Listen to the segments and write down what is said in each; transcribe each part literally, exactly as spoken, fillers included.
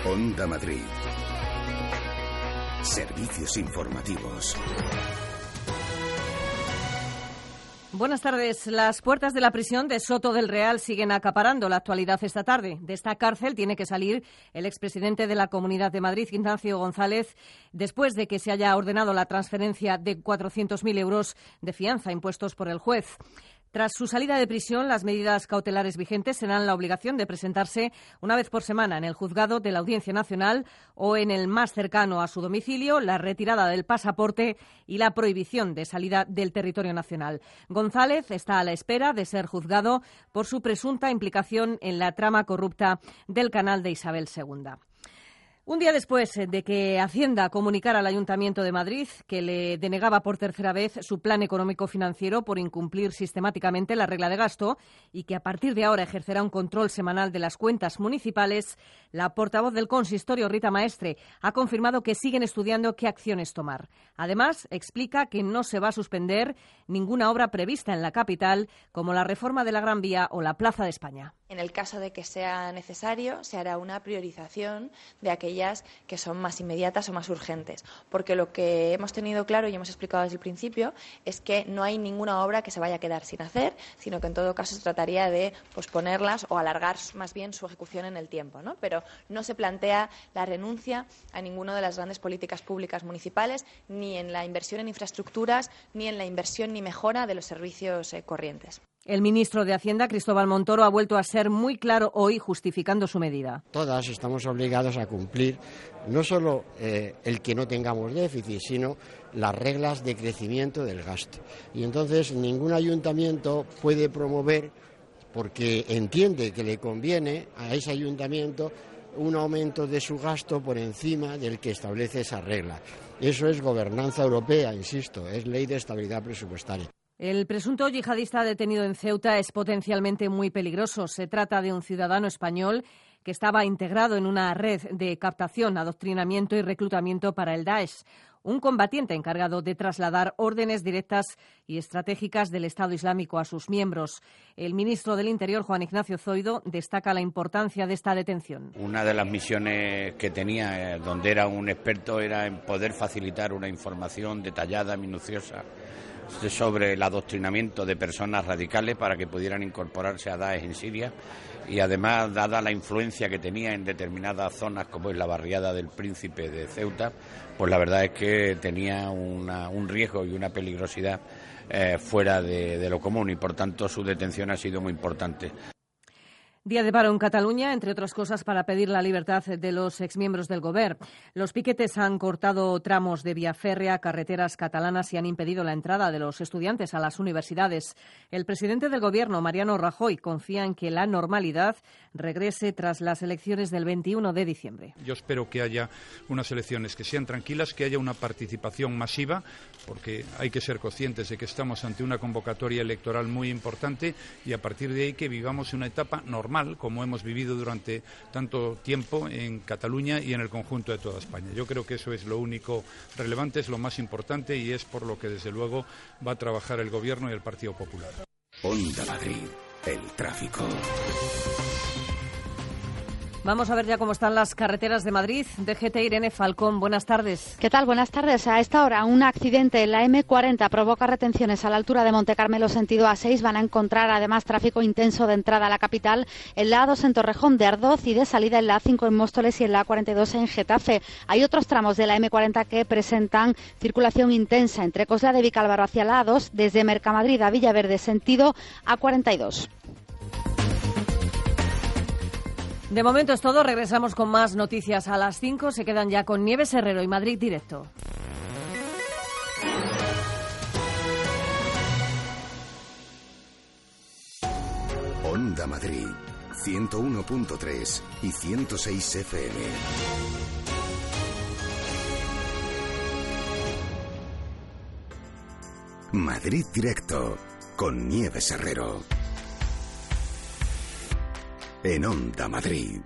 Onda Madrid. Servicios informativos. Buenas tardes. Las puertas de la prisión de Soto del Real siguen acaparando la actualidad esta tarde. De esta cárcel tiene que salir el expresidente de la Comunidad de Madrid, Ignacio González, después de que se haya ordenado la transferencia de cuatrocientos mil euros de fianza impuestos por el juez. Tras su salida de prisión, las medidas cautelares vigentes serán la obligación de presentarse una vez por semana en el juzgado de la Audiencia Nacional o en el más cercano a su domicilio, la retirada del pasaporte y la prohibición de salida del territorio nacional. González está a la espera de ser juzgado por su presunta implicación en la trama corrupta del canal de Isabel segunda. Un día después de que Hacienda comunicara al Ayuntamiento de Madrid que le denegaba por tercera vez su plan económico-financiero por incumplir sistemáticamente la regla de gasto y que a partir de ahora ejercerá un control semanal de las cuentas municipales, la portavoz del consistorio, Rita Maestre, ha confirmado que siguen estudiando qué acciones tomar. Además, explica que no se va a suspender ninguna obra prevista en la capital, como la reforma de la Gran Vía o la Plaza de España. En el caso de que sea necesario, se hará una priorización de aquellas que son más inmediatas o más urgentes, porque lo que hemos tenido claro y hemos explicado desde el principio es que no hay ninguna obra que se vaya a quedar sin hacer, sino que en todo caso se trataría de posponerlas o alargar más bien su ejecución en el tiempo, ¿no? Pero no se plantea la renuncia a ninguna de las grandes políticas públicas municipales, ni en la inversión en infraestructuras, ni en la inversión ni mejora de los servicios eh, corrientes. El ministro de Hacienda, Cristóbal Montoro, ha vuelto a ser muy claro hoy justificando su medida. Todas estamos obligados a cumplir no solo eh, el que no tengamos déficit, sino las reglas de crecimiento del gasto. Y entonces ningún ayuntamiento puede promover, porque entiende que le conviene a ese ayuntamiento, un aumento de su gasto por encima del que establece esa regla. Eso es gobernanza europea, insisto, es ley de estabilidad presupuestaria. El presunto yihadista detenido en Ceuta es potencialmente muy peligroso. Se trata de un ciudadano español que estaba integrado en una red de captación, adoctrinamiento y reclutamiento para el Daesh, un combatiente encargado de trasladar órdenes directas y estratégicas del Estado Islámico a sus miembros. El ministro del Interior, Juan Ignacio Zoido, destaca la importancia de esta detención. Una de las misiones que tenía, eh, donde era un experto, era en poder facilitar una información detallada, minuciosa, sobre el adoctrinamiento de personas radicales para que pudieran incorporarse a Daesh en Siria, y además, dada la influencia que tenía en determinadas zonas como es la barriada del Príncipe de Ceuta, pues la verdad es que tenía una, un riesgo y una peligrosidad eh, fuera de, de lo común, y por tanto su detención ha sido muy importante. Día de paro en Cataluña, entre otras cosas, para pedir la libertad de los exmiembros del Govern. Los piquetes han cortado tramos de vía férrea, carreteras catalanas y han impedido la entrada de los estudiantes a las universidades. El presidente del Gobierno, Mariano Rajoy, confía en que la normalidad regrese tras las elecciones del veintiuno de diciembre. Yo espero que haya unas elecciones que sean tranquilas, que haya una participación masiva, porque hay que ser conscientes de que estamos ante una convocatoria electoral muy importante, y a partir de ahí que vivamos una etapa normal, como hemos vivido durante tanto tiempo en Cataluña y en el conjunto de toda España. Yo creo que eso es lo único relevante, es lo más importante, y es por lo que desde luego va a trabajar el Gobierno y el Partido Popular. Onda Madrid, el tráfico. Vamos a ver ya cómo están las carreteras de Madrid. D G T, Irene Falcón, buenas tardes. ¿Qué tal? Buenas tardes. A esta hora, un accidente en la eme cuarenta provoca retenciones a la altura de Montecarmelo, sentido A seis. Van a encontrar además tráfico intenso de entrada a la capital en la A dos en Torrejón de Ardoz y de salida en la A cinco en Móstoles y en la A cuarenta y dos en Getafe. Hay otros tramos de la eme cuarenta que presentan circulación intensa entre Cosla de Vicálvaro hacia la A dos, desde Mercamadrid a Villaverde, sentido A cuarenta y dos. De momento es todo. Regresamos con más noticias a las cinco. Se quedan ya con Nieves Herrero y Madrid Directo. Onda Madrid, ciento uno punto tres y ciento seis efe eme. Madrid Directo, con Nieves Herrero. En Onda Madrid.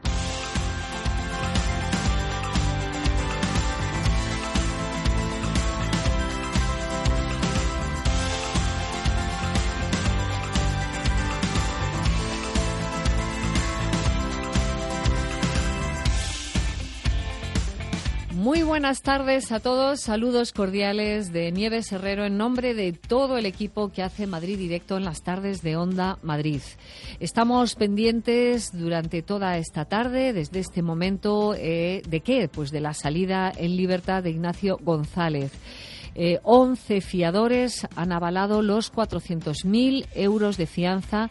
Muy buenas tardes a todos, saludos cordiales de Nieves Herrero en nombre de todo el equipo que hace Madrid Directo en las tardes de Onda Madrid. Estamos pendientes durante toda esta tarde, desde este momento, eh, ¿de qué? Pues de la salida en libertad de Ignacio González. Eh, once fiadores han avalado los cuatrocientos mil euros de fianza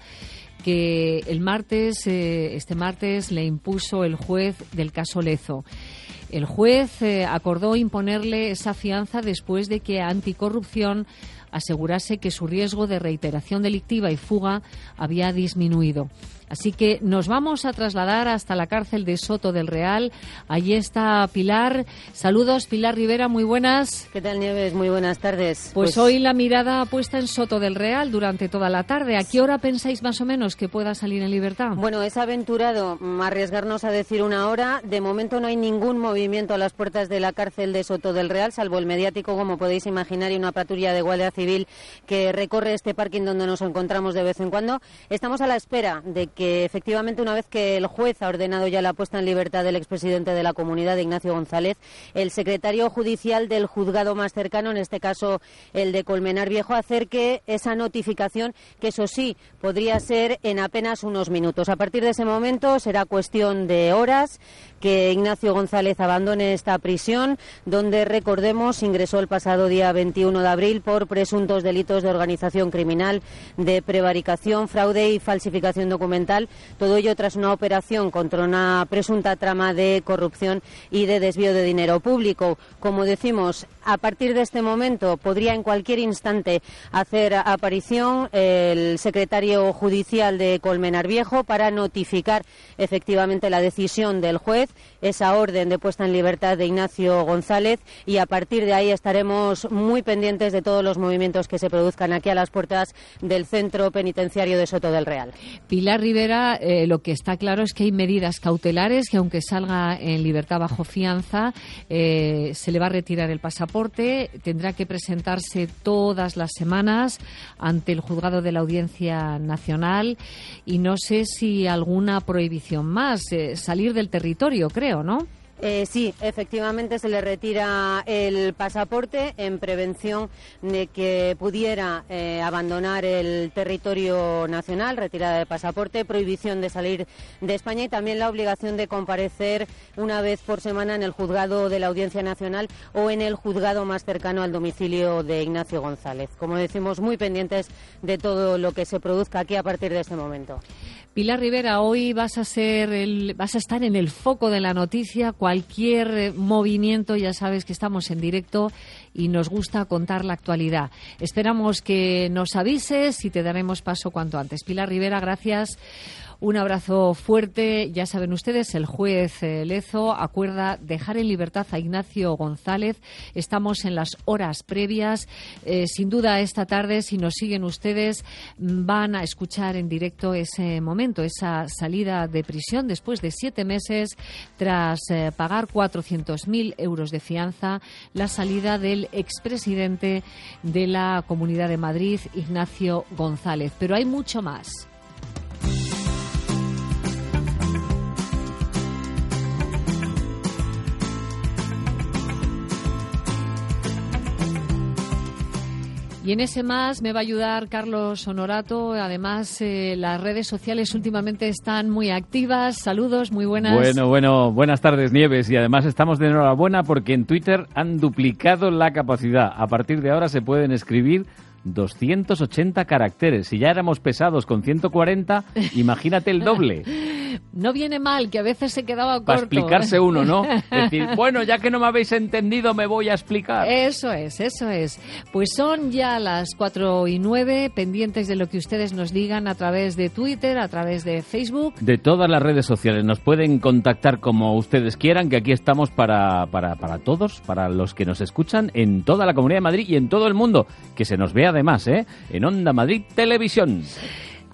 que el martes, eh, este martes, le impuso el juez del caso Lezo. El juez eh, acordó imponerle esa fianza después de que Anticorrupción asegurase que su riesgo de reiteración delictiva y fuga había disminuido. Así que nos vamos a trasladar hasta la cárcel de Soto del Real. Allí está Pilar. Saludos, Pilar Rivera, muy buenas. ¿Qué tal, Nieves? Muy buenas tardes. Pues, pues hoy la mirada puesta en Soto del Real durante toda la tarde. ¿A qué hora pensáis más o menos que pueda salir en libertad? Bueno, es aventurado arriesgarnos a decir una hora. De momento no hay ningún movimiento a las puertas de la cárcel de Soto del Real, salvo el mediático, como podéis imaginar, y una patrulla de Guardia Civil que recorre este parking donde nos encontramos de vez en cuando. Estamos a la espera de que efectivamente, una vez que el juez ha ordenado ya la puesta en libertad del expresidente de la comunidad, de Ignacio González, el secretario judicial del juzgado más cercano, en este caso el de Colmenar Viejo, acerque esa notificación, que eso sí, podría ser en apenas unos minutos. A partir de ese momento será cuestión de horas que Ignacio González abandone esta prisión, donde, recordemos, ingresó el pasado día veintiuno de abril por presuntos delitos de organización criminal, de prevaricación, fraude y falsificación documental. Todo ello tras una operación contra una presunta trama de corrupción y de desvío de dinero público. Como decimos, a partir de este momento podría en cualquier instante hacer aparición el secretario judicial de Colmenar Viejo para notificar efectivamente la decisión del juez, esa orden de puesta en libertad de Ignacio González, y a partir de ahí estaremos muy pendientes de todos los movimientos que se produzcan aquí a las puertas del centro penitenciario de Soto del Real. Pilar Rivera, eh, lo que está claro es que hay medidas cautelares, que aunque salga en libertad bajo fianza, eh, se le va a retirar el pasaporte, tendrá que presentarse todas las semanas ante el juzgado de la Audiencia Nacional y no sé si alguna prohibición más, eh, salir del territorio, creo, ¿no? Eh, sí, efectivamente se le retira el pasaporte en prevención de que pudiera eh, abandonar el territorio nacional, retirada de pasaporte, prohibición de salir de España y también la obligación de comparecer una vez por semana en el juzgado de la Audiencia Nacional o en el juzgado más cercano al domicilio de Ignacio González. Como decimos, muy pendientes de todo lo que se produzca aquí a partir de este momento. Pilar Rivera, hoy vas a ser el, vas a estar en el foco de la noticia. Cualquier movimiento, ya sabes que estamos en directo y nos gusta contar la actualidad. Esperamos que nos avises y te daremos paso cuanto antes. Pilar Rivera, gracias. Un abrazo fuerte. Ya saben ustedes, el juez eh, Lezo acuerda dejar en libertad a Ignacio González. Estamos en las horas previas. Eh, sin duda, esta tarde, si nos siguen ustedes, van a escuchar en directo ese momento, esa salida de prisión después de siete meses, tras eh, pagar cuatrocientos mil euros de fianza, la salida del expresidente de la Comunidad de Madrid, Ignacio González. Pero hay mucho más. Y en ese más me va a ayudar Carlos Honorato. Además, eh, las redes sociales últimamente están muy activas. Saludos, muy buenas. Bueno, bueno, buenas tardes, Nieves. Y además estamos de enhorabuena porque en Twitter han duplicado la capacidad. A partir de ahora se pueden escribir doscientos ochenta caracteres. Si ya éramos pesados con ciento cuarenta, imagínate el doble. No viene mal, que a veces se quedaba corto. Para explicarse uno, ¿no? Decir, bueno, ya que no me habéis entendido, me voy a explicar. Eso es, eso es. Pues son ya las cuatro y nueve, pendientes de lo que ustedes nos digan a través de Twitter, a través de Facebook. De todas las redes sociales. Nos pueden contactar como ustedes quieran, que aquí estamos para, para, para todos, para los que nos escuchan en toda la Comunidad de Madrid y en todo el mundo. Que se nos vea además, ¿eh? En Onda Madrid Televisión.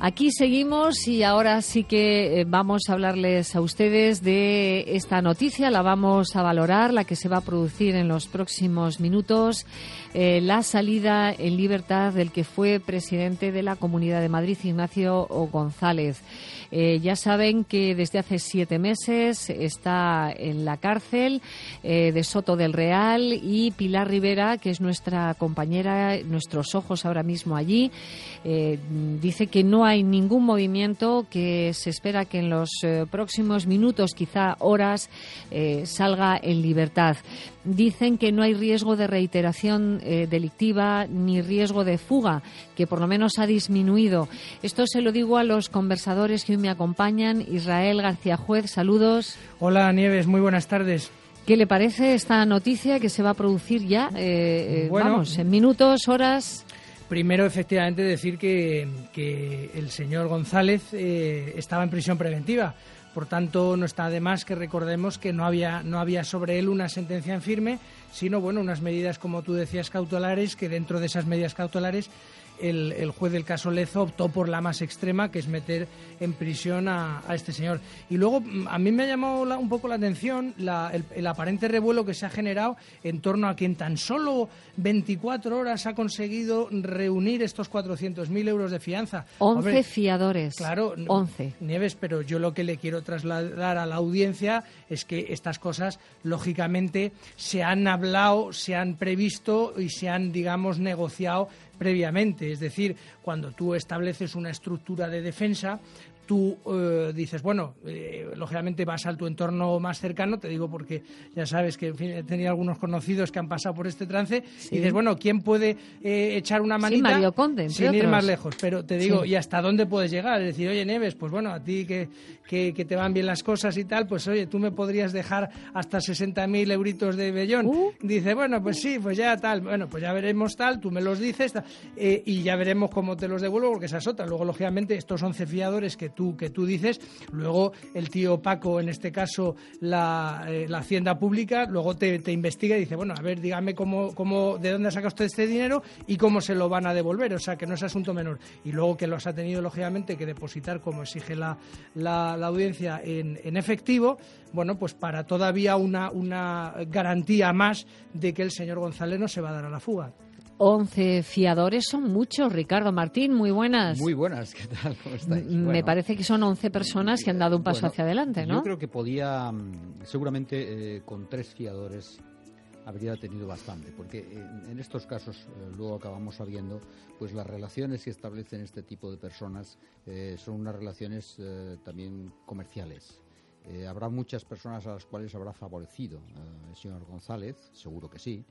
Aquí seguimos y ahora sí que eh, vamos a hablarles a ustedes de esta noticia, la vamos a valorar, la que se va a producir en los próximos minutos, eh, la salida en libertad del que fue presidente de la Comunidad de Madrid, Ignacio González. Eh, ya saben que desde hace siete meses está en la cárcel eh, de Soto del Real, y Pilar Rivera, que es nuestra compañera, nuestros ojos ahora mismo allí, eh, dice que no hay ningún movimiento, que se espera que en los eh, próximos minutos, quizá horas, eh, salga en libertad. Dicen que no hay riesgo de reiteración eh, delictiva ni riesgo de fuga, que por lo menos ha disminuido. Esto se lo digo a los conversadores que hoy me acompañan. Israel García Juez, saludos. Hola Nieves, muy buenas tardes. ¿Qué le parece esta noticia que se va a producir ya, eh, bueno, vamos, en minutos, horas? Primero, efectivamente, decir que, que el señor González eh, estaba en prisión preventiva. Por tanto, no está de más que recordemos que no había, no había sobre él una sentencia en firme, sino bueno, unas medidas, como tú decías, cautelares, que dentro de esas medidas cautelares el, el juez del caso Lezo optó por la más extrema, que es meter en prisión a, a este señor. Y luego, a mí me ha llamado la, un poco la atención la, el, el aparente revuelo que se ha generado en torno a que en tan solo veinticuatro horas ha conseguido reunir estos cuatrocientos mil euros de fianza. once Hombre, fiadores. Claro, once. Nieves, pero yo lo que le quiero trasladar a la audiencia es que estas cosas, lógicamente, se han hablado, se han previsto y se han, digamos, negociado previamente. Es decir, cuando tú estableces una estructura de defensa, tú eh, dices, bueno, eh, lógicamente vas a tu entorno más cercano, te digo porque ya sabes que en fin, he tenido algunos conocidos que han pasado por este trance, sí. Y dices, bueno, ¿quién puede eh, echar una manita? Sí, Mario Conde, entre sin otros. ir más lejos, pero te digo, Sí. ¿y hasta dónde puedes llegar? Es decir, oye, Nieves, pues bueno, a ti que, que, que te van bien las cosas y tal, pues oye, tú me podrías dejar hasta sesenta mil euritos de vellón. Uh. Dice, bueno, pues sí, pues ya tal, bueno, pues ya veremos tal, tú me los dices tal, eh, y ya veremos cómo te los devuelvo, porque esa es otra. Luego, lógicamente, estos once fiadores que tú, que tú dices, luego el tío Paco, en este caso la, eh, la Hacienda Pública, luego te, te investiga y dice, bueno, a ver, dígame cómo, cómo, de dónde ha sacado usted este dinero y cómo se lo van a devolver, o sea, que no es asunto menor. Y luego que los ha tenido, lógicamente, que depositar, como exige la, la, la audiencia, en, en efectivo, bueno, pues para todavía una, una garantía más de que el señor González no se va a dar a la fuga. once fiadores son muchos, Ricardo Martín, muy buenas. Muy buenas, ¿qué tal? ¿Cómo estáis? Me Bueno, parece que son once personas que han dado un paso bueno, hacia adelante, ¿no? Yo creo que podía, seguramente eh, con tres fiadores habría tenido bastante, porque en, en estos casos, eh, luego acabamos sabiendo, pues las relaciones que establecen este tipo de personas eh, son unas relaciones eh, también comerciales. Eh, habrá muchas personas a las cuales habrá favorecido eh, el señor González, seguro que sí,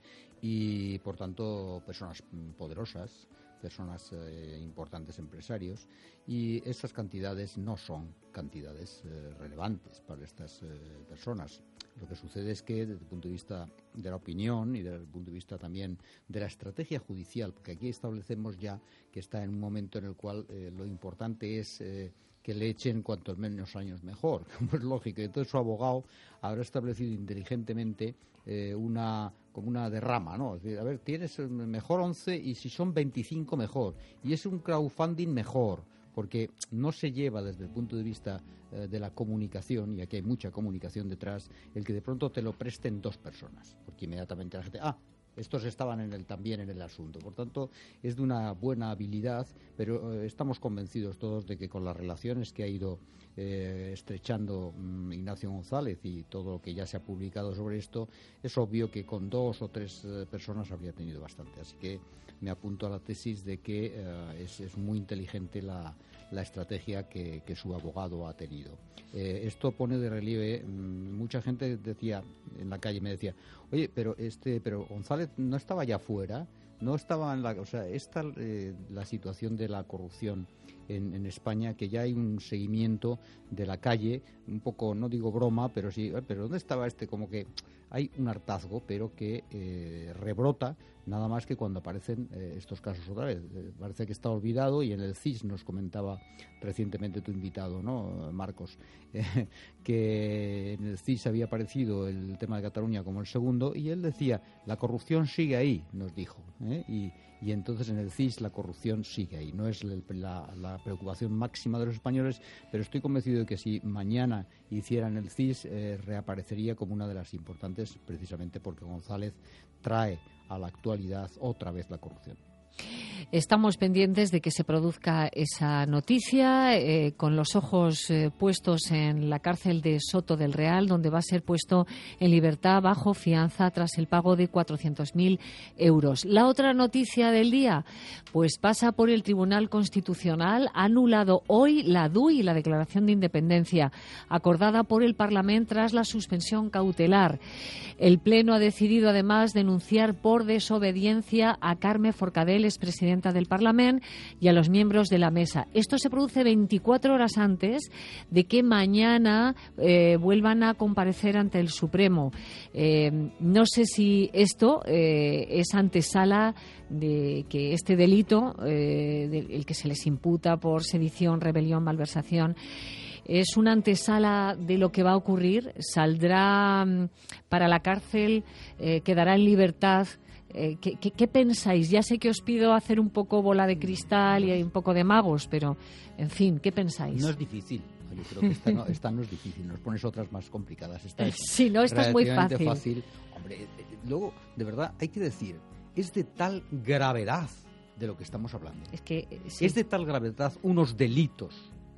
y por tanto personas poderosas, personas eh, importantes, empresarios, y estas cantidades no son cantidades eh, relevantes para estas eh, personas. Lo que sucede es que desde el punto de vista de la opinión y desde el punto de vista también de la estrategia judicial, porque aquí establecemos ya que está en un momento en el cual eh, lo importante es eh, que le echen cuantos menos años mejor, como es lógico. Entonces su abogado habrá establecido inteligentemente eh, una como una derrama, ¿no? Es decir, a ver, tienes mejor once y si son veinticinco mejor. Y es un crowdfunding mejor, porque no se lleva desde el punto de vista eh, de la comunicación, y aquí hay mucha comunicación detrás, el que de pronto te lo presten dos personas, porque inmediatamente la gente, ah, estos estaban en el, también en el asunto. Por tanto, es de una buena habilidad, pero eh, estamos convencidos todos de que con las relaciones que ha ido eh, estrechando um, Ignacio González y todo lo que ya se ha publicado sobre esto, es obvio que con dos o tres eh, personas habría tenido bastante. Así que me apunto a la tesis de que eh, es, es muy inteligente la, la estrategia que, que su abogado ha tenido. Eh, esto pone de relieve, mmm, mucha gente decía en la calle, me decía, oye, pero este, pero González no estaba ya fuera, no estaba en la, o sea, esta eh, la situación de la corrupción en, en España, que ya hay un seguimiento de la calle, un poco, no digo broma, pero sí, pero ¿dónde estaba este? Como que hay un hartazgo, pero que eh, rebrota nada más que cuando aparecen eh, estos casos otra vez. Eh, parece que está olvidado, y en el C I S nos comentaba recientemente tu invitado, ¿no, Marcos? Eh, que en el C I S había aparecido el tema de Cataluña como el segundo, y él decía, la corrupción sigue ahí, nos dijo, ¿eh? y, y entonces en el C I S la corrupción sigue ahí. No es la, la preocupación máxima de los españoles, pero estoy convencido de que si mañana hicieran el C I S, eh, reaparecería como una de las importantes, precisamente porque González trae a la actualidad otra vez la corrupción. Estamos pendientes de que se produzca esa noticia, eh, con los ojos eh, puestos en la cárcel de Soto del Real, donde va a ser puesto en libertad bajo fianza tras el pago de cuatrocientos mil euros. La otra noticia del día, pues pasa por el Tribunal Constitucional. Ha anulado hoy la D U I, la Declaración de Independencia, acordada por el Parlamento tras la suspensión cautelar. El Pleno ha decidido además denunciar por desobediencia a Carme Forcadell, expresidenta del Parlamento, y a los miembros de la mesa. Esto se produce veinticuatro horas antes de que mañana eh, vuelvan a comparecer ante el Supremo. Eh, no sé si esto eh, es antesala de que este delito, eh, de, el que se les imputa por sedición, rebelión, malversación, es una antesala de lo que va a ocurrir. Saldrá mm, para la cárcel, eh, quedará en libertad. Eh, ¿qué, qué, ¿Qué pensáis? Ya sé que os pido hacer un poco bola de cristal y hay un poco de magos, pero, en fin, ¿qué pensáis? No es difícil. Yo creo que esta no, esta no es difícil. Nos pones otras más complicadas. Esta es sí, no, esta es muy fácil. fácil. Hombre, luego, de verdad, hay que decir, es de tal gravedad de lo que estamos hablando. Es que sí. Es de tal gravedad unos delitos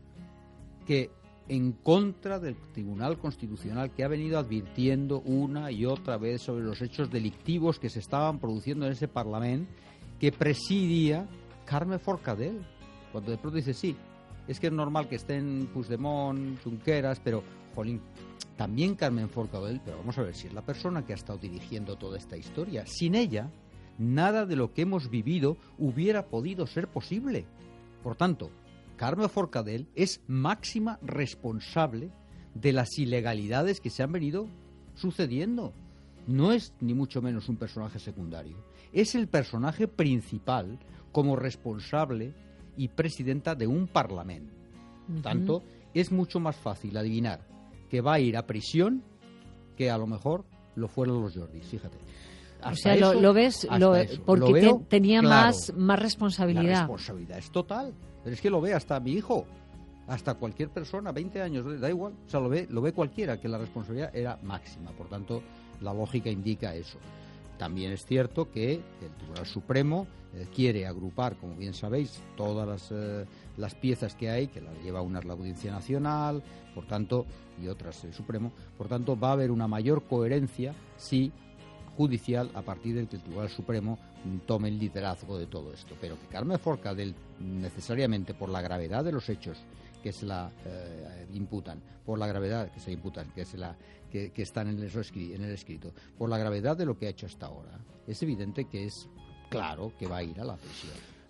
que, en contra del Tribunal Constitucional, que ha venido advirtiendo una y otra vez sobre los hechos delictivos que se estaban produciendo en ese Parlamento, que presidía Carme Forcadell, cuando de pronto dice, sí, es que es normal que estén Puigdemont, Junqueras, pero, jolín, también Carmen Forcadell, pero vamos a ver, si es la persona que ha estado dirigiendo toda esta historia. Sin ella, nada de lo que hemos vivido hubiera podido ser posible. Por tanto, Carme Forcadell es máxima responsable de las ilegalidades que se han venido sucediendo. No es ni mucho menos un personaje secundario. Es el personaje principal como responsable y presidenta de un parlamento. Por tanto, uh-huh. es mucho más fácil adivinar que va a ir a prisión que a lo mejor lo fueron los Jordis, fíjate. Hasta o sea, eso, lo, lo ves lo, eso, porque lo te, tenía claro, más, más responsabilidad. La responsabilidad es total. Pero es que lo ve hasta mi hijo, hasta cualquier persona, veinte años, da igual. O sea, lo ve, lo ve cualquiera, que la responsabilidad era máxima. Por tanto, la lógica indica eso. También es cierto que el Tribunal Supremo eh, quiere agrupar, como bien sabéis, todas las, eh, las piezas que hay, que las lleva una la Audiencia Nacional, por tanto, y otras el Supremo. Por tanto, va a haber una mayor coherencia si judicial a partir del que el Tribunal Supremo tome el liderazgo de todo esto. Pero que Carme Forcadell, necesariamente por la gravedad de los hechos que se la eh, imputan, por la gravedad que se imputan, que se la que, que están en el, en el escrito, por la gravedad de lo que ha hecho hasta ahora, es evidente que es claro que va a ir a la prisión.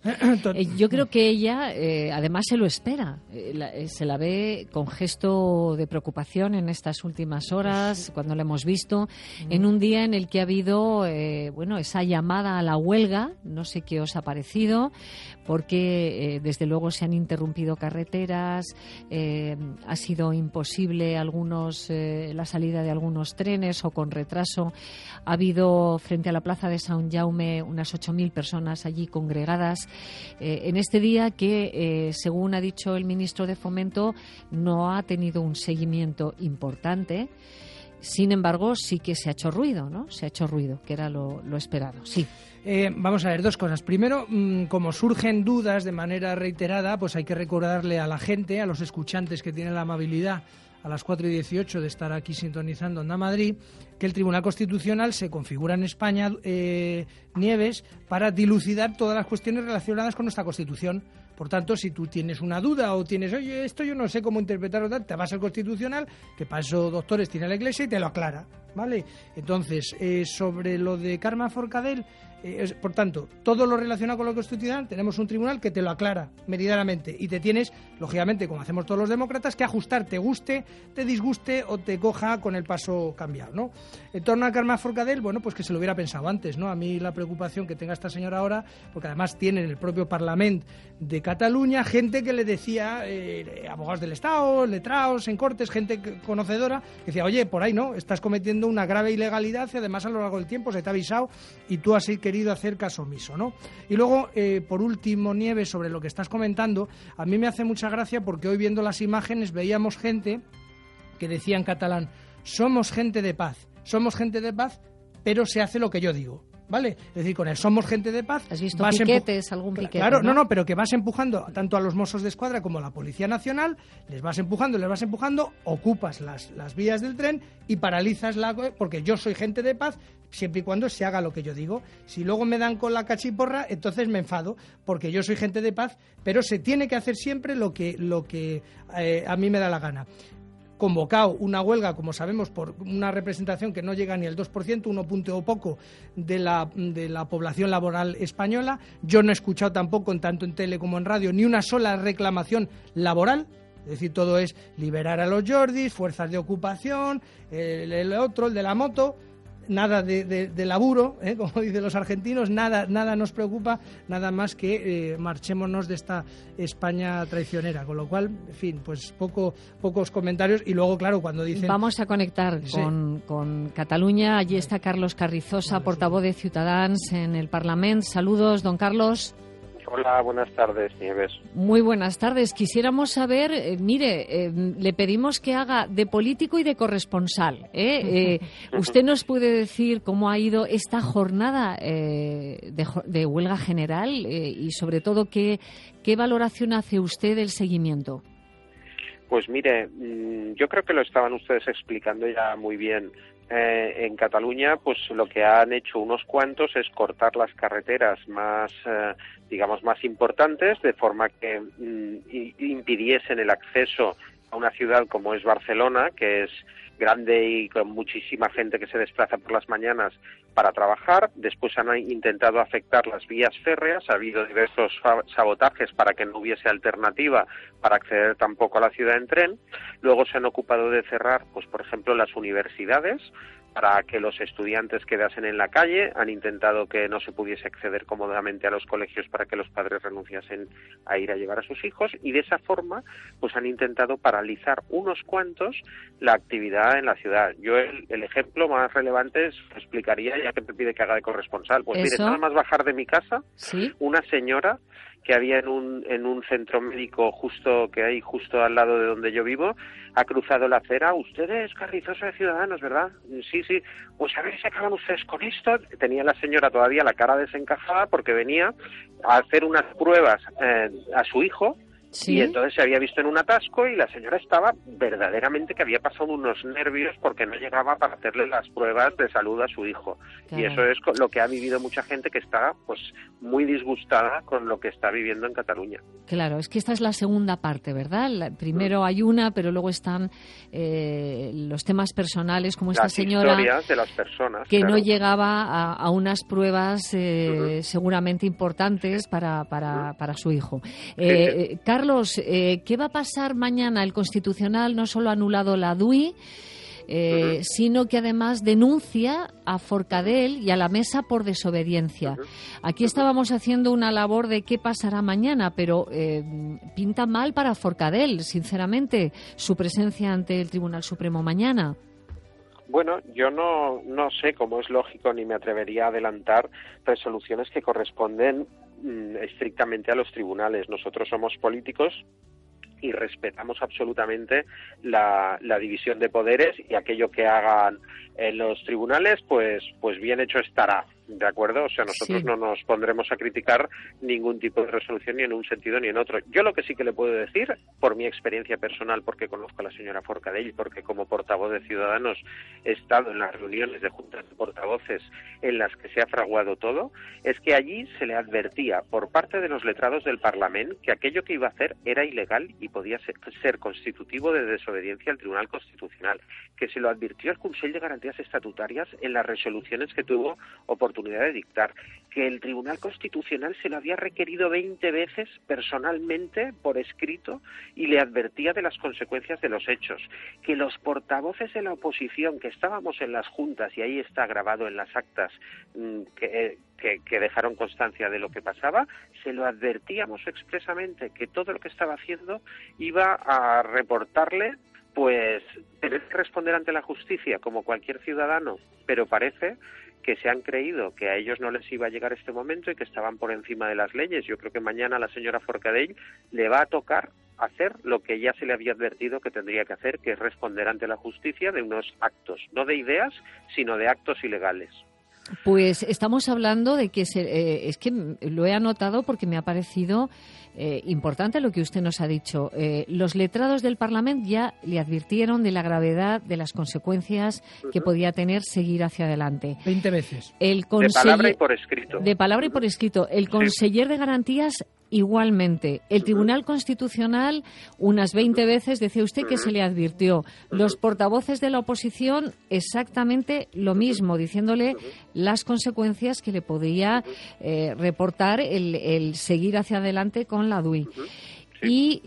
Eh, yo creo que ella, eh, además, se lo espera. Eh, la, eh, se la ve con gesto de preocupación en estas últimas horas, cuando la hemos visto, en un día en el que ha habido, eh, bueno, esa llamada a la huelga. No sé qué os ha parecido, porque eh, desde luego se han interrumpido carreteras, eh, ha sido imposible algunos eh, la salida de algunos trenes o con retraso. Ha habido frente a la plaza de Sant Jaume unas ocho mil personas allí congregadas. Eh, en este día que, eh, según ha dicho el ministro de Fomento, no ha tenido un seguimiento importante. Sin embargo, sí que se ha hecho ruido, ¿no? Se ha hecho ruido, que era lo, lo esperado, sí. Eh, vamos a ver, dos cosas. Primero, mmm, como surgen dudas de manera reiterada, pues hay que recordarle a la gente, a los escuchantes que tienen la amabilidad a las cuatro y dieciocho de estar aquí sintonizando Onda Madrid, que el Tribunal Constitucional se configura en España, eh, Nieves, para dilucidar todas las cuestiones relacionadas con nuestra Constitución. Por tanto, si tú tienes una duda o tienes, oye, esto yo no sé cómo interpretarlo, te vas al Constitucional, que para eso doctores tiene la Iglesia, y te lo aclara, ¿vale? Entonces, eh, sobre lo de Carme Forcadell, eh, es, por tanto, todo lo relacionado con lo constitucional, tenemos un tribunal que te lo aclara meridianamente, y te tienes, lógicamente, como hacemos todos los demócratas, que ajustar, te guste, te disguste o te coja con el paso cambiado, ¿no? En torno a Carme Forcadell, bueno, pues que se lo hubiera pensado antes, ¿no? A mí la preocupación que tenga esta señora ahora, porque además tiene en el propio Parlamento de Cataluña, gente que le decía, eh, abogados del Estado, letrados, en cortes, gente conocedora, que decía, oye, por ahí no, estás cometiendo una grave ilegalidad y además a lo largo del tiempo se te ha avisado y tú has querido hacer caso omiso, ¿no? Y luego, eh, por último, Nieves, sobre lo que estás comentando, a mí me hace mucha gracia porque hoy viendo las imágenes veíamos gente que decía en catalán, somos gente de paz, somos gente de paz, pero se hace lo que yo digo. ¿Vale? Es decir, con el somos gente de paz... ¿Has visto piquetes, algún piquete? Claro, ¿no? no, no, pero que vas empujando tanto a los Mossos de Escuadra como a la Policía Nacional, les vas empujando, les vas empujando, ocupas las, las vías del tren y paralizas la... Porque yo soy gente de paz, siempre y cuando se haga lo que yo digo. Si luego me dan con la cachiporra, entonces me enfado, porque yo soy gente de paz, pero se tiene que hacer siempre lo que, lo que eh, a mí me da la gana. Convocado una huelga, como sabemos, por una representación que no llega ni al dos por ciento, uno punto o poco de la, de la población laboral española. Yo no he escuchado tampoco, en tanto en tele como en radio, ni una sola reclamación laboral. Es decir, todo es liberar a los Jordis, fuerzas de ocupación, el, el otro, el de la moto... Nada de, de, de laburo, ¿eh? Como dicen los argentinos, nada, nada nos preocupa, nada más que eh, marchémonos de esta España traicionera. Con lo cual, en fin, pues poco, pocos comentarios. Y luego, claro, cuando dicen... Vamos a conectar sí. con, con Cataluña. Allí está Carlos Carrizosa, portavoz de Ciutadans en el Parlamento. Saludos, don Carlos. Hola, buenas tardes, Nieves. Muy buenas tardes. Quisiéramos saber, eh, mire, eh, le pedimos que haga de político y de corresponsal. ¿eh? Eh, ¿Usted nos puede decir cómo ha ido esta jornada eh, de, de huelga general eh, y, sobre todo, qué, qué valoración hace usted del seguimiento? Pues mire, yo creo que lo estaban ustedes explicando ya muy bien. Eh, en Cataluña, pues lo que han hecho unos cuantos es cortar las carreteras más, eh, digamos, más importantes, de forma que mm, impidiesen el acceso a una ciudad como es Barcelona, que es grande y con muchísima gente que se desplaza por las mañanas para trabajar. Después han intentado afectar las vías férreas, ha habido diversos sabotajes para que no hubiese alternativa para acceder tampoco a la ciudad en tren. Luego se han ocupado de cerrar, pues por ejemplo, las universidades para que los estudiantes quedasen en la calle, han intentado que no se pudiese acceder cómodamente a los colegios para que los padres renunciasen a ir a llevar a sus hijos, y de esa forma pues han intentado paralizar unos cuantos la actividad en la ciudad. Yo el, el ejemplo más relevante es, explicaría, ya que me pide que haga de corresponsal, pues ¿Eso? Mire, nada más bajar de mi casa, ¿Sí? una señora que había en un en un centro médico justo que hay justo al lado de donde yo vivo, ha cruzado la acera. Usted es Carrizosa de Ciudadanos, ¿verdad? Sí, sí. Pues a ver si acaban ustedes con esto. Tenía la señora todavía la cara desencajada porque venía a hacer unas pruebas eh, a su hijo. Sí. Y entonces se había visto en un atasco y la señora estaba verdaderamente que había pasado unos nervios porque no llegaba para hacerle las pruebas de salud a su hijo. Claro. Y eso es lo que ha vivido mucha gente que está pues muy disgustada con lo que está viviendo en Cataluña. Claro, es que esta es la segunda parte, ¿verdad? La, primero hay una, pero luego están eh, los temas personales, como esta las señora historias de las personas, que claro. no llegaba a, a unas pruebas eh, uh-huh. seguramente importantes para, para, uh-huh. para su hijo. Sí, Eh, sí. Carlos, Carlos, eh, ¿qué va a pasar mañana? El Constitucional no solo ha anulado la D U I, eh, uh-huh. sino que además denuncia a Forcadell y a la Mesa por desobediencia. Uh-huh. Aquí estábamos haciendo una labor de qué pasará mañana, pero eh, pinta mal para Forcadell, sinceramente, su presencia ante el Tribunal Supremo mañana. Bueno, yo no, no sé cómo es lógico ni me atrevería a adelantar resoluciones que corresponden mmm, estrictamente a los tribunales. Nosotros somos políticos y respetamos absolutamente la, la división de poderes, y aquello que hagan en los tribunales, pues, pues bien hecho estará. ¿De acuerdo? O sea, nosotros sí. no nos pondremos a criticar ningún tipo de resolución ni en un sentido ni en otro. Yo lo que sí que le puedo decir, por mi experiencia personal, porque conozco a la señora Forcadell, porque como portavoz de Ciudadanos he estado en las reuniones de juntas de portavoces en las que se ha fraguado todo, es que allí se le advertía por parte de los letrados del Parlamento que aquello que iba a hacer era ilegal y podía ser, ser constitutivo de desobediencia al Tribunal Constitucional, que se lo advirtió el Consell de Garantías Estatutarias en las resoluciones que tuvo oportunidad oportunidad de dictar, que el Tribunal Constitucional se lo había requerido veinte veces personalmente por escrito y le advertía de las consecuencias de los hechos, que los portavoces de la oposición que estábamos en las juntas, y ahí está grabado en las actas que, que, que dejaron constancia de lo que pasaba, se lo advertíamos expresamente que todo lo que estaba haciendo iba a reportarle, pues tener que responder ante la justicia como cualquier ciudadano, pero parece que se han creído que a ellos no les iba a llegar este momento y que estaban por encima de las leyes. Yo creo que mañana a la señora Forcadell le va a tocar hacer lo que ya se le había advertido que tendría que hacer, que es responder ante la justicia de unos actos, no de ideas, sino de actos ilegales. Pues estamos hablando de que se, eh, es que lo he anotado porque me ha parecido eh, importante lo que usted nos ha dicho. Eh, los letrados del Parlamento ya le advirtieron de la gravedad de las consecuencias uh-huh. que podía tener seguir hacia adelante. Veinte veces. El conseller, de palabra y por escrito. De palabra y por escrito. El conseller sí. de Garantías igualmente. El Tribunal Constitucional unas veinte veces decía usted que se le advirtió. Los portavoces de la oposición exactamente lo mismo, diciéndole las consecuencias que le podía eh, reportar el, el seguir hacia adelante con la D U I. Y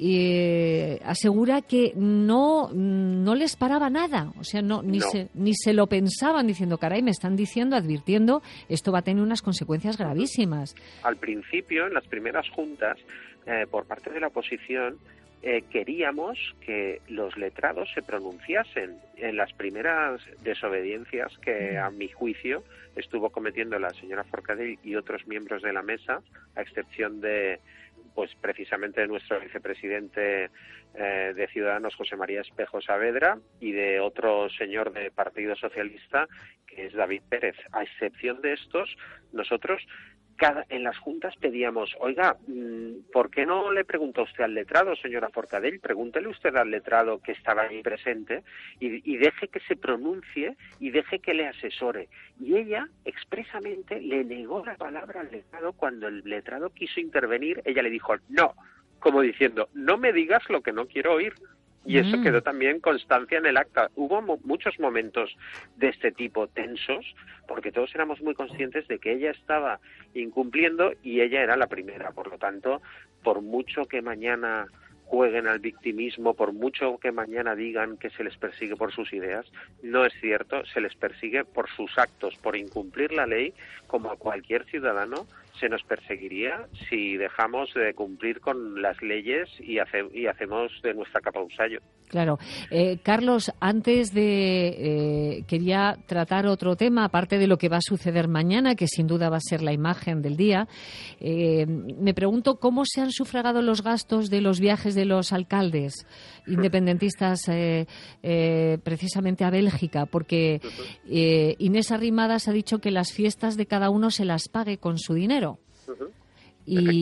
eh, asegura que no no les paraba nada, o sea, no ni no. se ni se lo pensaban, diciendo, caray, me están diciendo, advirtiendo, esto va a tener unas consecuencias gravísimas. Al principio, en las primeras juntas, eh, por parte de la oposición, eh, queríamos que los letrados se pronunciasen en las primeras desobediencias que, a mi juicio, estuvo cometiendo la señora Forcadell y otros miembros de la mesa, a excepción de pues precisamente de nuestro vicepresidente eh, de Ciudadanos, José María Espejo Saavedra, y de otro señor del Partido Socialista, que es David Pérez. A excepción de estos, nosotros cada, en las juntas pedíamos, oiga, ¿por qué no le pregunta usted al letrado, señora Forcadell? Pregúntele usted al letrado que estaba ahí presente y, y deje que se pronuncie y deje que le asesore. Y ella expresamente le negó la palabra al letrado. Cuando el letrado quiso intervenir, ella le dijo no, como diciendo, no me digas lo que no quiero oír. Y eso mm. quedó también constancia en el acta. Hubo mo- muchos momentos de este tipo tensos, porque todos éramos muy conscientes de que ella estaba incumpliendo y ella era la primera. Por lo tanto, por mucho que mañana jueguen al victimismo, por mucho que mañana digan que se les persigue por sus ideas, no es cierto, se les persigue por sus actos, por incumplir la ley, como a cualquier ciudadano se nos perseguiría si dejamos de cumplir con las leyes y, hace, y hacemos de nuestra capa un sayo. Claro. Eh, Carlos, antes de... Eh, quería tratar otro tema, aparte de lo que va a suceder mañana, que sin duda va a ser la imagen del día. Eh, me pregunto cómo se han sufragado los gastos de los viajes de los alcaldes independentistas eh, eh, precisamente a Bélgica, porque eh, Inés Arrimadas ha dicho que las fiestas de cada uno se las pague con su dinero. Uh-huh. Y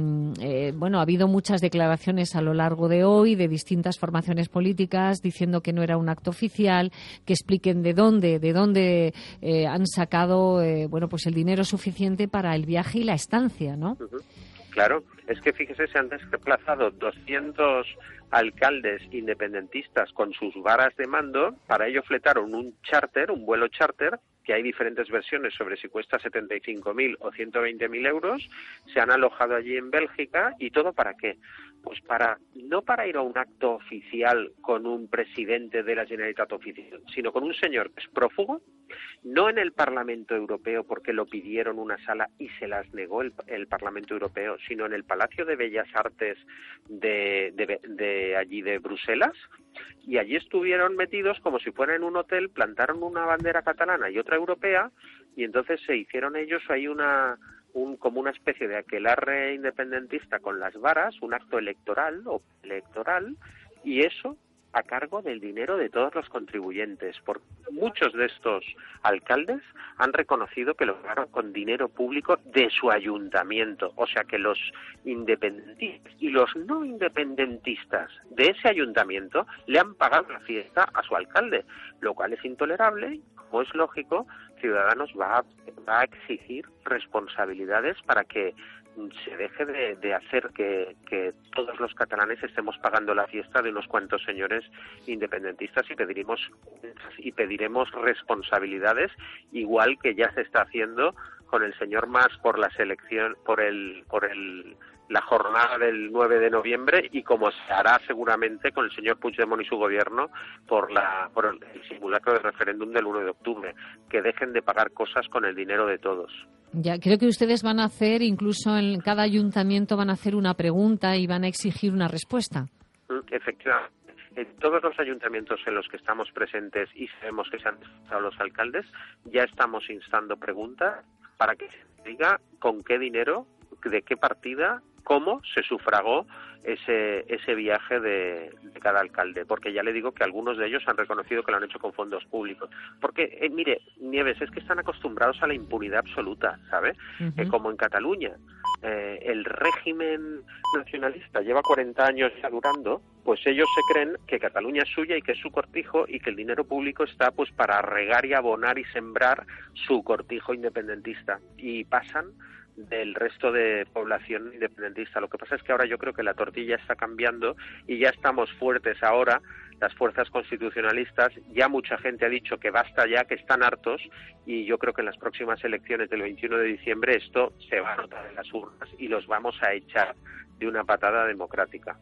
eh, bueno, ha habido muchas declaraciones a lo largo de hoy de distintas formaciones políticas diciendo que no era un acto oficial, que expliquen de dónde, de dónde eh, han sacado eh, bueno, pues el dinero suficiente para el viaje y la estancia, ¿no? Uh-huh. Claro, es que fíjese, se han desplazado doscientos alcaldes independentistas con sus varas de mando. Para ello fletaron un charter, un vuelo charter, que hay diferentes versiones sobre si cuesta setenta y cinco mil o ciento veinte mil euros. Se han alojado allí en Bélgica. ¿Y todo para qué? Pues para no para ir a un acto oficial con un presidente de la Generalitat oficial, sino con un señor que es prófugo, no en el Parlamento Europeo porque lo pidieron una sala y se las negó el, el Parlamento Europeo, sino en el Palacio de Bellas Artes de, de, de allí de Bruselas, y allí estuvieron metidos como si fueran en un hotel, plantaron una bandera catalana y otra europea, y entonces se hicieron ellos ahí una... Un, como una especie de aquelarre independentista con las varas, un acto electoral o electoral, y eso a cargo del dinero de todos los contribuyentes, porque muchos de estos alcaldes han reconocido que lo pagaron con dinero público de su ayuntamiento, o sea que los independentistas y los no independentistas de ese ayuntamiento le han pagado la fiesta a su alcalde, lo cual es intolerable. Como es lógico, Ciudadanos va a, va a exigir responsabilidades para que se deje de, de hacer que, que todos los catalanes estemos pagando la fiesta de unos cuantos señores independentistas y pediremos y pediremos responsabilidades, igual que ya se está haciendo con el señor Mas por la selección, por el, por el la jornada del nueve de noviembre, y como se hará seguramente con el señor Puigdemont y su gobierno por la por el simulacro de referéndum del uno de octubre, que dejen de pagar cosas con el dinero de todos. Ya, creo que ustedes van a hacer, incluso en cada ayuntamiento van a hacer una pregunta y van a exigir una respuesta. Efectivamente. En todos los ayuntamientos en los que estamos presentes y sabemos que se han desplazado los alcaldes, ya estamos instando preguntas para que se diga con qué dinero, de qué partida, cómo se sufragó ese ese viaje de, de cada alcalde, porque ya le digo que algunos de ellos han reconocido que lo han hecho con fondos públicos, porque eh, mire, Nieves, es que están acostumbrados a la impunidad absoluta, ¿sabe? Uh-huh. Eh, como en Cataluña eh, el régimen nacionalista lleva cuarenta años ya durando, pues ellos se creen que Cataluña es suya y que es su cortijo, y que el dinero público está pues para regar y abonar y sembrar su cortijo independentista, y pasan del resto de población independentista. Lo que pasa es que ahora yo creo que la tortilla está cambiando y ya estamos fuertes ahora, las fuerzas constitucionalistas. Ya mucha gente ha dicho que basta ya, que están hartos, y yo creo que en las próximas elecciones del veintiuno de diciembre esto se va a notar en las urnas y los vamos a echar de una patada democrática.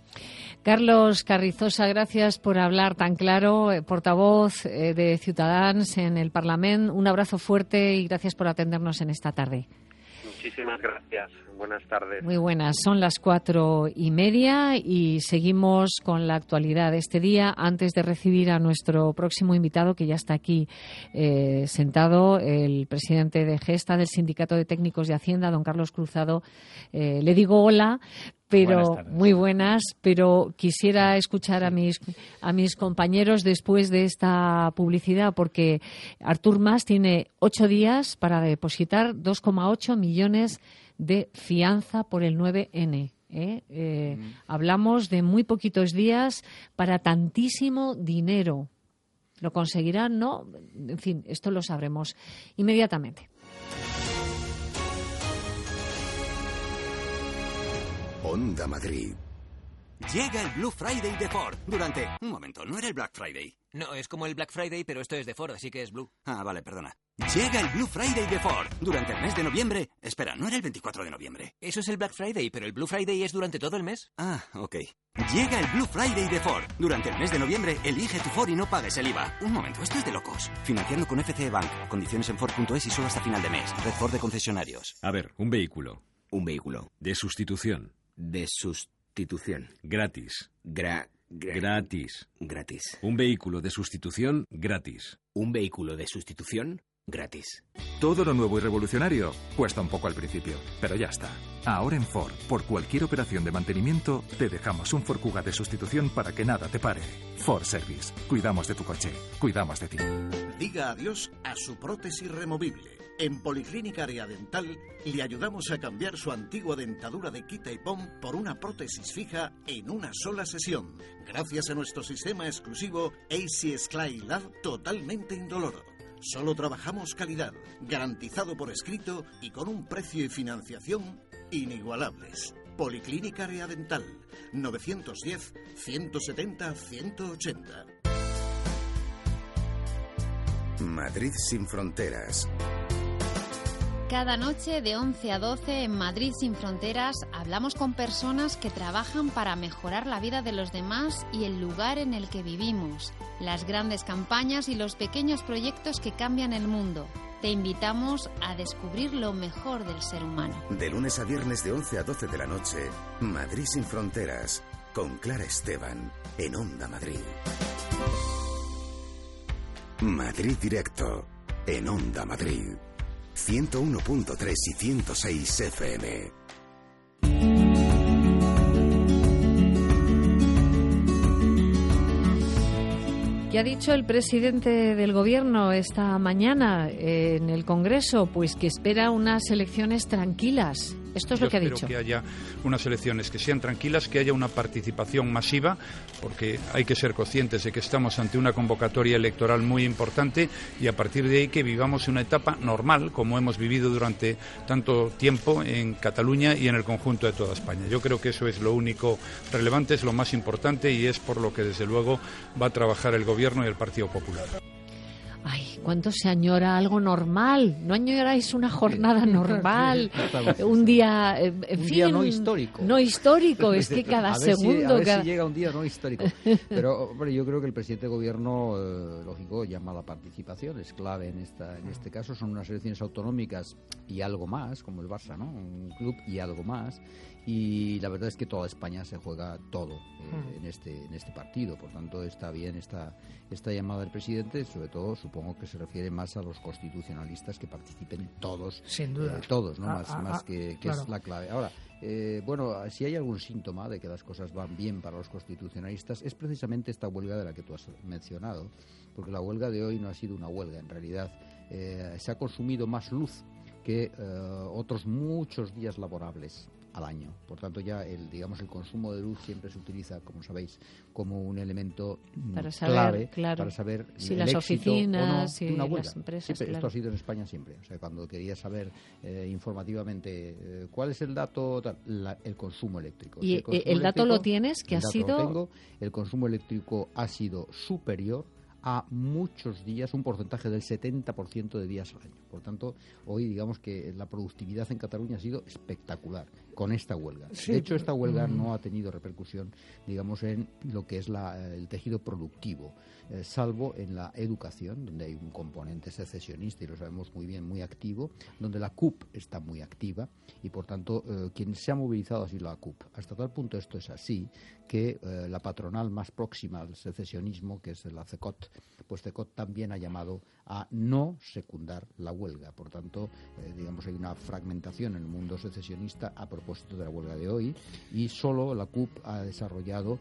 Carlos Carrizosa, gracias por hablar tan claro, portavoz de Ciutadans en el Parlamento. Un abrazo fuerte y gracias por atendernos en esta tarde. Muchísimas gracias. Buenas tardes. Muy buenas. Son las cuatro y media y seguimos con la actualidad de este día. Antes de recibir a nuestro próximo invitado, que ya está aquí eh, sentado, el presidente de Gesta, del Sindicato de Técnicos de Hacienda, don Carlos Cruzado, eh, le digo hola. Pero buenas muy buenas, pero quisiera escuchar a mis a mis compañeros después de esta publicidad, porque Artur Mas tiene ocho días para depositar dos coma ocho millones de fianza por el nueve ene. ¿eh? Eh, mm. Hablamos de muy poquitos días para tantísimo dinero. ¿Lo conseguirán? ¿No? En fin, esto lo sabremos inmediatamente. Onda Madrid. Llega el Blue Friday de Ford durante... Un momento, ¿no era el Black Friday? No, es como el Black Friday, pero esto es de Ford, así que es Blue. Ah, vale, perdona. Llega el Blue Friday de Ford durante el mes de noviembre. Espera, ¿no era el veinticuatro de noviembre? Eso es el Black Friday, pero el Blue Friday es durante todo el mes. Ah, ok. Llega el Blue Friday de Ford. Durante el mes de noviembre, elige tu Ford y no pagues el I V A. Un momento, esto es de locos. Financiando con F C E Bank. Condiciones en Ford punto es y solo hasta final de mes. Red Ford de concesionarios. A ver, un vehículo. Un vehículo. De sustitución. De sustitución. Gratis. Gra, gra, gratis. Gratis. Un vehículo de sustitución gratis. Un vehículo de sustitución gratis. Todo lo nuevo y revolucionario cuesta un poco al principio, pero ya está. Ahora en Ford, por cualquier operación de mantenimiento, te dejamos un Ford Kuga de sustitución para que nada te pare. Ford Service. Cuidamos de tu coche. Cuidamos de ti. Diga adiós a su prótesis removible. En Policlínica Área Dental le ayudamos a cambiar su antigua dentadura de quita y pon por una prótesis fija en una sola sesión, gracias a nuestro sistema exclusivo A C S Lab totalmente indoloro. Solo trabajamos calidad, garantizado por escrito y con un precio y financiación inigualables. Policlínica Área Dental, novecientos diez, ciento setenta, ciento ochenta. Madrid sin fronteras. Cada noche de once a doce en Madrid sin fronteras hablamos con personas que trabajan para mejorar la vida de los demás y el lugar en el que vivimos, las grandes campañas y los pequeños proyectos que cambian el mundo. Te invitamos a descubrir lo mejor del ser humano. De lunes a viernes de once a doce de la noche, Madrid sin fronteras, con Clara Esteban, en Onda Madrid. Madrid Directo, en Onda Madrid. ciento uno punto tres y ciento seis F M. ¿Qué ha dicho el presidente del Gobierno esta mañana en el Congreso? Pues que espera unas elecciones tranquilas Esto es Yo lo que ha espero dicho. que haya unas elecciones que sean tranquilas, que haya una participación masiva, porque hay que ser conscientes de que estamos ante una convocatoria electoral muy importante y a partir de ahí que vivamos una etapa normal, como hemos vivido durante tanto tiempo en Cataluña y en el conjunto de toda España. Yo creo que eso es lo único relevante, es lo más importante y es por lo que desde luego va a trabajar el Gobierno y el Partido Popular. Ay, ¿cuánto se añora algo normal? ¿No añoráis una jornada normal? Un día, eh, en un fin, día no histórico. No histórico, es que cada a ver si, segundo... a ver cada... si llega un día no histórico. Pero hombre, yo creo que el presidente de Gobierno, eh, lógico, llama a la participación, es clave en esta en este caso. Son unas elecciones autonómicas y algo más, como el Barça, ¿no? Un club y algo más. Y la verdad es que toda España se juega todo eh, en este en este partido. Por tanto, está bien esta, esta llamada del presidente, sobre todo supongo que se refiere más a los constitucionalistas que participen todos. Sin duda. Eh, todos, ¿no? Ah, más ah, más ah, que, que claro. es la clave. Ahora, eh, bueno, si hay algún síntoma de que las cosas van bien para los constitucionalistas, es precisamente esta huelga de la que tú has mencionado, porque la huelga de hoy no ha sido una huelga, en realidad eh, se ha consumido más luz que eh, otros muchos días laborables al año. Por tanto, ya el digamos el consumo de luz siempre se utiliza, como sabéis, como un elemento para saber, clave claro, para saber si el las éxito oficinas o no de una y huelga. las empresas. Siempre, claro. Esto ha sido en España siempre. O sea, cuando quería saber eh, informativamente eh, cuál es el dato, tal, la, el consumo eléctrico. Y si el, consumo el dato eléctrico, lo tienes, que el ha dato sido... lo tengo, el consumo eléctrico ha sido superior a muchos días, un porcentaje del setenta por ciento de días al año. Por tanto, hoy digamos que la productividad en Cataluña ha sido espectacular con esta huelga. Sí, de hecho, esta huelga mm. no ha tenido repercusión, digamos, en lo que es la, el tejido productivo, eh, salvo en la educación, donde hay un componente secesionista, y lo sabemos muy bien, muy activo, donde la C U P está muy activa, y por tanto, eh, quien se ha movilizado ha sido la C U P. Hasta tal punto esto es así, que eh, la patronal más próxima al secesionismo, que es la CECOT, pues CECOT también ha llamado a no secundar la huelga. Por tanto, eh, digamos, hay una fragmentación en el mundo secesionista a propósito de la huelga de hoy, y solo la C U P ha desarrollado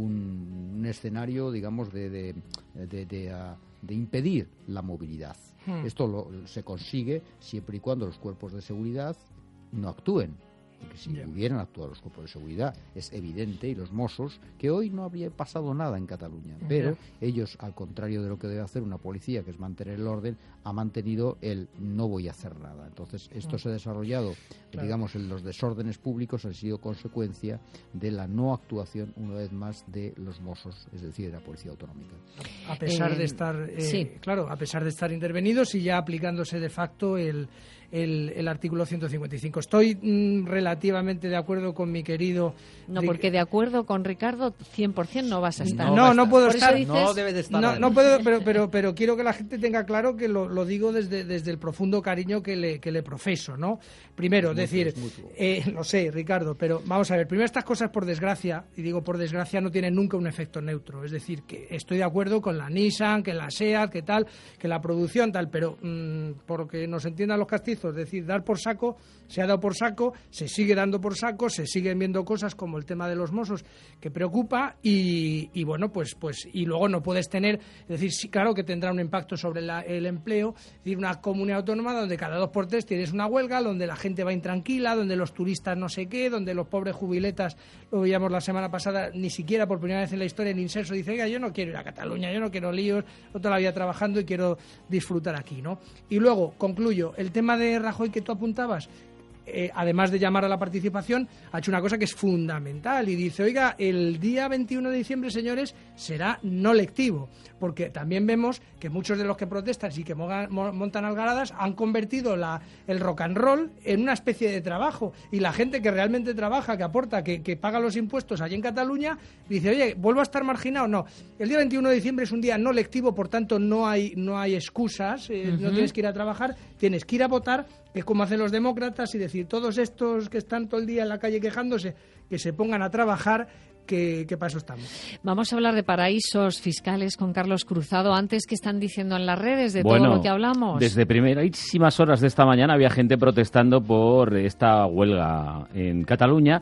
un, un escenario, digamos, de, de, de, de, uh, de impedir la movilidad. Hmm. Esto lo, se consigue siempre y cuando los cuerpos de seguridad no actúen. Porque si yeah. hubieran actuado los cuerpos de seguridad, es evidente, y los Mossos, que hoy no habría pasado nada en Cataluña. Pero yeah. ellos, al contrario de lo que debe hacer una policía, que es mantener el orden, ha mantenido el no voy a hacer nada. Entonces, esto se ha desarrollado, claro. digamos, en los desórdenes públicos, han sido consecuencia de la no actuación, una vez más, de los Mossos, es decir, de la Policía Autonómica. A pesar eh, de estar, eh, sí. claro, a pesar de estar intervenidos y ya aplicándose de facto el... El, el artículo ciento cincuenta y cinco. Estoy mm, relativamente de acuerdo con mi querido... No, porque de acuerdo con Ricardo, cien por ciento no vas a estar. No, no, no puedo Por estar. Dices, no debe de estar. No, no puedo, pero, pero, pero quiero que la gente tenga claro que lo, lo digo desde, desde el profundo cariño que le, que le profeso, ¿no? Primero, es decir, mutuo, eh, lo sé, Ricardo, pero vamos a ver, primero estas cosas, por desgracia, y digo por desgracia, no tienen nunca un efecto neutro. Es decir, que estoy de acuerdo con la Nissan, que la SEAT, que tal, que la producción, tal, pero mmm, porque nos entiendan los castizos, es decir, dar por saco, se ha dado por saco, se sigue dando por saco, se siguen viendo cosas como el tema de los Mossos que preocupa y, y bueno, pues pues y luego no puedes tener, es decir, sí, claro que tendrá un impacto sobre la, el empleo, es decir, una comunidad autónoma donde cada dos por tres tienes una huelga, donde la gente va intranquila, donde los turistas no sé qué, donde los pobres jubiletas, lo veíamos la semana pasada, ni siquiera por primera vez en la historia el Inserso dice, oiga, yo no quiero ir a Cataluña, yo no quiero líos, yo toda la vida trabajando y quiero disfrutar aquí, ¿no? Y luego, concluyo, el tema de Rajoy que tú apuntabas, Eh, además de llamar a la participación, ha hecho una cosa que es fundamental y dice, oiga, el día veintiuno de diciembre, señores, será no lectivo, porque también vemos que muchos de los que protestan y que mogan, montan algaradas han convertido la, el rock and roll en una especie de trabajo, y la gente que realmente trabaja, que aporta, que, que paga los impuestos allí en Cataluña, dice, oye, ¿vuelvo a estar marginado? No, el día veintiuno de diciembre es un día no lectivo, por tanto no hay, no hay excusas, eh, uh-huh. no tienes que ir a trabajar, tienes que ir a votar, que es como hacen los demócratas, y decir, todos estos que están todo el día en la calle quejándose, que se pongan a trabajar, que, que para eso estamos. Vamos a hablar de paraísos fiscales con Carlos Cruzado. Antes, ¿qué están diciendo en las redes de bueno, todo lo que hablamos? Desde primerísimas horas de esta mañana había gente protestando por esta huelga en Cataluña.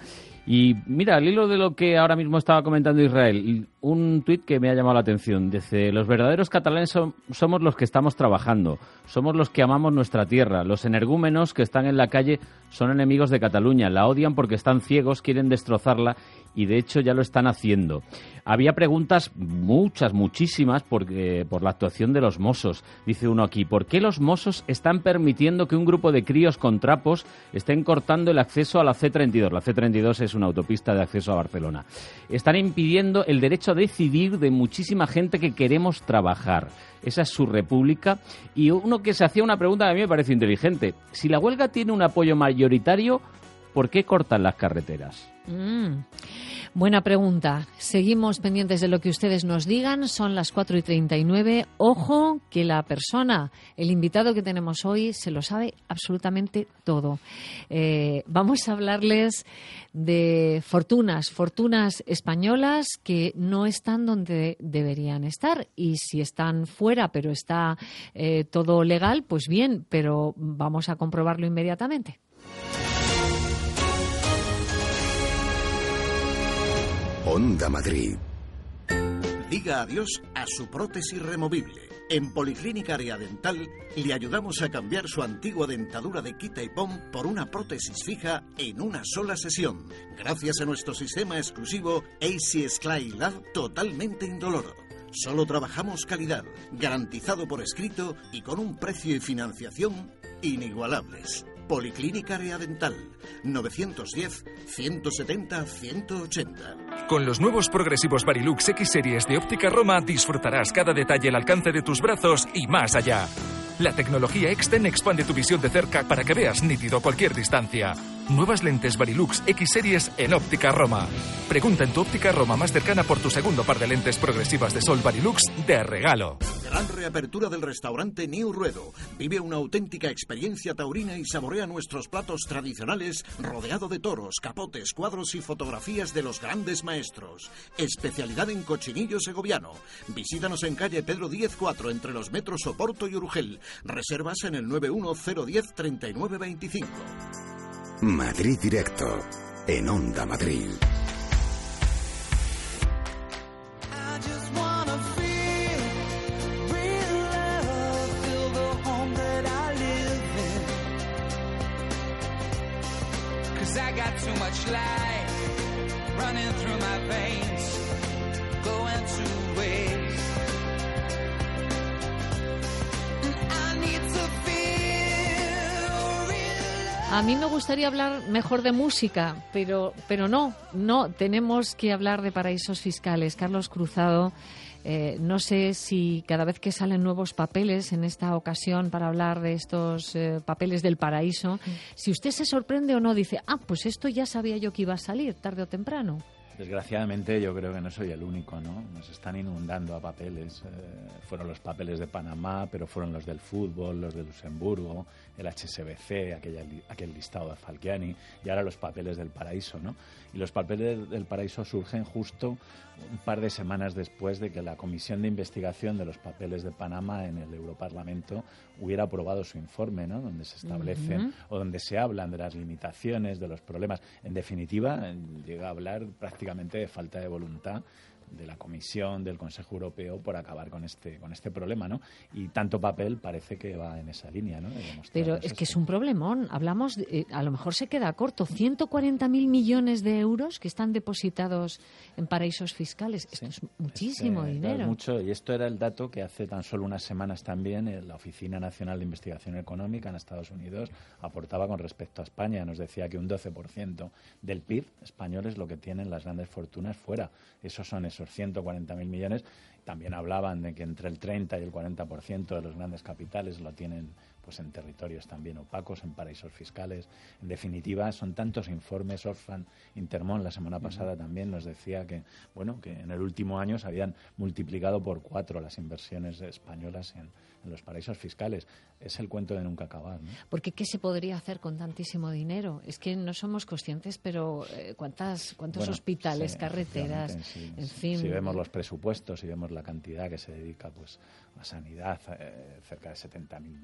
Y mira, al hilo de lo que ahora mismo estaba comentando Israel, un tuit que me ha llamado la atención. Dice, los verdaderos catalanes son, somos los que estamos trabajando, somos los que amamos nuestra tierra. Los energúmenos que están en la calle son enemigos de Cataluña, la odian porque están ciegos, quieren destrozarla y de hecho ya lo están haciendo. Había preguntas, muchas, muchísimas, por, eh, por la actuación de los Mossos. Dice uno aquí, ¿por qué los Mossos están permitiendo que un grupo de críos con trapos estén cortando el acceso a la C treinta y dos? La C treinta y dos es una autopista de acceso a Barcelona. Están impidiendo el derecho a decidir de muchísima gente que queremos trabajar. Esa es su república. Y uno que se hacía una pregunta que a mí me parece inteligente. Si la huelga tiene un apoyo mayoritario, ¿por qué cortan las carreteras? Mm. Buena pregunta. Seguimos pendientes de lo que ustedes nos digan. Son las cuatro y treinta y nueve. Ojo que la persona, el invitado que tenemos hoy, se lo sabe absolutamente todo. Eh, vamos a hablarles de fortunas, fortunas españolas que no están donde deberían estar. Y si están fuera, pero está eh, todo legal, pues bien, pero vamos a comprobarlo inmediatamente. Onda Madrid. Diga adiós a su prótesis removible. En Policlínica Área Dental le ayudamos a cambiar su antigua dentadura de quita y pon por una prótesis fija en una sola sesión, gracias a nuestro sistema exclusivo A C S Clay Lab totalmente indoloro. Solo trabajamos calidad, garantizado por escrito y con un precio y financiación inigualables. Policlínica Área Dental, novecientos diez, ciento setenta, ciento ochenta. Con los nuevos progresivos Varilux X Series de Óptica Roma disfrutarás cada detalle al alcance de tus brazos y más allá. La tecnología Extend expande tu visión de cerca para que veas nítido cualquier distancia. Nuevas lentes Varilux X Series en Óptica Roma. Pregunta en tu Óptica Roma más cercana por tu segundo par de lentes progresivas de sol Varilux de regalo. Gran reapertura del restaurante New Ruedo. Vive una auténtica experiencia taurina y saborea nuestros platos tradicionales rodeado de toros, capotes, cuadros y fotografías de los grandes maestros. Especialidad en cochinillo segoviano. Visítanos en calle Pedro Díez cuatro entre los metros Oporto y Urgel. Reservas en el nueve uno cero uno cero, treinta y nueve veinticinco. Madrid Directo, en Onda Madrid. I got too much life running through my veins, going to waste. I need to feel real. A mí me gustaría hablar mejor de música, pero, pero no, no, tenemos que hablar de paraísos fiscales. Carlos Cruzado, eh, no sé si cada vez que salen nuevos papeles, en esta ocasión para hablar de estos eh, papeles del paraíso, mm. si usted se sorprende o no, dice, ah, pues esto ya sabía yo que iba a salir, tarde o temprano. Desgraciadamente yo creo que no soy el único, ¿no? Nos están inundando a papeles. Eh, fueron los papeles de Panamá, pero fueron los del fútbol, los de Luxemburgo, el H S B C, aquella, aquel listado de Falciani, y ahora los papeles del paraíso, ¿no? Y los papeles del paraíso surgen justo un par de semanas después de que la Comisión de Investigación de los Papeles de Panamá en el Europarlamento hubiera aprobado su informe, ¿no? Donde se establecen uh-huh. o donde se hablan de las limitaciones, de los problemas. En definitiva, llega a hablar prácticamente de falta de voluntad de la Comisión, del Consejo Europeo, por acabar con este con este problema, ¿no? Y tanto papel parece que va en esa línea, ¿no? Pero es que es un problemón. Hablamos, de, eh, a lo mejor se queda corto, ciento cuarenta mil millones de euros que están depositados en paraísos fiscales. Esto sí, es muchísimo es, dinero. Es mucho, y esto era el dato que hace tan solo unas semanas también eh, la Oficina Nacional de Investigación Económica en Estados Unidos aportaba con respecto a España. Nos decía que un doce por ciento del P I B español es lo que tienen las grandes fortunas fuera. Esos son esos ciento cuarenta mil millones. También hablaban de que entre el treinta y el cuarenta por ciento de los grandes capitales lo tienen pues en territorios también opacos, en paraísos fiscales. En definitiva, son tantos informes. Orfan Intermón la semana pasada uh-huh. también nos decía que, bueno, que en el último año se habían multiplicado por cuatro las inversiones españolas en, en los paraísos fiscales. Es el cuento de nunca acabar, ¿no? Porque ¿qué se podría hacer con tantísimo dinero? Es que no somos conscientes, pero eh, ¿cuántas, ¿cuántos bueno, hospitales, sí, carreteras, sí, en sí, fin? Si vemos los presupuestos, si vemos la cantidad que se dedica pues a sanidad, eh, cerca de setenta mil millones,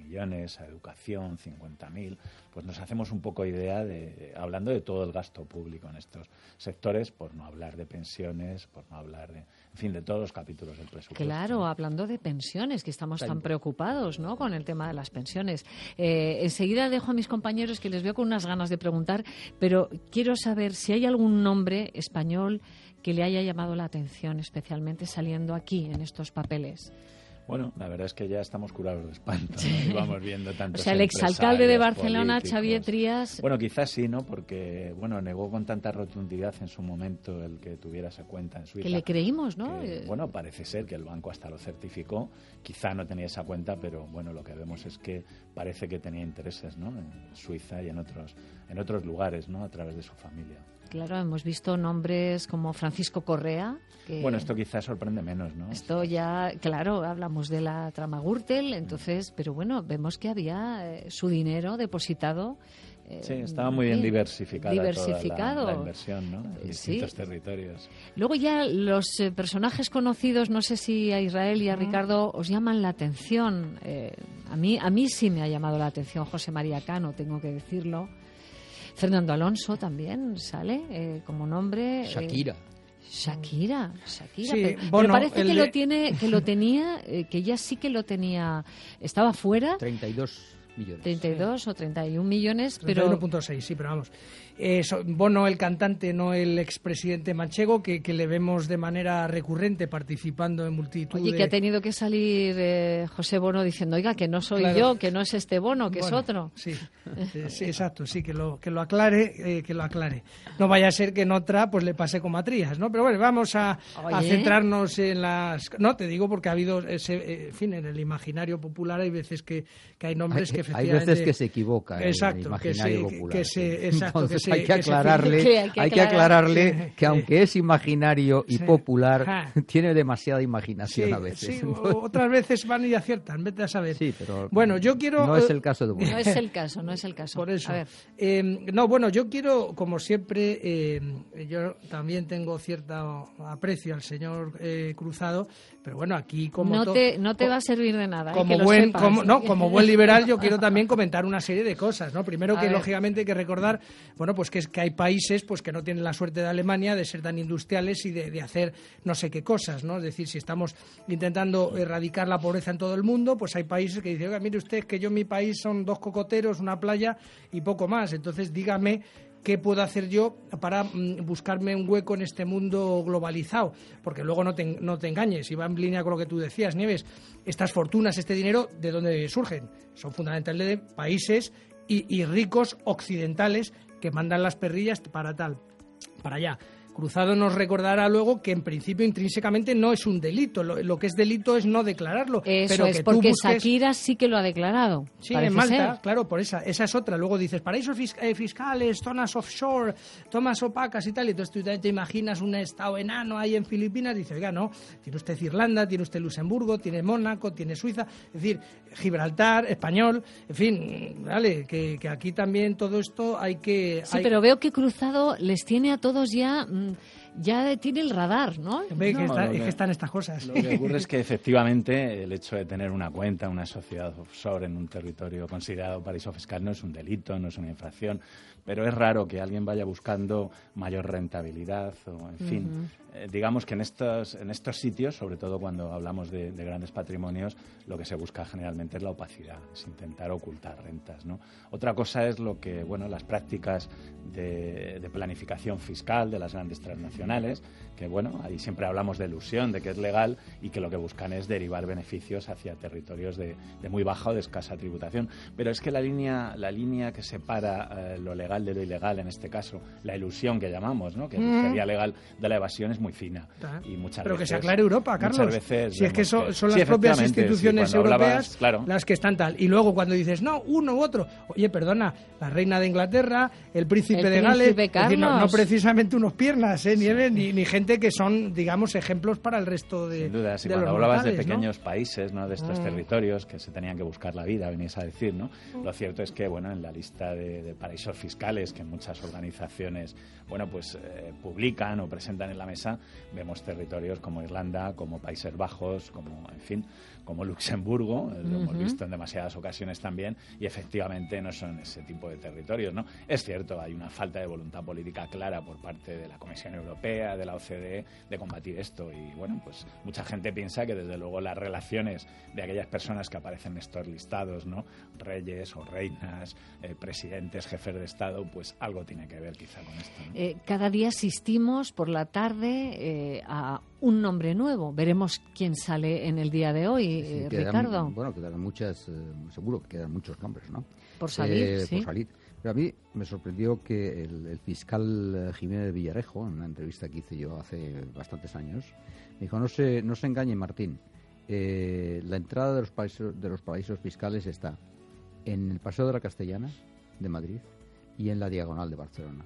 pensiones, a educación, cincuenta mil, pues nos hacemos un poco idea de, hablando de todo el gasto público en estos sectores, por no hablar de pensiones, por no hablar de, en fin, de todos los capítulos del presupuesto. Claro, hablando de pensiones, que estamos tan preocupados, ¿no?, con el tema de las pensiones. Eh, enseguida dejo a mis compañeros, que les veo con unas ganas de preguntar, pero quiero saber si hay algún nombre español que le haya llamado la atención, especialmente saliendo aquí en estos papeles. Bueno, la verdad es que ya estamos curados de espanto, ¿no? Y vamos viendo tantos. O sea, el exalcalde de Barcelona, políticos. Xavier Trias. Bueno, quizás sí, ¿no? Porque, bueno, negó con tanta rotundidad en su momento el que tuviera esa cuenta en Suiza. Que le creímos, ¿no? Que, bueno, parece ser que el banco hasta lo certificó. Quizá no tenía esa cuenta, pero, bueno, lo que vemos es que parece que tenía intereses, ¿no?, en Suiza y en otros, en otros lugares, ¿no?, a través de su familia. Claro, hemos visto nombres como Francisco Correa. Que bueno, esto quizás sorprende menos, ¿no? Esto ya, claro, hablamos de la trama Gürtel, entonces, pero bueno, vemos que había eh, su dinero depositado. Eh, sí, estaba muy bien diversificada diversificado. toda la, la inversión, ¿no?, en distintos sí. territorios. Luego ya los eh, personajes conocidos, no sé si a Israel y a Ricardo os llaman la atención. Eh, a mí, a mí sí me ha llamado la atención José María Cano, tengo que decirlo. Fernando Alonso también sale eh, como nombre. Shakira. Eh, Shakira, Shakira. Sí, pero, bueno, pero parece que de... lo tiene, que lo tenía, eh, que ella sí que lo tenía. Estaba fuera. treinta y dos millones. treinta y dos sí. o treinta y un millones, pero. treinta y uno punto seis, sí, pero vamos. Eh, so, Bono, el cantante, no el expresidente manchego, que, que le vemos de manera recurrente participando en multitud Oye, de... que ha tenido que salir eh, José Bono diciendo, oiga, que no soy claro. yo, que no es este Bono, que bueno, es otro. Sí, sí, sí, exacto, sí, que lo, que lo aclare, eh, que lo aclare. No vaya a ser que en otra pues le pase como a Trías, ¿no? Pero bueno, vamos a, a centrarnos en las... No, te digo porque ha habido, ese, eh, en fin, en el imaginario popular hay veces que, que hay nombres hay, que efectivamente... Hay veces que se equivoca exacto, en el imaginario que se, popular. Que se, sí. exacto, Entonces, que se, hay que aclararle, que hay que, hay que aclararle que, que aunque es imaginario y sí. popular, ja. tiene demasiada imaginación sí, a veces. Sí, o, otras veces van y aciertan, vete a saber. Sí, pero bueno, yo quiero... no es el caso de Bono. No es el caso, no es el caso. Por eso. A ver. Eh, no, bueno, yo quiero, como siempre, eh, yo también tengo cierto aprecio al señor eh, Cruzado, pero bueno, aquí como... No to- te, no te va a servir de nada. Como, eh, que buen, lo sepas. como, no, como buen liberal yo quiero también comentar una serie de cosas, ¿no? Primero A que ver. lógicamente hay que recordar, bueno, pues que es que hay países pues que no tienen la suerte de Alemania de ser tan industriales y de, de hacer no sé qué cosas, ¿no? Es decir, si estamos intentando erradicar la pobreza en todo el mundo, pues hay países que dicen, oiga, mire usted, que yo en mi país son dos cocoteros, una playa y poco más, entonces dígame qué puedo hacer yo para mm, buscarme un hueco en este mundo globalizado, porque luego no te, no te engañes, y va en línea con lo que tú decías, Nieves, estas fortunas, este dinero, ¿de dónde surgen? Son fundamentalmente de países y, y ricos occidentales que mandan las perrillas para tal, para allá. Cruzado nos recordará luego que en principio intrínsecamente no es un delito, lo, lo que es delito es no declararlo. Eso pero es, que porque tú busques... Shakira sí que lo ha declarado. Sí, parece en Malta, ser. claro, por esa, esa es otra. Luego dices, paraísos fis- eh, fiscales, zonas offshore, tomas opacas y tal, y entonces tú te, te imaginas un estado enano ahí en Filipinas, y dices, oiga, no, tiene usted Irlanda, tiene usted Luxemburgo, tiene Mónaco, tiene Suiza, es decir, Gibraltar, español, en fin, vale, que, que aquí también todo esto hay que... Sí, hay... pero veo que Cruzado les tiene a todos ya... Mmm, ya tiene el radar, ¿no? Ve que No, está, lo es que- que están estas cosas. Lo que ocurre es que efectivamente el hecho de tener una cuenta, una sociedad offshore en un territorio considerado paraíso fiscal no es un delito, no es una infracción, pero es raro que alguien vaya buscando mayor rentabilidad o, en fin, Ujú. eh, digamos que en estos, en estos sitios, sobre todo cuando hablamos de, de grandes patrimonios, lo que se busca generalmente es la opacidad, es intentar ocultar rentas, ¿no? Otra cosa es lo que, bueno, las prácticas de, de planificación fiscal de las grandes transnacionales, que bueno, ahí siempre hablamos de elusión, de que es legal y que lo que buscan es derivar beneficios hacia territorios de, de muy baja o de escasa tributación. Pero es que la línea, la línea que separa eh, lo legal de lo ilegal, en este caso, la ilusión que llamamos, ¿no? Que Mm. sería legal, de la evasión es muy fina. Ah, Y muchas Pero que veces, se aclare Europa, Carlos. muchas veces si es que vemos son, que- son sí, las propias efectivamente, instituciones sí, cuando europeas hablabas, claro. las que están tal. Y luego cuando dices, no, uno u otro, oye, perdona, la reina de Inglaterra, el príncipe El de Gales, príncipe es decir, no, no Carlos. precisamente unos piernas, ¿eh, Sí, Nieves, ni, ni gente que son, digamos, ejemplos para el resto de, Sin duda, sí, de cuando los hablabas mortales, de pequeños ¿no? países, ¿no? De estos Mm. territorios que se tenían que buscar la vida, venías a decir, ¿no? Lo cierto es que, bueno, en la lista de, de paraísos fiscales que muchas organizaciones, bueno, pues eh, publican o presentan en la mesa, vemos territorios como Irlanda, como Países Bajos, como, en fin, como Luxemburgo, eh, lo hemos Ujú. visto en demasiadas ocasiones también, y efectivamente no son ese tipo de territorios, ¿no? Es cierto, hay una falta de voluntad política clara por parte de la Comisión Europea, de la O C D E, de combatir esto, y bueno, pues mucha gente piensa que desde luego las relaciones de aquellas personas que aparecen en estos listados, ¿no? Reyes o reinas, eh, presidentes, jefes de Estado, pues algo tiene que ver quizá con esto, ¿no? Eh, cada día asistimos por la tarde eh, a un nombre nuevo. Veremos quién sale en el día de hoy, Sí, eh, quedan- Ricardo. Bueno, quedan muchas, eh, seguro que quedan muchos nombres, ¿no? Por salir, Eh, sí. Por salir. Pero a mí me sorprendió que el, el fiscal eh, Jiménez Villarejo, en una entrevista que hice yo hace bastantes años, me dijo, no se, no se engañe, Martín, eh, la entrada de los, paraísos, de los paraísos fiscales está en el Paseo de la Castellana de Madrid y en la Diagonal de Barcelona.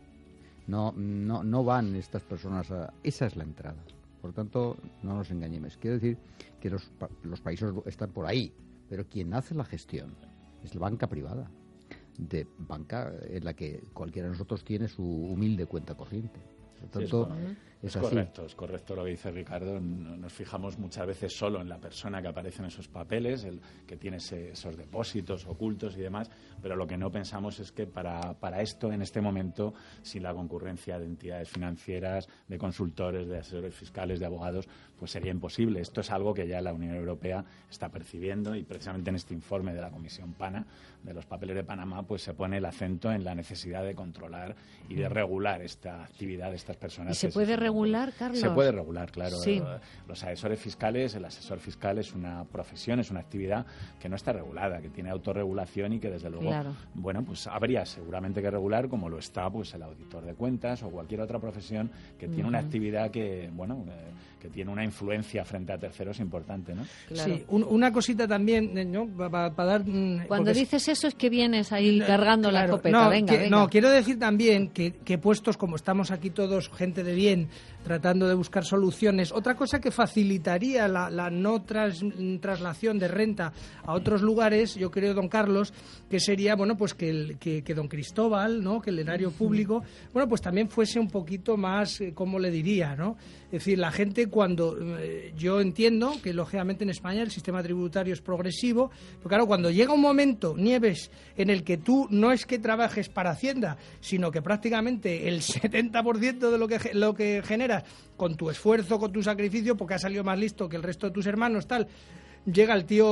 No, no, no van estas personas a... Esa es la entrada. Por tanto, no nos engañemos. Quiero decir que los, pa- los países están por ahí, pero quien hace la gestión es la banca privada, de banca en la que cualquiera de nosotros tiene su humilde cuenta corriente. Por Sí, es tanto, correcto. es Es así. correcto, es correcto lo que dice Ricardo. No- Nos fijamos muchas veces solo en la persona que aparece en esos papeles, el que tiene ese- esos depósitos ocultos y demás, pero lo que no pensamos es que para, para esto, en este momento, sin la concurrencia de entidades financieras, de consultores, de asesores fiscales, de abogados, pues sería imposible. Esto es algo que ya la Unión Europea está percibiendo y precisamente en este informe de la Comisión PANA, de los papeles de Panamá, pues se pone el acento en la necesidad de controlar y de regular esta actividad de estas personas. ¿Y se que puede regular, Carlos? Se puede regular, claro. Sí. Los asesores fiscales, el asesor fiscal es una profesión, es una actividad que no está regulada, que tiene autorregulación y que desde luego, Claro. bueno, pues habría seguramente que regular como lo está pues el auditor de cuentas o cualquier otra profesión que tiene una Ujú. actividad que, bueno, eh, que tiene una influencia frente a terceros importante, ¿no? Sí, un- una cosita también, eh, ¿no? Para dar... mm, Cuando porque- dices eso es que vienes ahí cargando la Claro, escopeta. no, venga, que- venga. no, quiero decir también que, que puestos como estamos aquí todos, gente de bien, tratando de buscar soluciones, otra cosa que facilitaría la, la no tras- traslación de renta a otros lugares, yo creo, don Carlos, que sería, bueno, pues que, el, que, que don Cristóbal, ¿no? Que el erario público, bueno, pues también fuese un poquito más, eh, ¿cómo le diría, no? Es decir, la gente cuando, eh, yo entiendo que lógicamente en España el sistema tributario es progresivo, pero claro, cuando llega un momento, Nieves, en el que tú no es que trabajes para Hacienda, sino que prácticamente el setenta por ciento de lo que, ge- lo que generas con tu esfuerzo, con tu sacrificio, porque has salido más listo que el resto de tus hermanos, tal, llega el tío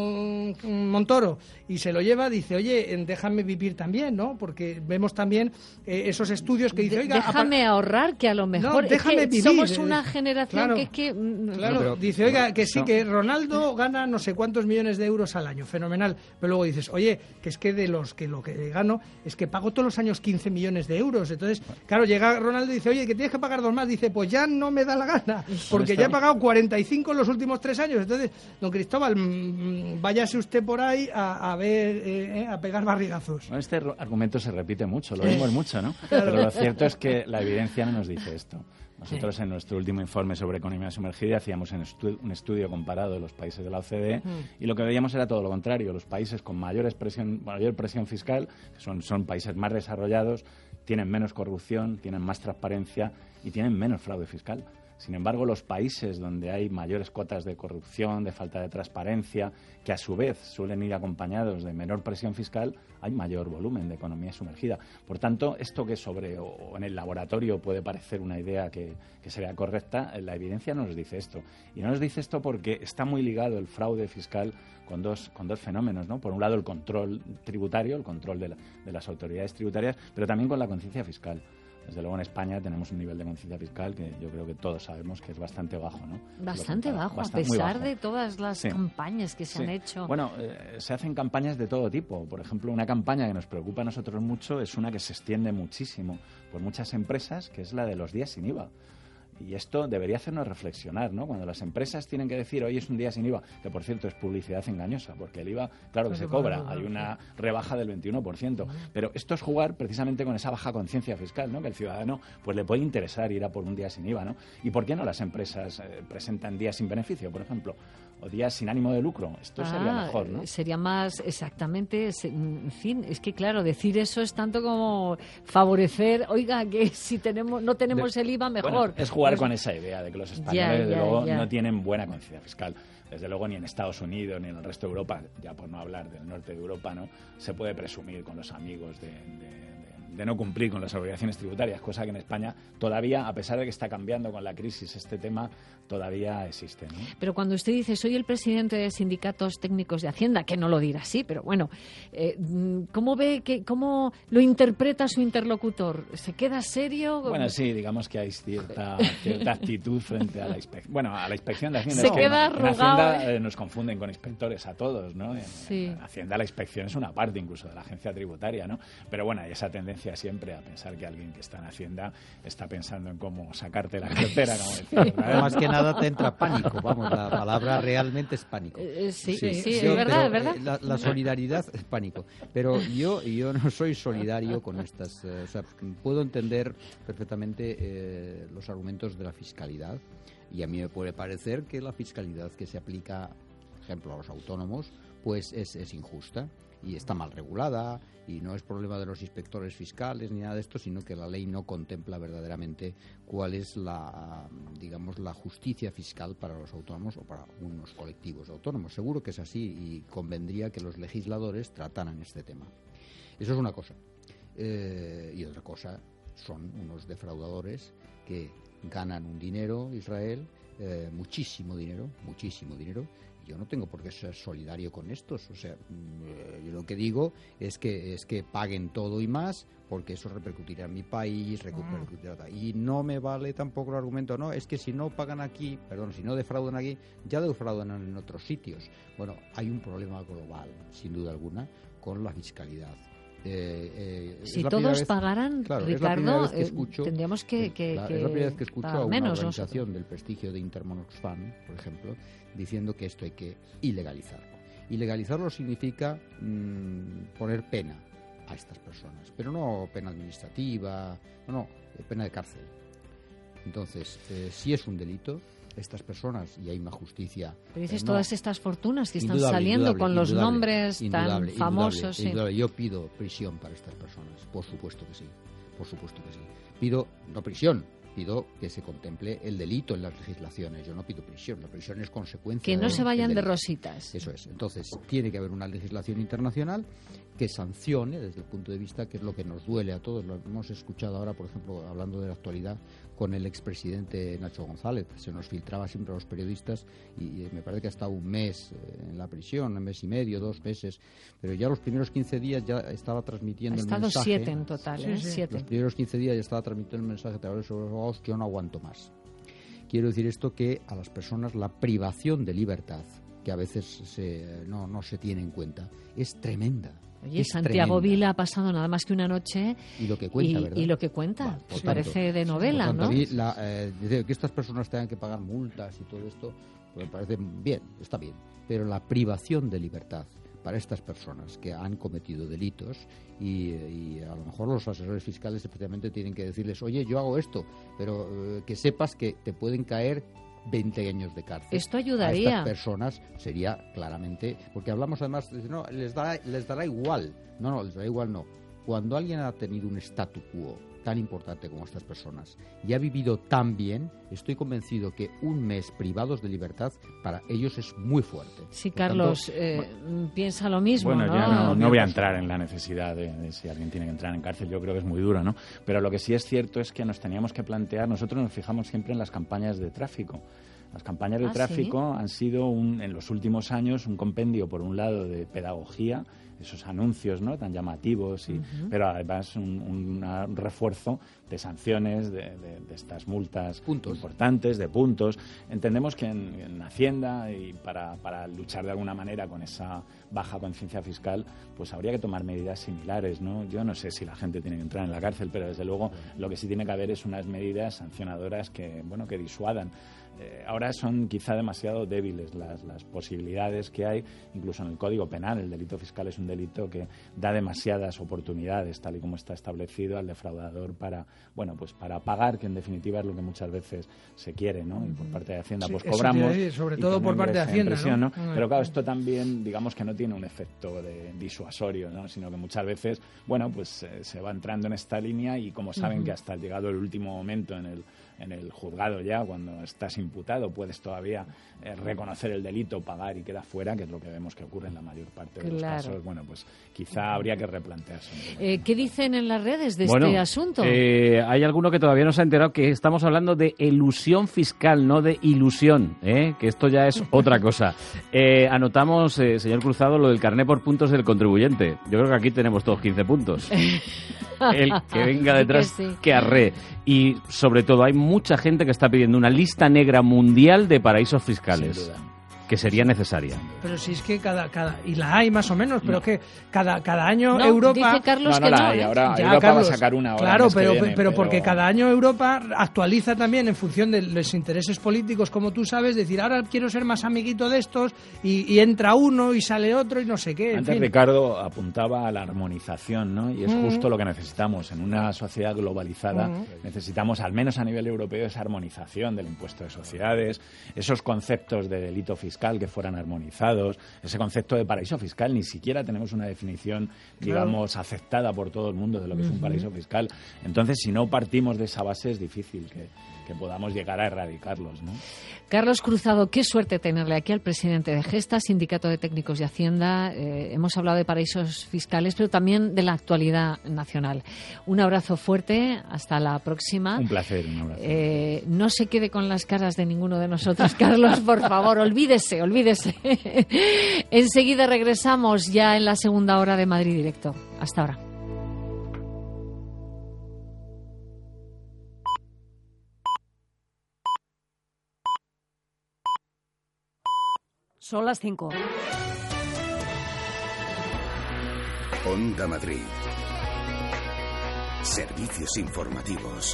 Montoro y se lo lleva, dice, oye, eh, déjame vivir también, ¿no? Porque vemos también eh, esos estudios que dice, De- oiga, déjame ahorrar, que a lo mejor es déjame que vivir, somos eh, una generación claro. que es que... mm, Claro, pero- dice, oiga, que sí, no. que Ronaldo gana no sé cuántos millones de euros al año, fenomenal. Pero luego dices, oye, que es que de los que lo que gano es que pago todos los años quince millones de euros. Entonces, claro, llega Ronaldo y dice, oye, que tienes que pagar dos más. Dice, pues ya no me da la gana, porque ya he pagado cuarenta y cinco en los últimos tres años. Entonces, don Cristóbal, mm, váyase usted por ahí a, a ver, eh, eh, a pegar barrigazos. Bueno, este ru- argumento se repite mucho, lo Eh. vemos mucho, ¿no? Claro. Pero lo cierto es que la evidencia no nos dice esto. Nosotros en nuestro último informe sobre economía sumergida hacíamos un, estu- un estudio comparado de los países de la O C D E Mm. y lo que veíamos era todo lo contrario. Los países con mayor presión, mayor presión fiscal, que son, son países más desarrollados, tienen menos corrupción, tienen más transparencia y tienen menos fraude fiscal. Sin embargo, los países donde hay mayores cotas de corrupción, de falta de transparencia, que a su vez suelen ir acompañados de menor presión fiscal, hay mayor volumen de economía sumergida. Por tanto, esto que sobre o o en el laboratorio puede parecer una idea que, que sería correcta, la evidencia no nos dice esto. Y no nos dice esto porque está muy ligado el fraude fiscal con dos, con dos fenómenos, ¿no? Por un lado, el control tributario, el control de, la- de las autoridades tributarias, pero también con la conciencia fiscal. Desde luego en España tenemos un nivel de conciencia fiscal que yo creo que todos sabemos que es bastante bajo, ¿no? Bastante Lo compara- bajo, bastante- a muy pesar bajo. de todas las Sí. campañas que se Sí. han hecho. Bueno, eh, se hacen campañas de todo tipo. Por ejemplo, una campaña que nos preocupa a nosotros mucho es una que se extiende muchísimo por muchas empresas, que es la de los días sin I V A. Y esto debería hacernos reflexionar, ¿no? Cuando las empresas tienen que decir, hoy es un día sin I V A, que por cierto es publicidad engañosa, porque el I V A, claro que se cobra, hay una rebaja del veintiuno por ciento, pero esto es jugar precisamente con esa baja conciencia fiscal, ¿no? Que el ciudadano pues le puede interesar ir a por un día sin I V A, ¿no? ¿Y por qué no las empresas eh, presentan días sin beneficio, por ejemplo? O días sin ánimo de lucro. Esto ah, sería mejor, ¿no? Sería más, exactamente, en fin, es que claro, decir eso es tanto como favorecer, oiga, que si tenemos no tenemos de, el I V A, mejor. Bueno, es jugar pues, con esa idea de que los españoles, ya, desde ya, luego, ya. no tienen buena conciencia fiscal. Desde luego, ni en Estados Unidos, ni en el resto de Europa, ya por no hablar del norte de Europa, ¿no? Se puede presumir con los amigos de... de de no cumplir con las obligaciones tributarias, cosa que en España todavía, a pesar de que está cambiando con la crisis este tema, todavía existe, ¿no? Pero cuando usted dice, soy el presidente de sindicatos técnicos de Hacienda, que no lo dirá así, pero bueno, eh, ¿cómo ve, que, cómo lo interpreta su interlocutor? ¿Se queda serio? Bueno, sí, digamos que hay cierta, cierta actitud frente a la inspección. Bueno, a la inspección de Hacienda. Se es queda en, rogado, en Hacienda eh, nos confunden con inspectores a todos, ¿no? En, sí. en Hacienda la inspección es una parte incluso de la agencia tributaria, ¿no? Pero bueno, hay esa tendencia siempre a pensar que alguien que está en Hacienda está pensando en cómo sacarte la cartera, como decía, ¿no? Más que nada te entra pánico, vamos, la palabra realmente es pánico. Eh, sí, sí, sí, es verdad, es verdad. Eh, la, la solidaridad es pánico, pero yo yo no soy solidario con estas, eh, o sea, puedo entender perfectamente eh, los argumentos de la fiscalidad y a mí me puede parecer que la fiscalidad que se aplica, por ejemplo, a los autónomos, pues es, es injusta y está mal regulada y no es problema de los inspectores fiscales ni nada de esto, sino que la ley no contempla verdaderamente cuál es la, digamos, la justicia fiscal para los autónomos o para unos colectivos autónomos. Seguro que es así y convendría que los legisladores trataran este tema. Eso es una cosa. Eh, y otra cosa son unos defraudadores que ganan un dinero, Israel, eh, muchísimo dinero, muchísimo dinero. Yo no tengo por qué ser solidario con estos, o sea, yo lo que digo es que es que paguen todo y más, porque eso repercutirá en mi país, repercutirá mm. y no me vale tampoco el argumento, no, es que si no pagan aquí, perdón, si no defraudan aquí, ya defraudan en otros sitios. Bueno, hay un problema global, sin duda alguna, con la fiscalidad. Eh, eh, si todos vez, pagaran, claro, Ricardo, es que escucho, eh, tendríamos que, que, la, que es la primera vez que escucho a una menos, organización ¿no? del prestigio de Intermon Oxfam, por ejemplo, diciendo que esto hay que ilegalizarlo. Ilegalizarlo significa mmm, poner pena a estas personas, pero no pena administrativa, no, no, pena de cárcel. Entonces, eh, si es un delito, estas personas, y hay una justicia... Pero dices eh, no, todas estas fortunas que están indudable, saliendo indudable, con los indudable, nombres indudable, tan famosos. Indudable, indudable. Sí. Yo pido prisión para estas personas, por supuesto que sí, por supuesto que sí. Pido, no prisión, pido que se contemple el delito en las legislaciones. Yo no pido prisión, la prisión es consecuencia. Que no de, se vayan de rositas. Eso es. Entonces, tiene que haber una legislación internacional que sancione desde el punto de vista que es lo que nos duele a todos. Lo hemos escuchado ahora, por ejemplo, hablando de la actualidad con el expresidente Nacho González. Se nos filtraba siempre a los periodistas y, y me parece que ha estado un mes en la prisión, un mes y medio, dos meses, pero ya los primeros quince días ya estaba transmitiendo ha el mensaje. Ha estado siete en total, ¿eh? Sí, sí. Siete. Los primeros quince días ya estaba transmitiendo el mensaje a través de los abogados, yo no aguanto más. Quiero decir esto, que a las personas la privación de libertad, que a veces se, no, no se tiene en cuenta, es tremenda. Oye, es Santiago tremenda. Vila ha pasado nada más que una noche y lo que cuenta, y, ¿verdad? Y lo que cuenta, vale, pues tanto, parece de novela, por tanto, ¿no? A mí la, eh, que estas personas tengan que pagar multas y todo esto, pues me parece bien, está bien, pero la privación de libertad para estas personas que han cometido delitos y, y a lo mejor los asesores fiscales efectivamente tienen que decirles, oye, yo hago esto, pero eh, que sepas que te pueden caer veinte años de cárcel. Esto ayudaría. A estas personas sería claramente, porque hablamos además, no, les dará, les dará igual. No, no, les dará igual no. Cuando alguien ha tenido un statu quo tan importante como estas personas y ha vivido tan bien, estoy convencido que un mes privados de libertad para ellos es muy fuerte. Sí, Por Carlos, tanto, eh, bueno, piensa lo mismo, bueno, ¿no? ya no, no voy a entrar en la necesidad de, de si alguien tiene que entrar en cárcel, yo creo que es muy duro, ¿no? Pero lo que sí es cierto es que nos teníamos que plantear, nosotros nos fijamos siempre en las campañas de tráfico. Las campañas de ah, tráfico ¿sí? han sido, un, en los últimos años, un compendio, por un lado, de pedagogía esos anuncios, ¿no?, tan llamativos, y, uh-huh. pero además un, un, un refuerzo de sanciones, de, de, de estas multas puntos. importantes, de puntos. Entendemos que en, en Hacienda, y para, para luchar de alguna manera con esa baja conciencia fiscal, pues habría que tomar medidas similares, ¿no? Yo no sé si la gente tiene que entrar en la cárcel, pero desde luego lo que sí tiene que haber es unas medidas sancionadoras que, bueno, que disuadan. Eh, ahora son quizá demasiado débiles las, las posibilidades que hay, incluso en el Código Penal. El delito fiscal es un delito que da demasiadas oportunidades, tal y como está establecido, al defraudador para, bueno, pues para pagar, que en definitiva es lo que muchas veces se quiere, ¿no? Y por parte de Hacienda, sí, pues cobramos. Decir, sobre todo por parte de Hacienda, prisión, ¿no? ¿no? Pero claro, esto también, digamos que no tiene un efecto de disuasorio, ¿no? Sino que muchas veces, bueno, pues eh, se va entrando en esta línea, y como saben uh-huh. que hasta llegado el último momento en el en el juzgado, ya cuando estás imputado, puedes todavía eh, reconocer el delito, pagar y queda fuera, que es lo que vemos que ocurre en la mayor parte de claro. los casos. Bueno, pues quizá habría que replantearse. Eh, ¿Qué dicen en las redes de bueno, este asunto? Eh, hay alguno que todavía no se ha enterado que estamos hablando de elusión fiscal, no de ilusión, ¿eh? Que esto ya es otra cosa. Eh, anotamos, eh, señor Cruzado, lo del carné por puntos del contribuyente. Yo creo que aquí tenemos todos quince puntos. El que venga detrás, que, sí. que arree. Y sobre todo hay mucha gente que está pidiendo una lista negra mundial de paraísos fiscales, que sería necesaria. Pero si es que cada, cada y la hay más o menos, pero no. que cada cada año no, Europa dice Carlos no, no que la no, hay. ¿eh? Ahora ya, Europa Carlos, va a sacar una ahora. Claro, pero, viene, pero pero porque cada año Europa actualiza también en función de los intereses políticos, como tú sabes, decir, ahora quiero ser más amiguito de estos, y, y entra uno y sale otro y no sé qué. Antes en fin. Ricardo apuntaba a la armonización, ¿no? Y es uh-huh. justo lo que necesitamos en una sociedad globalizada. Uh-huh. Necesitamos, al menos a nivel europeo, esa armonización del impuesto de sociedades, esos conceptos de delito fiscal que fueran armonizados. Ese concepto de paraíso fiscal, ni siquiera tenemos una definición, digamos, claro. aceptada por todo el mundo de lo que uh-huh. es un paraíso fiscal. Entonces, si no partimos de esa base, es difícil que, que podamos llegar a erradicarlos, ¿no? Carlos Cruzado, qué suerte tenerle aquí al presidente de Gesta, Sindicato de Técnicos de Hacienda. Eh, hemos hablado de paraísos fiscales, pero también de la actualidad nacional. Un abrazo fuerte, hasta la próxima. Un placer, un abrazo. Eh, no se quede con las caras de ninguno de nosotros, Carlos, por favor, olvídese, olvídese. Enseguida regresamos ya en la segunda hora de Madrid Directo. Hasta ahora. Son las cinco. Onda Madrid. Servicios informativos.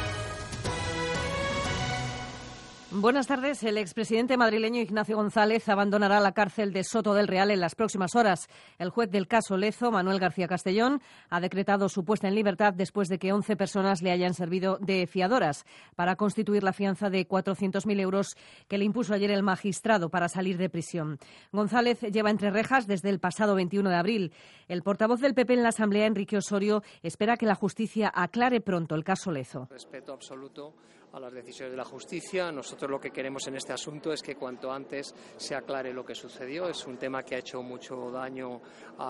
Buenas tardes. El expresidente madrileño Ignacio González abandonará la cárcel de Soto del Real en las próximas horas. El juez del caso Lezo, Manuel García Castellón, ha decretado su puesta en libertad después de que once personas le hayan servido de fiadoras para constituir la fianza de cuatrocientos mil euros que le impuso ayer el magistrado para salir de prisión. González lleva entre rejas desde el pasado veintiuno de abril. El portavoz del P P en la Asamblea, Enrique Osorio, espera que la justicia aclare pronto el caso Lezo. Respeto absoluto a las decisiones de la justicia. Nosotros lo que queremos en este asunto es que cuanto antes se aclare lo que sucedió. Es un tema que ha hecho mucho daño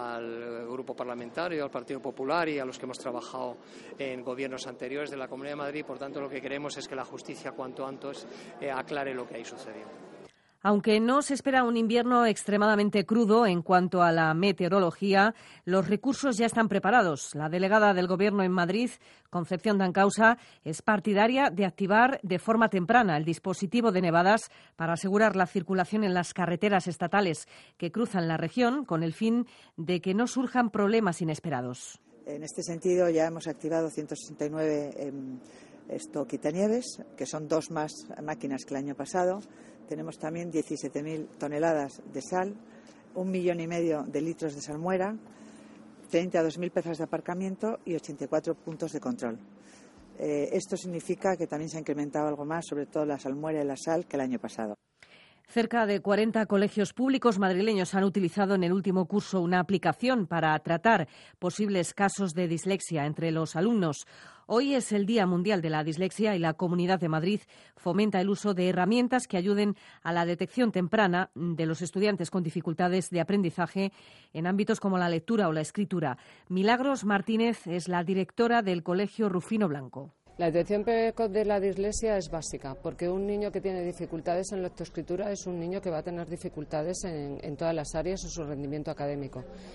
al grupo parlamentario, al Partido Popular y a los que hemos trabajado en gobiernos anteriores de la Comunidad de Madrid. Por tanto, lo que queremos es que la justicia cuanto antes eh, aclare lo que ahí sucedió. Aunque no se espera un invierno extremadamente crudo en cuanto a la meteorología, los recursos ya están preparados. La delegada del Gobierno en Madrid, Concepción Dancausa, es partidaria de activar de forma temprana el dispositivo de nevadas para asegurar la circulación en las carreteras estatales que cruzan la región con el fin de que no surjan problemas inesperados. En este sentido, ya hemos activado ciento sesenta y nueve eh, esto quitanieves, que son dos más máquinas que el año pasado. Tenemos también diecisiete mil toneladas de sal, un millón y medio de litros de salmuera, treinta y dos mil plazas de aparcamiento y ochenta y cuatro puntos de control. Eh, esto significa que también se ha incrementado algo más, sobre todo la salmuera y la sal, que el año pasado. Cerca de cuarenta colegios públicos madrileños han utilizado en el último curso una aplicación para tratar posibles casos de dislexia entre los alumnos. Hoy es el Día Mundial de la Dislexia y la Comunidad de Madrid fomenta el uso de herramientas que ayuden a la detección temprana de los estudiantes con dificultades de aprendizaje en ámbitos como la lectura o la escritura. Milagros Martínez es la directora del Colegio Rufino Blanco. La detección precoz de la dislexia es básica, porque un niño que tiene dificultades en lectoescritura es un niño que va a tener dificultades en, en todas las áreas de su rendimiento académico.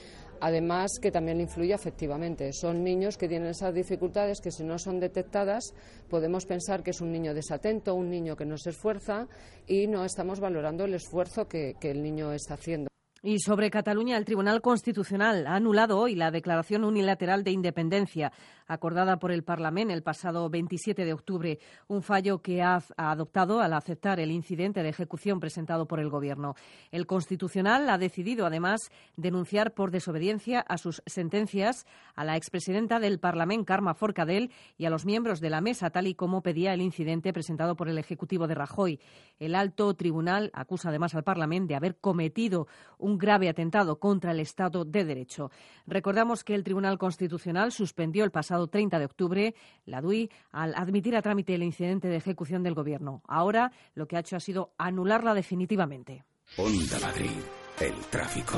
Además, que también influye afectivamente. Son niños que tienen esas dificultades que, si no son detectadas, podemos pensar que es un niño desatento, un niño que no se esfuerza, y no estamos valorando el esfuerzo que, que el niño está haciendo. Y sobre Cataluña, el Tribunal Constitucional ha anulado hoy la declaración unilateral de independencia acordada por el Parlament el pasado veintisiete de octubre, un fallo que ha adoptado al aceptar el incidente de ejecución presentado por el Gobierno. El Constitucional ha decidido, además, denunciar por desobediencia a sus sentencias a la expresidenta del Parlament, Carme Forcadell, y a los miembros de la mesa, tal y como pedía el incidente presentado por el Ejecutivo de Rajoy. El alto tribunal acusa además al Parlament de haber cometido un grave atentado contra el Estado de Derecho. Recordamos que el Tribunal Constitucional suspendió el pasado treinta de octubre la D U I al admitir a trámite el incidente de ejecución del Gobierno. Ahora lo que ha hecho ha sido anularla definitivamente. Onda Madrid, el tráfico.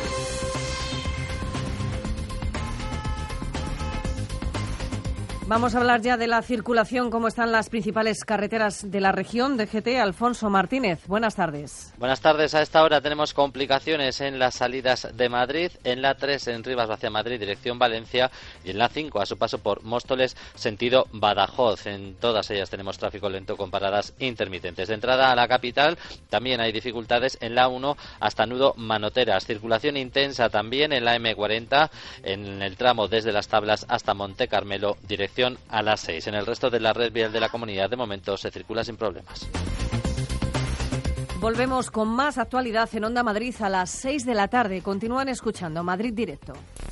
Vamos a hablar ya de la circulación, cómo están las principales carreteras de la región. D G T, Alfonso Martínez, buenas tardes. Buenas tardes. A esta hora tenemos complicaciones en las salidas de Madrid, en la tres en Rivas hacia Madrid, dirección Valencia, y en la cinco a su paso por Móstoles, sentido Badajoz. En todas ellas tenemos tráfico lento con paradas intermitentes. De entrada a la capital también hay dificultades en la uno hasta Nudo Manoteras. Circulación intensa también en la eme cuarenta, en el tramo desde Las Tablas hasta Monte Carmelo, dirección a las seis. En el resto de la red vial de la comunidad, de momento, se circula sin problemas. Volvemos con más actualidad en Onda Madrid a las seis de la tarde. Continúan escuchando Madrid Directo.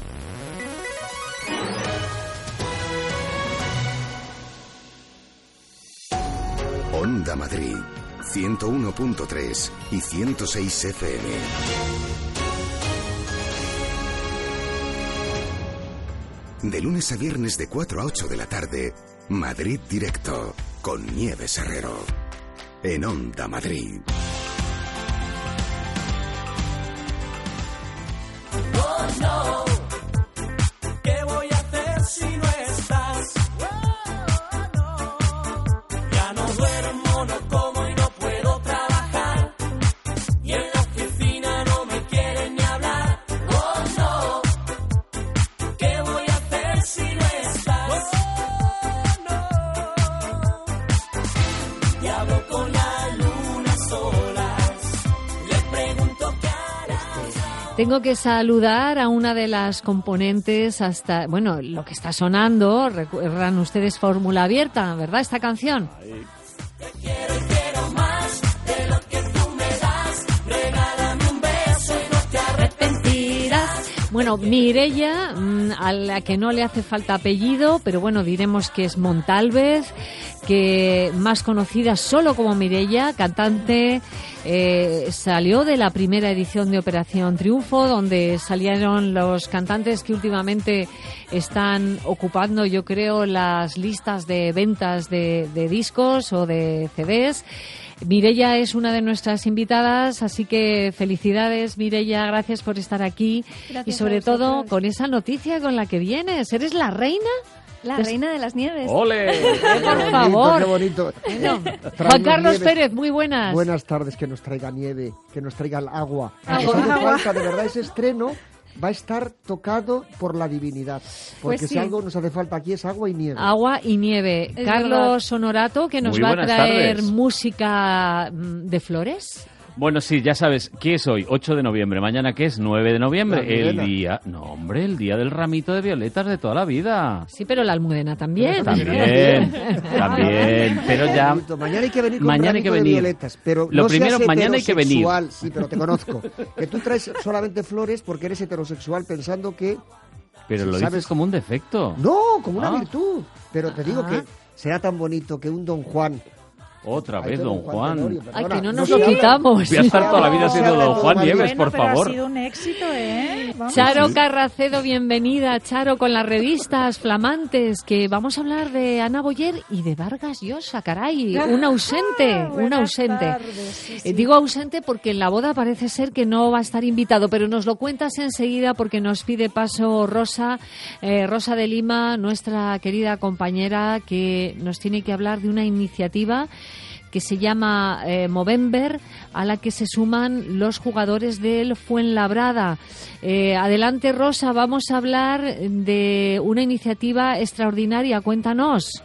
Onda Madrid, ciento uno punto tres y ciento seis efe eme. De lunes a viernes de cuatro a ocho de la tarde, Madrid Directo, con Nieves Herrero, en Onda Madrid. Oh, no. ¿Qué voy a hacer si no estás? Oh, no. Ya no duermo, no como y no puedo trabajar. Y en la oficina no me quieren ni hablar. Oh, no. ¿Qué voy a hacer si no estás? Oh, no. Y hablo con la luna solas. Le pregunto qué harás. Tengo que saludar a una de las componentes hasta, bueno, lo que está sonando, recuerdan ustedes Fórmula Abierta, ¿verdad? Esta canción. Te quiero y quiero más de lo que tú me das. Regálame un beso y no te arrepentirás. Bueno, Mireia, a la que no le hace falta apellido, pero bueno, diremos que es Montalvez, que más conocida solo como Mireia, cantante, eh, salió de la primera edición de Operación Triunfo, donde salieron los cantantes que últimamente están ocupando, yo creo, las listas de ventas de, de discos o de ce des. Mireia es una de nuestras invitadas, así que felicidades, Mireia, gracias por estar aquí. Gracias y sobre todo con esa noticia con la que vienes. ¿Eres la reina? La Pues, reina de las nieves. ¡Ole! Por favor. Qué bonito. Bueno, Juan Carlos Pérez, muy buenas. Buenas tardes, que nos traiga nieve, que nos traiga el agua. Agua, Nos hace agua. falta, de verdad, ese estreno va a estar tocado por la divinidad. Porque Pues si sí. algo nos hace falta aquí es agua y nieve. Agua y nieve. Es Carlos Honorato, que nos Muy va a buenas traer tardes. música mm, de flores. Bueno, sí, ya sabes, ¿qué es hoy? ocho de noviembre. ¿Mañana qué es? nueve de noviembre. La El Almudena. día... No, hombre, el día del ramito de violetas de toda la vida. Sí, pero la Almudena también. También, también. Pero ya... Bonito. Mañana hay que venir con Mañana un hay que ramito de venir. violetas, pero Lo no primero, seas mañana hay que venir. heterosexual. Sí, pero te conozco. Que tú traes solamente flores porque eres heterosexual pensando que... Pero Sí, lo ¿sabes? dices como un defecto. No, como una Ah. virtud. Pero te digo Ah. que será tan bonito que un don Juan... Otra Ay, vez, que don Juan. Tenorio, Ay, perdona. que no No nos se lo habla. quitamos. Voy a estar toda la vida No, siendo se habla don todo Juan Madrid. Nieves, por pero favor. ha sido un éxito, ¿eh? Vamos. Charo Carracedo, bienvenida. Charo, con las revistas flamantes, que vamos a hablar de Ana Boyer y de Vargas Llosa, caray. Un ausente, un Buenas ausente. tardes, sí, sí. Eh, Digo ausente porque en la boda parece ser que no va a estar invitado, pero nos lo cuentas enseguida porque nos pide paso Rosa, eh, Rosa de Lima, nuestra querida compañera, que nos tiene que hablar de una iniciativa que se llama eh, Movember, a la que se suman los jugadores del Fuenlabrada. Eh, adelante, Rosa, vamos a hablar de una iniciativa extraordinaria. Cuéntanos.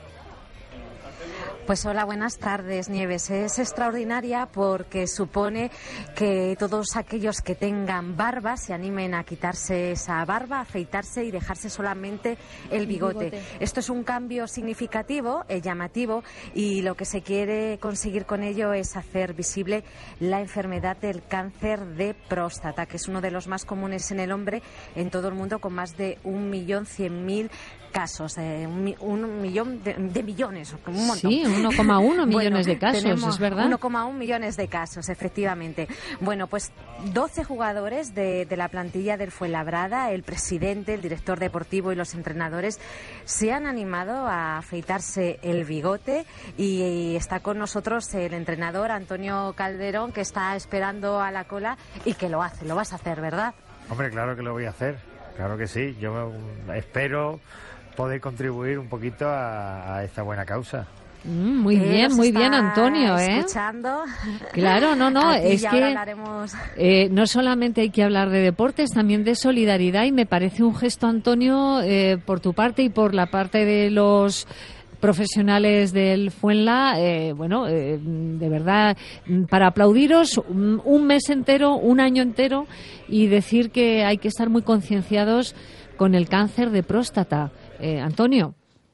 Pues hola, buenas tardes, Nieves. Es extraordinaria porque supone que todos aquellos que tengan barba se animen a quitarse esa barba, afeitarse y dejarse solamente el bigote. El bigote. Esto es un cambio significativo, eh, llamativo, y lo que se quiere conseguir con ello es hacer visible la enfermedad del cáncer de próstata, que es uno de los más comunes en el hombre en todo el mundo, con más de un millón cien mil casos, eh, un, un millón de, de millones, un montón. Sí, uno coma uno millones bueno, de casos, es verdad. uno coma uno millones de casos, efectivamente. Bueno, pues doce jugadores de, de la plantilla del Fuenlabrada, el presidente, el director deportivo y los entrenadores se han animado a afeitarse el bigote y, y está con nosotros el entrenador Antonio Calderón, que está esperando a la cola y que lo hace. Lo vas a hacer, ¿verdad? Hombre, claro que lo voy a hacer, claro que sí. Yo espero poder contribuir un poquito a, a esta buena causa. Mm, muy bien, muy bien, Antonio, ¿eh? Escuchando. Claro, no, no, es que hablaremos... eh, no solamente hay que hablar de deportes, también de solidaridad, y me parece un gesto, Antonio, eh, por tu parte y por la parte de los profesionales del Fuenla, eh, bueno, eh, de verdad, para aplaudiros un, un mes entero, un año entero, y decir que hay que estar muy concienciados con el cáncer de próstata. Eh, Antonio.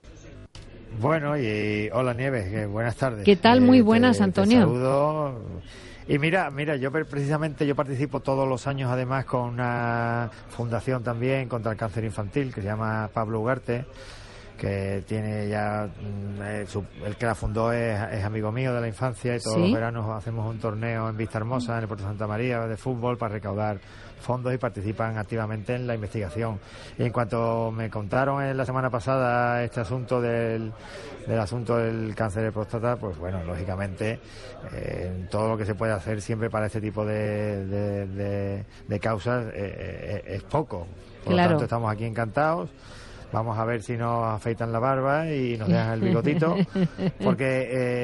Bueno, y hola Nieves, que buenas tardes. ¿Qué tal? Muy eh, buenas, te, Antonio. Te saludo. Y mira, mira, yo precisamente yo participo todos los años además con una fundación también contra el cáncer infantil que se llama Pablo Ugarte, que tiene ya, eh, su, el que la fundó es, es amigo mío de la infancia, y todos ¿Sí? los veranos hacemos un torneo en Vista Hermosa, en el Puerto Santa María, de fútbol, para recaudar fondos, y participan activamente en la investigación. Y en cuanto me contaron en la semana pasada este asunto del, del asunto del cáncer de próstata, pues bueno, lógicamente eh, todo lo que se puede hacer siempre para este tipo de, de, de, de causas eh, es poco. Por claro. lo tanto, estamos aquí encantados. Vamos a ver si nos afeitan la barba y nos dejan el bigotito, porque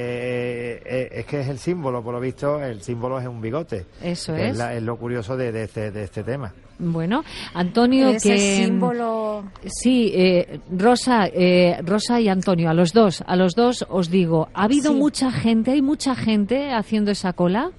eh, eh, es que es el símbolo, por lo visto, el símbolo es un bigote. Eso es. Es, la, es lo curioso de, de, este, de este tema. Bueno, Antonio, ese que símbolo. Sí, eh, Rosa, eh, Rosa y Antonio, a los dos, a los dos os digo, ¿ha habido sí. mucha gente, hay mucha gente haciendo esa cola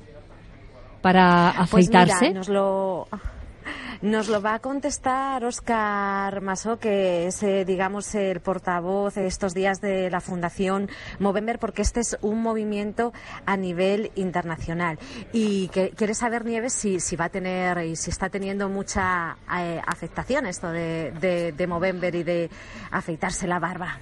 para afeitarse? Pues mira, nos lo... Nos lo va a contestar Óscar Masó, que es, eh, digamos, el portavoz estos días de la Fundación Movember, porque este es un movimiento a nivel internacional. Y que quiere saber, Nieves, si, si va a tener y si está teniendo mucha eh, afectación esto de, de, de Movember y de afeitarse la barba.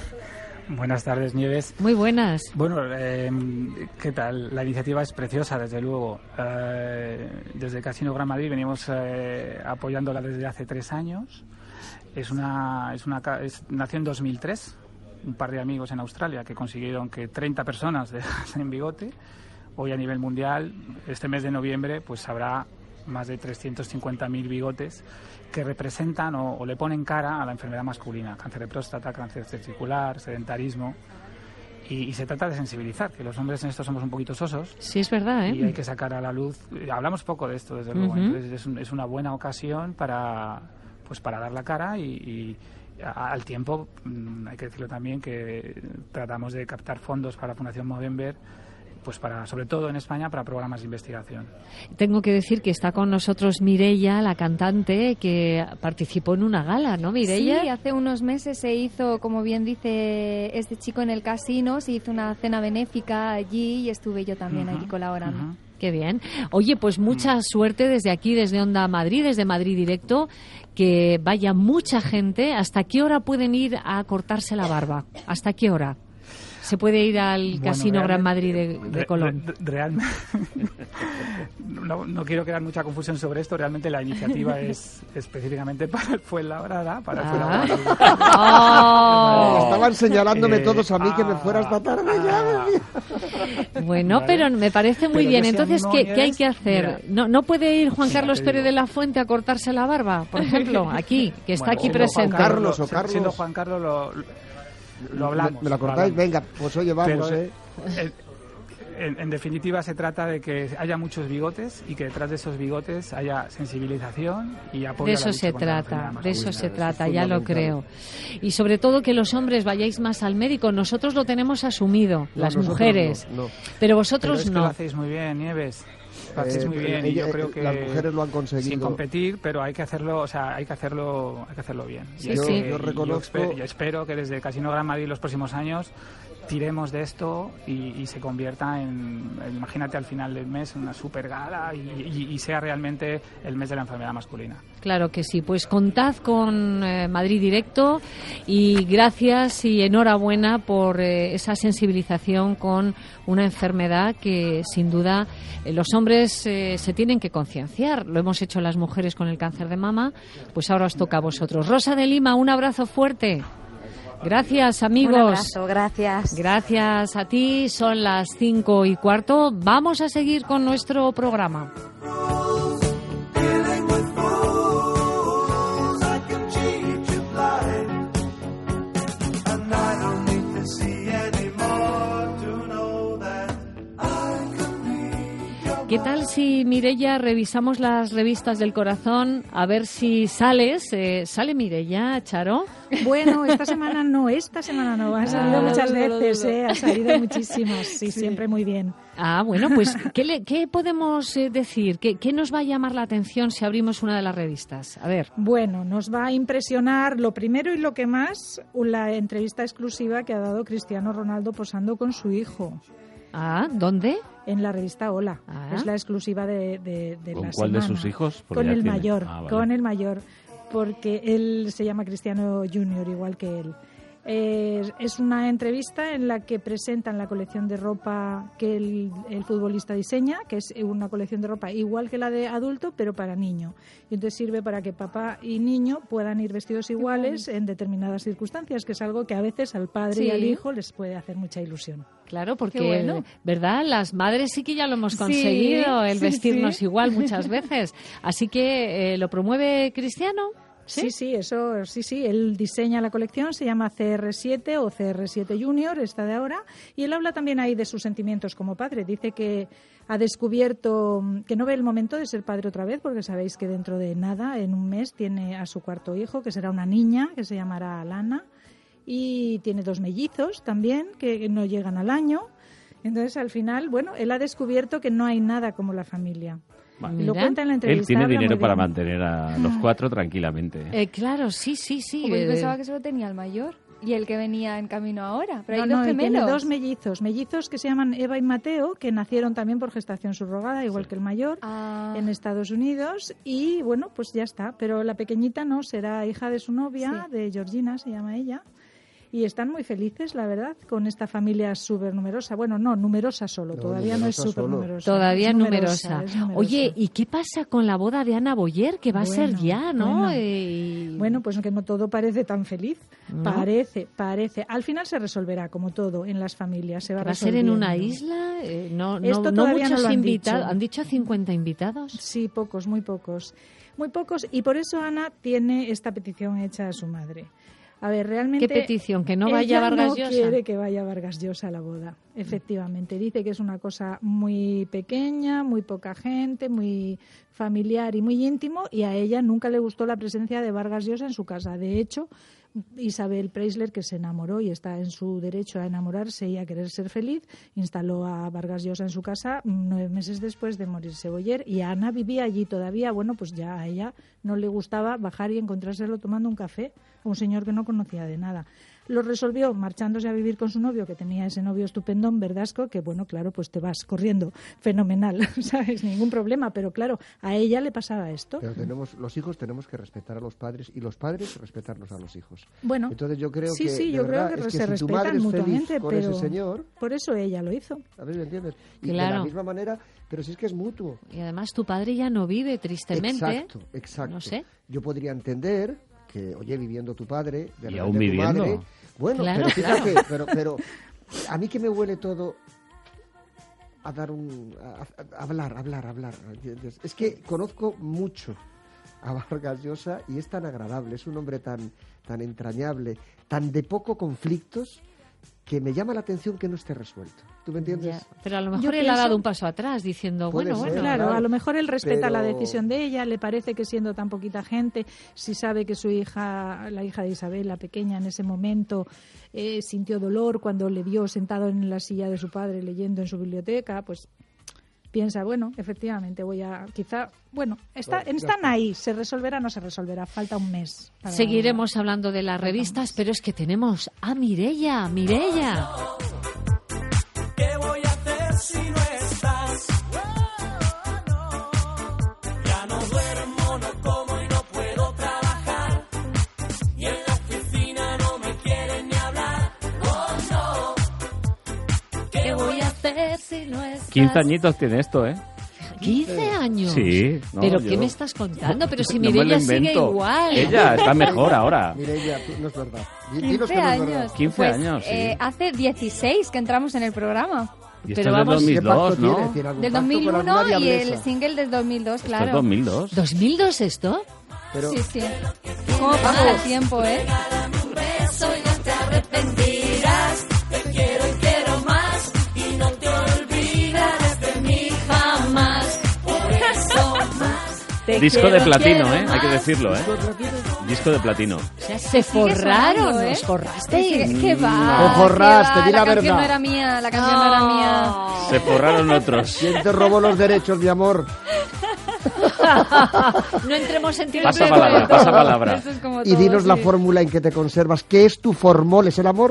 Buenas tardes, Nieves. Muy buenas. Bueno, eh, ¿qué tal? La iniciativa es preciosa, desde luego. Eh, desde Casino Gran Madrid venimos eh, apoyándola desde hace tres años. Es una, es una, es, nació en dos mil tres, un par de amigos en Australia que consiguieron que treinta personas dejasen bigote. Hoy a nivel mundial, este mes de noviembre, pues habrá más de trescientos cincuenta mil bigotes que representan o, o le ponen cara a la enfermedad masculina, cáncer de próstata, cáncer testicular, sedentarismo, y, y se trata de sensibilizar, que los hombres en esto somos un poquito sosos. Sí, es verdad, ¿eh? Y hay que sacar a la luz, hablamos poco de esto, desde luego, uh-huh. Entonces es, un, es una buena ocasión para, pues para dar la cara y, y a, al tiempo, hay que decirlo también, que tratamos de captar fondos para la Fundación Movember, pues para, sobre todo en España, para programas de investigación. Tengo que decir que está con nosotros Mireia, la cantante, que participó en una gala, ¿no, Mireia? Sí, hace unos meses se hizo, como bien dice este chico en el casino, se hizo una cena benéfica allí y estuve yo también uh-huh, allí colaborando. Uh-huh. Qué bien. Oye, pues mucha uh-huh. suerte desde aquí, desde Onda Madrid, desde Madrid Directo, que vaya mucha gente. ¿Hasta qué hora pueden ir a cortarse la barba? ¿Hasta qué hora se puede ir al bueno, Casino Gran Madrid de, de Colón? Re, re, realmente, no, no quiero crear mucha confusión sobre esto. Realmente la iniciativa es específicamente para el Fuenlabrada, para el ah. Fuenlabrada. Oh. Estaban señalándome eh, todos a mí ah, que me fuera esta tarde ah, ya. Bueno, vale. Pero me parece muy pero bien. Entonces, ¿qué, ¿qué hay que hacer? Mira, ¿No, ¿No puede ir Juan mira, Carlos Pérez de la Fuente a cortarse la barba, por ejemplo, aquí, que está bueno, aquí presente? Juan Carlos, o Carlos. Siendo Juan Carlos lo... Lo hablamos. ¿Me, me lo cortáis? Venga, pues oye, vamos, pero, ¿eh? eh en, en definitiva se trata de que haya muchos bigotes y que detrás de esos bigotes haya sensibilización y apoyo. De a la eso lucha se contra la trata, enfermedad de eso masculina. se trata, ya lo creo. Y sobre todo que los hombres vayáis más al médico. Nosotros lo tenemos asumido, No, las nosotros mujeres, no, no. pero vosotros Pero es que no. lo hacéis muy bien, Nieves. Lo hacéis Eh, muy bien eh, y yo eh, creo que las mujeres lo han conseguido. sin competir, pero hay que hacerlo, o sea, hay que hacerlo, hay que hacerlo bien. Sí, Y hay sí. que- Yo y reconozco- espero, yo espero que desde Casino Gran Madrid los próximos años tiremos de esto y, y se convierta en, imagínate al final del mes, una super gala y, y- y sea realmente el mes de la enfermedad masculina. Claro que sí, pues contad con eh, Madrid Directo y gracias y enhorabuena por eh, esa sensibilización con una enfermedad que sin duda eh, los hombres eh, se tienen que concienciar. Lo hemos hecho las mujeres con el cáncer de mama, pues ahora os toca a vosotros. Rosa de Lima, un abrazo fuerte. Gracias, amigos. Un abrazo, gracias. Gracias a ti, son las cinco y cuarto. Vamos a seguir con nuestro programa. ¿Qué tal si, Mireia, revisamos las revistas del corazón a ver si sales? Eh, ¿Sale Mireia, Charo? Bueno, esta semana no, esta semana no. Ha salido Ah, muchas no, no, no, veces, no. eh, ha salido muchísimas, sí, siempre muy bien. Ah, bueno, pues ¿qué, le- qué podemos eh, decir? ¿Qué, ¿Qué nos va a llamar la atención si abrimos una de las revistas? A ver. Bueno, nos va a impresionar lo primero y lo que más, la entrevista exclusiva que ha dado Cristiano Ronaldo posando con su hijo. Ah, ¿dónde? En la revista Hola. Ah. Es la exclusiva de, de, de ¿Con la cuál de semana. sus hijos? Porque Con ya el tiene. mayor, Ah, vale. con el mayor, porque él se llama Cristiano Junior, igual que él. Eh, es una entrevista en la que presentan la colección de ropa que el, el futbolista diseña, que es una colección de ropa igual que la de adulto, pero para niño. Y entonces sirve para que papá y niño puedan ir vestidos iguales en determinadas circunstancias, que es algo que a veces al padre y Sí. al hijo les puede hacer mucha ilusión. Claro, porque, Qué bueno. ¿verdad? Las madres sí que ya lo hemos Sí, conseguido, el sí, vestirnos sí. igual muchas veces. Así que, eh, ¿lo promueve Cristiano? Sí, sí, eso, sí, sí. Él diseña la colección, se llama C R siete o C R siete Junior, esta de ahora, y él habla también ahí de sus sentimientos como padre. Dice que ha descubierto que no ve el momento de ser padre otra vez, porque sabéis que dentro de nada, en un mes, tiene a su cuarto hijo, que será una niña, que se llamará Alana, y tiene dos mellizos también, que no llegan al año. Entonces, al final, bueno, él ha descubierto que no hay nada como la familia. Y lo cuenta en la entrevista. Él tiene habla dinero muy para bien. mantener a los cuatro tranquilamente. ¿eh? Eh, claro, sí, sí, sí. Pues eh, pensaba que solo tenía el mayor y el que venía en camino ahora. Pero No, hay no, dos y tiene gemelos. dos mellizos, mellizos que se llaman Eva y Mateo, que nacieron también por gestación subrogada, igual que el mayor, Ah. en Estados Unidos. Y bueno, pues ya está. Pero la pequeñita no, será hija de su novia, de Georgina, se llama ella. Y están muy felices, la verdad, con esta familia súper numerosa. Bueno, no, numerosa solo, No, todavía no es numerosa súper solo. numerosa. Todavía es numerosa. es numerosa. Oye, ¿y qué pasa con la boda de Ana Boyer? Que va a ser Bueno, ya, ¿no? bueno. Eh, Bueno, pues que no todo parece tan feliz. ¿No? Parece, parece. Al final se resolverá, como todo, en las familias. Se va, ¿Va a ser en una resolviendo. isla? Eh, no, no, Esto no todavía muchos no lo han invitados. dicho. ¿Han dicho cincuenta invitados? Sí, pocos, muy pocos. Muy pocos. Y por eso Ana tiene esta petición hecha a su madre. A ver, realmente... ¿Qué petición? ¿Que no vaya ella Vargas no Llosa? quiere que vaya Vargas Llosa a la boda, efectivamente. Dice que es una cosa muy pequeña, muy poca gente, muy familiar y muy íntimo, y a ella nunca le gustó la presencia de Vargas Llosa en su casa. De hecho, Isabel Preisler, que se enamoró y está en su derecho a enamorarse y a querer ser feliz, instaló a Vargas Llosa en su casa nueve meses después de morirse Boyer, y Ana vivía allí todavía. Bueno, pues ya a ella no le gustaba bajar y encontrárselo tomando un café a un señor que no conocía de nada. Lo resolvió marchándose a vivir con su novio, que tenía ese novio estupendón, verdasco, que bueno, claro, pues te vas corriendo, fenomenal, ¿sabes? Ningún problema, pero claro, a ella le pasaba esto. Pero tenemos, los hijos tenemos que respetar a los padres y los padres respetarnos a los hijos. Bueno, entonces yo creo sí, que sí, de yo verdad, creo que es se que si tu madre respetan es feliz mutuamente, con pero ese señor, por eso ella lo hizo. a ver, ¿me entiendes? Y de Claro. la misma manera, pero si es que es mutuo. Y además tu padre ya no vive, tristemente. Exacto, exacto. No sé. Yo podría entender que, oye, viviendo tu padre, de Y repente aún tu viviendo. madre, bueno, Claro, pero fíjate, claro. pero, pero a mí que me huele todo a dar un, a, a hablar, hablar, hablar. ¿Entiendes? Es que conozco mucho a Vargas Llosa y es tan agradable, es un hombre tan, tan entrañable, tan de poco conflictos, que me llama la atención que no esté resuelto. ¿Tú me entiendes? Ya, pero a lo mejor Yo él pienso- ha dado un paso atrás diciendo, Puede bueno, ser, bueno. Claro, claro. a lo mejor él respeta la Pero- decisión de ella, le parece que siendo tan poquita gente, si sabe que su hija, la hija de Isabel, la pequeña, en ese momento eh, sintió dolor cuando le vio sentado en la silla de su padre leyendo en su biblioteca, pues piensa, bueno, efectivamente voy a, quizá, bueno, está, Bueno, ya están está. ahí, se resolverá o no se resolverá, falta un mes. para- Seguiremos hablando de las revistas, pero es que tenemos a Mireia, Mireia. ¿Qué voy a hacer si no estás? Ya no duermo, no como y no puedo trabajar. Y en la oficina no me quieren ni hablar. Oh no. ¿Qué voy a hacer si no estás? quince añitos tiene esto, ¿eh? quince años. Sí. no, ¿Pero yo- qué me estás contando? Pero si No me lo Mireia sigue invento. igual. Ella está mejor ahora. Mireia, tú- no es verdad. Di- dinos quince que no es años. verdad. quince Pues, años, sí. eh, hace dieciséis que entramos en el programa. Y esto pero es del vamos- dos mil ¿Qué pacto dos, ¿no? tiene? ¿Tiene algún Del pacto con dos mil uno alguna y el diablesa? single del dos mil dos, Esto es claro. dos mil dos. ¿dos mil dos esto? Pero, Sí, sí. ¿Cómo pasa el tiempo, eh? Un beso y no te arrepentirás. Te quiero y quiero más. Y no te olvidarás de mí jamás. Por eso más. Te Disco quiero, de platino, quiero ¿eh? Hay que más. decirlo, ¿eh? Disco de platino. O sea, se Sigue forraron, sonando, ¿eh? ¿os forrasteis? ¿Qué, qué va? No ¿Qué forraste, va? di la canción verdad. no era mía, la canción no era mía. Se forraron otros. ¿quién te robó los derechos, mi amor? No entremos en Pasa tiempo. palabra, pasa palabra. Eso es como Y todo, dinos la sí. fórmula en que te conservas. ¿Qué es tu formol? ¿Es el amor?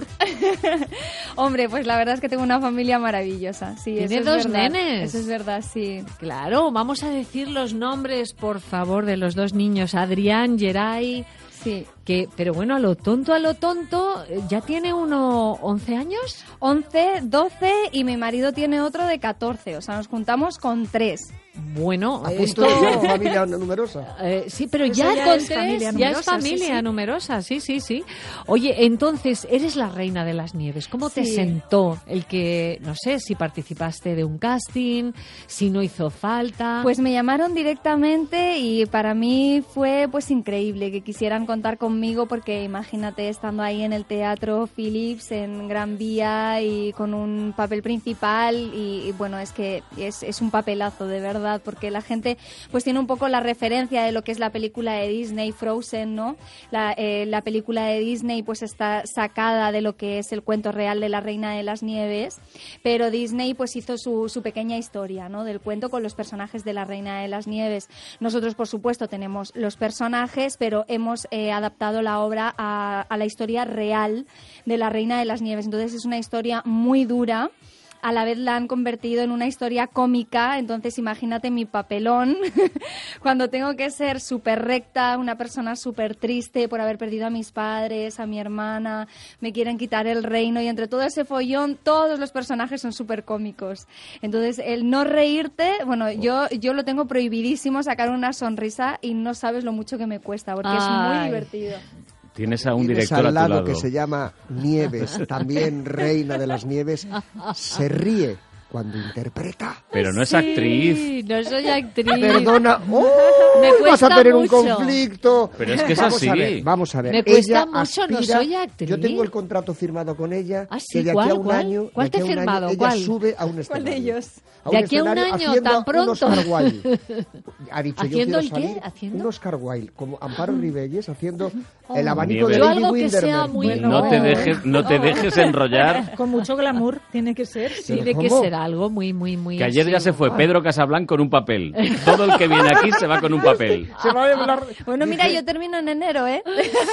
Hombre, pues la verdad es que tengo una familia maravillosa. Sí, Tiene eso es dos verdad. nenes. Eso es verdad, sí. Claro, vamos a decir los nombres, por favor, de los dos niños, Adrián, Geray, Sí. que, pero bueno, a lo tonto, a lo tonto, eh, ¿ya tiene uno once años? once, doce y mi marido tiene otro de catorce. O sea, nos juntamos con tres. Bueno, A esto... punto de ser familia numerosa. Eh, sí, pero Eso ya, ya con es tres familia ya es numerosa, familia sí, sí. numerosa, sí, sí, sí. Oye, entonces, eres la reina de las nieves. ¿Cómo te Sí. sentó el que, no sé, si participaste de un casting, si no hizo falta? Pues me llamaron directamente y para mí fue pues increíble que quisieran contar conmigo porque imagínate estando ahí en el Teatro Philips en Gran Vía y con un papel principal y, y, bueno, es que es, es un papelazo de verdad porque la gente pues tiene un poco la referencia de lo que es la película de Disney Frozen, ¿no? La, eh, la película de Disney pues está sacada de lo que es el cuento real de la Reina de las Nieves, pero Disney pues hizo su, su pequeña historia, ¿no? Del cuento con los personajes de la Reina de las Nieves. Nosotros, por supuesto, tenemos los personajes, pero hemos eh, adaptado la obra a, a la historia real de la Reina de las Nieves. Entonces es una historia muy dura. A la vez la han convertido en una historia cómica, entonces imagínate mi papelón cuando tengo que ser súper recta, una persona súper triste por haber perdido a mis padres, a mi hermana, me quieren quitar el reino y entre todo ese follón todos los personajes son súper cómicos. Entonces el no reírte, bueno, yo, yo lo tengo prohibidísimo sacar una sonrisa y no sabes lo mucho que me cuesta porque es muy Ay. divertido. Tienes a un Tienes director al a tu lado, lado. que se llama Nieves, también reina de las nieves, se ríe cuando interpreta. Pero no es Sí, actriz. no soy actriz. Perdona, ¡oh! Me vas cuesta a tener un mucho. conflicto. Pero es que es vamos así. A ver, vamos a ver. Me cuesta Ella mucho, no aspira- soy actriz. Yo tengo el contrato firmado con ella. ¿Ah, sí? Que de aquí ¿Cuál, a un cuál? año, de ¿Cuál aquí te he a un año, firmado? ella ¿Cuál? sube a un ¿Cuál escenario. de ellos? A De un aquí a un escenario año, haciendo tan pronto. Un Oscar Wilde. Ha dicho, yo ¿Haciendo quiero el qué? salir ¿Haciendo? un Oscar Wilde, como Amparo Ribelles, haciendo el Oh. abanico de Yo Lady algo que sea Windermere. muy- Y no te dejes, no te dejes enrollar. Con mucho glamour tiene que ser. Sí. Tiene que ¿Cómo? ser algo muy, muy, muy... Que ayer ya así. se fue Pedro Casablanca con un papel. Todo el que viene aquí se va con un papel. Se va a hablar. Bueno, mira, yo termino en enero, ¿eh?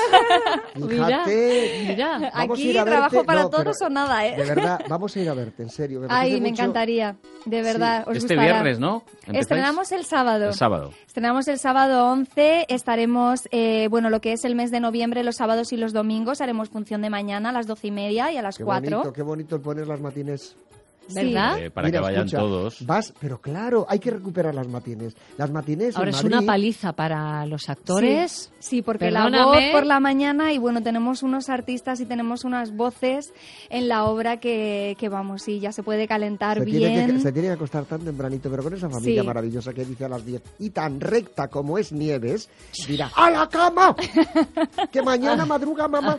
Mira, Fíjate. mira. Vamos a Aquí ir a trabajo verte. para No, pero todos o nada, ¿eh? De verdad, vamos a ir a verte, en serio. Me Ay, apetece me mucho. encantaría, de verdad, os Este gustará. viernes, ¿no? ¿Empezáis? Estrenamos el sábado. El sábado. Estrenamos el sábado once, estaremos, eh, bueno, lo que es el mes de noviembre, los sábados y los domingos, haremos función de mañana a las doce y media y a las Qué cuatro. bonito, qué bonito el poner las matines. ¿Verdad? Eh, para Mira, que vayan escucha, todos. Vas, pero claro, hay que recuperar las matinés. Las matinés Ahora en es Madrid, una paliza para los actores. Sí, sí, porque Perdóname. la voz por la mañana y bueno, tenemos unos artistas y tenemos unas voces en la obra que, que vamos, sí, ya se puede calentar se bien. tiene, que, se tiene que acostar tan tempranito, pero con esa familia Sí. maravillosa que dice a las diez y tan recta como es Nieves, dirá ¡a la cama! ¡Que mañana madruga mamá!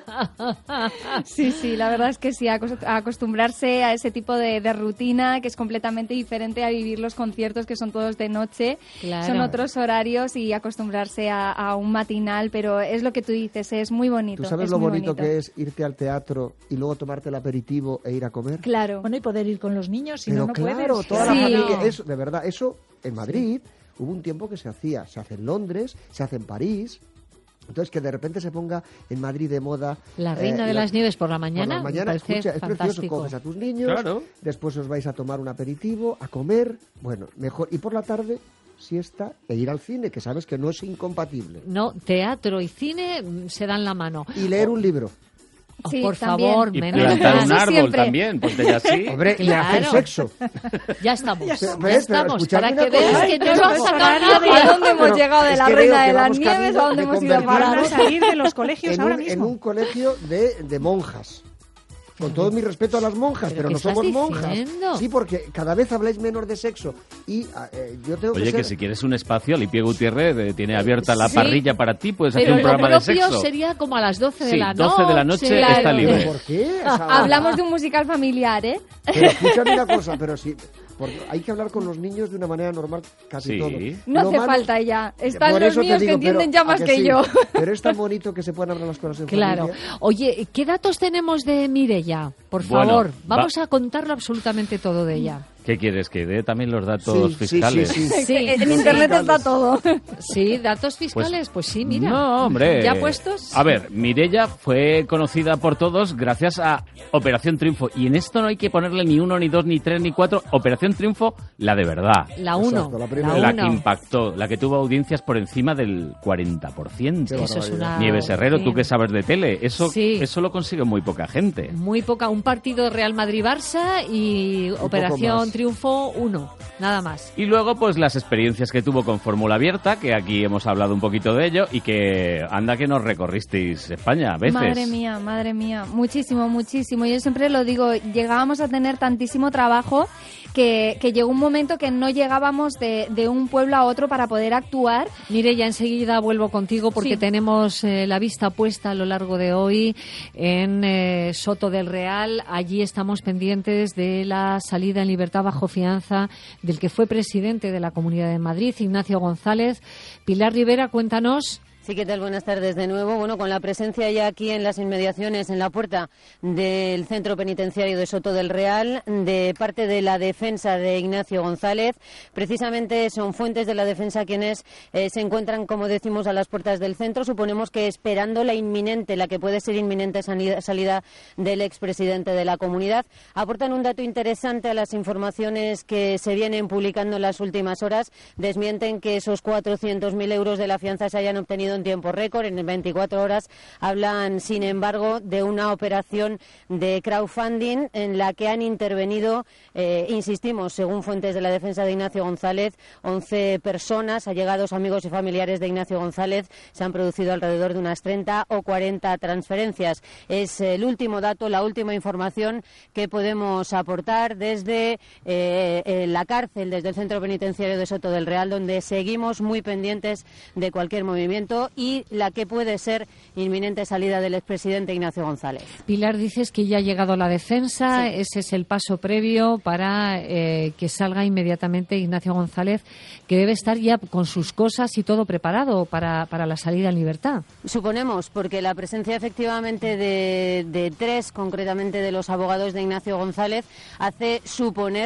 Sí, sí, la verdad es que sí, acos- acostumbrarse a ese tipo de, de rutina que es completamente diferente a vivir los conciertos que son todos de noche, Claro. son otros horarios y acostumbrarse a, a un matinal, pero es lo que tú dices, es muy bonito. ¿Tú sabes es lo muy bonito, que es irte al teatro y luego tomarte el aperitivo e ir a comer? Claro. Bueno, y poder ir con los niños, si Pero no, no claro, puedes. toda Sí. la familia, eso, de verdad, eso en Madrid hubo un tiempo que se hacía, se hace en Londres, se hace en París. Entonces, que de repente se ponga en Madrid de moda... La Reina eh, de la- las Nieves por la mañana, por la me mañana, parece escucha, es precioso, fantástico. coges a tus niños, Claro. después os vais a tomar un aperitivo, a comer, bueno, mejor. Y por la tarde, siesta e ir al cine, que sabes que no es incompatible. No, teatro y cine mm, se dan la mano. Y leer un libro. Oh, Sí, por también. favor, Y menos plantar mal. un árbol siempre. también, ponte ya así. Hombre, y Claro. hacer sexo. Ya estamos, ya, Pero, pero estamos. escuchadme Para que una cosa. veas que no Ay, nos pero ha sacado horario nadie. de- ¿A dónde hemos Pero llegado? ¿De es la que Reina veo de que las vamos Nieves? camino ¿A dónde de hemos ido a convertirnos parar? Vamos a salir de los colegios en ahora un, en mismo. un colegio de, de monjas. Con todo mi respeto a las monjas, ¿Pero pero, qué no estás somos monjas. diciendo? Sí, porque cada vez habláis menos de sexo. Y eh, yo tengo Oye, que que ser... si quieres un espacio, Limpie Gutiérrez eh, tiene abierta la Sí. parrilla para ti, puedes hacer Pero un lo programa de propio sexo. sería como a las doce de Sí, la noche. doce de la noche Claro. está libre. ¿Pero por qué? O sea, Hablamos de un musical familiar, ¿eh? Pero escúchame una cosa, pero sí... porque hay que hablar con los niños de una manera normal casi Sí. todo. No Lo hace malo- falta ya. Están Por los eso te míos que digo, entienden pero- ya más ¿a que sí? yo. Pero es tan bonito que se puedan hablar las cosas en Claro. familia. Oye, ¿qué datos tenemos de Mireia? Por Bueno, favor, va- vamos a contarlo absolutamente todo de ella. ¿Qué quieres? ¿Que dé también los datos Sí, sí, fiscales? sí, sí. Sí, En sí. internet está todo. Sí, datos fiscales, pues, sí, mira. No, hombre. ¿Ya puestos? A ver, Mireia fue conocida por todos gracias a Operación Triunfo. Y en esto no hay que ponerle ni uno, ni dos, ni tres, ni cuatro. Operación Triunfo, la de verdad. La uno. Exacto, la La, primera. La uno. que impactó, la que tuvo audiencias por encima del cuarenta por ciento. Eso es una... Nieves Herrero, sí. tú que sabes de tele, eso, Sí. eso lo consigue muy poca gente. Muy poca, un partido Real Madrid-Barça y poco Operación más. Triunfo uno, nada más. Y luego, pues las experiencias que tuvo con Fórmula Abierta, que aquí hemos hablado un poquito de ello, y que anda que nos recorristeis España a veces. Madre mía, madre mía, muchísimo, muchísimo. Yo siempre lo digo, llegábamos a tener tantísimo trabajo que, que llegó un momento que no llegábamos de, de un pueblo a otro para poder actuar. Mire, ya enseguida vuelvo contigo porque Sí. tenemos eh, la vista puesta a lo largo de hoy en eh, Soto del Real. Allí estamos pendientes de la salida en libertad bajo fianza del que fue presidente de la Comunidad de Madrid, Ignacio González. Pilar Rivera, cuéntanos. Sí, ¿qué tal? Buenas tardes de nuevo. Bueno, con la presencia ya aquí en las inmediaciones, en la puerta del centro penitenciario de Soto del Real, de parte de la defensa de Ignacio González. Precisamente son fuentes de la defensa quienes eh, se encuentran, como decimos, a las puertas del centro. Suponemos que esperando la inminente, la que puede ser inminente sanida- salida del expresidente de la comunidad. Aportan un dato interesante a las informaciones que se vienen publicando en las últimas horas. Desmienten que esos cuatrocientos mil euros de la fianza se hayan obtenido en tiempo récord, en veinticuatro horas. Hablan, sin embargo, de una operación de crowdfunding en la que han intervenido, eh, insistimos, según fuentes de la defensa de Ignacio González, once personas, allegados, amigos y familiares de Ignacio González. Se han producido alrededor de unas treinta o cuarenta transferencias. Es el último dato, la última información que podemos aportar desde eh, eh, la cárcel, desde el centro penitenciario de Soto del Real, donde seguimos muy pendientes de cualquier movimiento y la que puede ser inminente salida del expresidente Ignacio González. Pilar, dices que ya ha llegado la defensa, Sí. ese es el paso previo para eh, que salga inmediatamente Ignacio González, que debe estar ya con sus cosas y todo preparado para, para la salida en libertad. Suponemos, porque la presencia efectivamente de, de tres, concretamente de los abogados de Ignacio González, hace suponer que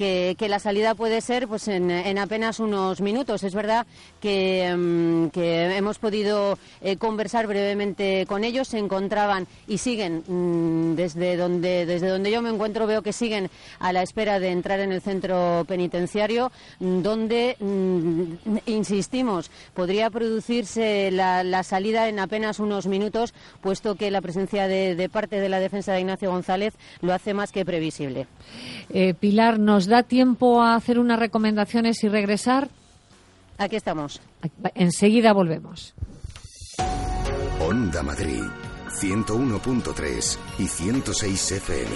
que, que la salida puede ser pues en, en apenas unos minutos. Es verdad que, um, que hemos podido eh, conversar brevemente con ellos. Se encontraban y siguen um, desde donde desde donde yo me encuentro, veo que siguen a la espera de entrar en el centro penitenciario, donde um, insistimos, podría producirse la, la salida en apenas unos minutos, puesto que la presencia de, de parte de la defensa de Ignacio González lo hace más que previsible. Eh, Pilar, ¿nos da tiempo a hacer unas recomendaciones y regresar? Aquí estamos. Enseguida volvemos. Onda Madrid, ciento uno punto tres y ciento seis F M.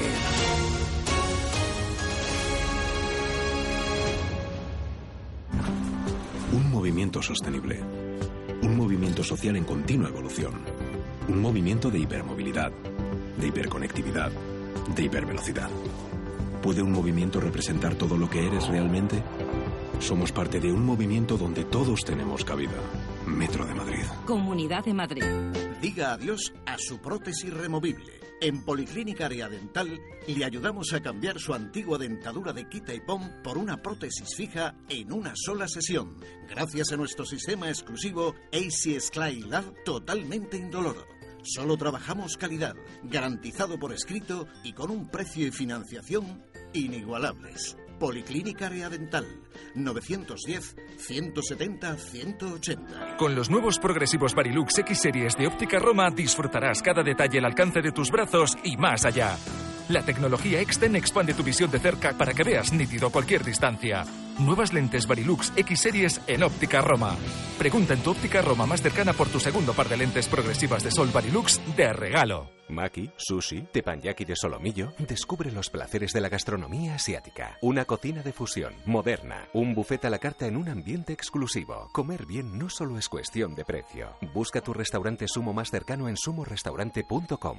Un movimiento sostenible. Un movimiento social en continua evolución. Un movimiento de hipermovilidad, de hiperconectividad, de hipervelocidad. ¿Puede un movimiento representar todo lo que eres realmente? Somos parte de un movimiento donde todos tenemos cabida. Metro de Madrid. Comunidad de Madrid. Diga adiós a su prótesis removible. En Policlínica Área Dental le ayudamos a cambiar su antigua dentadura de quita y pon por una prótesis fija en una sola sesión, gracias a nuestro sistema exclusivo A C Sclay Lab totalmente indoloro. Solo trabajamos calidad, garantizado por escrito y con un precio y financiación inigualables. Policlínica Área Dental, novecientos diez, ciento setenta, ciento ochenta. Con los nuevos progresivos Varilux X Series de Óptica Roma disfrutarás cada detalle al alcance de tus brazos y más allá. La tecnología Exten expande tu visión de cerca para que veas nítido cualquier distancia. Nuevas lentes Varilux X Series en Óptica Roma. Pregunta en tu Óptica Roma más cercana por tu segundo par de lentes progresivas de sol Varilux de regalo. Maki, sushi, teppanyaki de solomillo. Descubre los placeres de la gastronomía asiática. Una cocina de fusión, moderna. Un buffet a la carta en un ambiente exclusivo. Comer bien no solo es cuestión de precio. Busca tu restaurante Sumo más cercano en sumo restaurante punto com.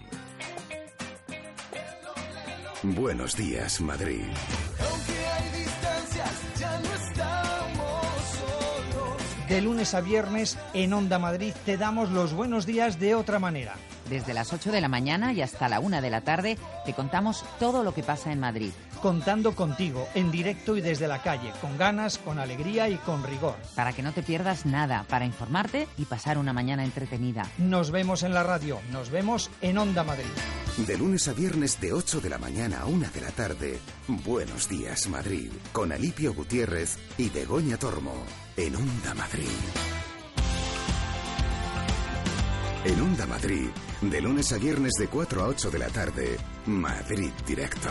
Buenos días, Madrid. De lunes a viernes en Onda Madrid te damos los buenos días de otra manera. Desde las ocho de la mañana y hasta la una de la tarde te contamos todo lo que pasa en Madrid. Contando contigo, en directo y desde la calle, con ganas, con alegría y con rigor. Para que no te pierdas nada, para informarte y pasar una mañana entretenida. Nos vemos en la radio, nos vemos en Onda Madrid. De lunes a viernes de ocho de la mañana a una de la tarde, Buenos días, Madrid, con Alipio Gutiérrez y Begoña Tormo, en Onda Madrid. En Onda Madrid, de lunes a viernes de cuatro a ocho de la tarde, Madrid Directo.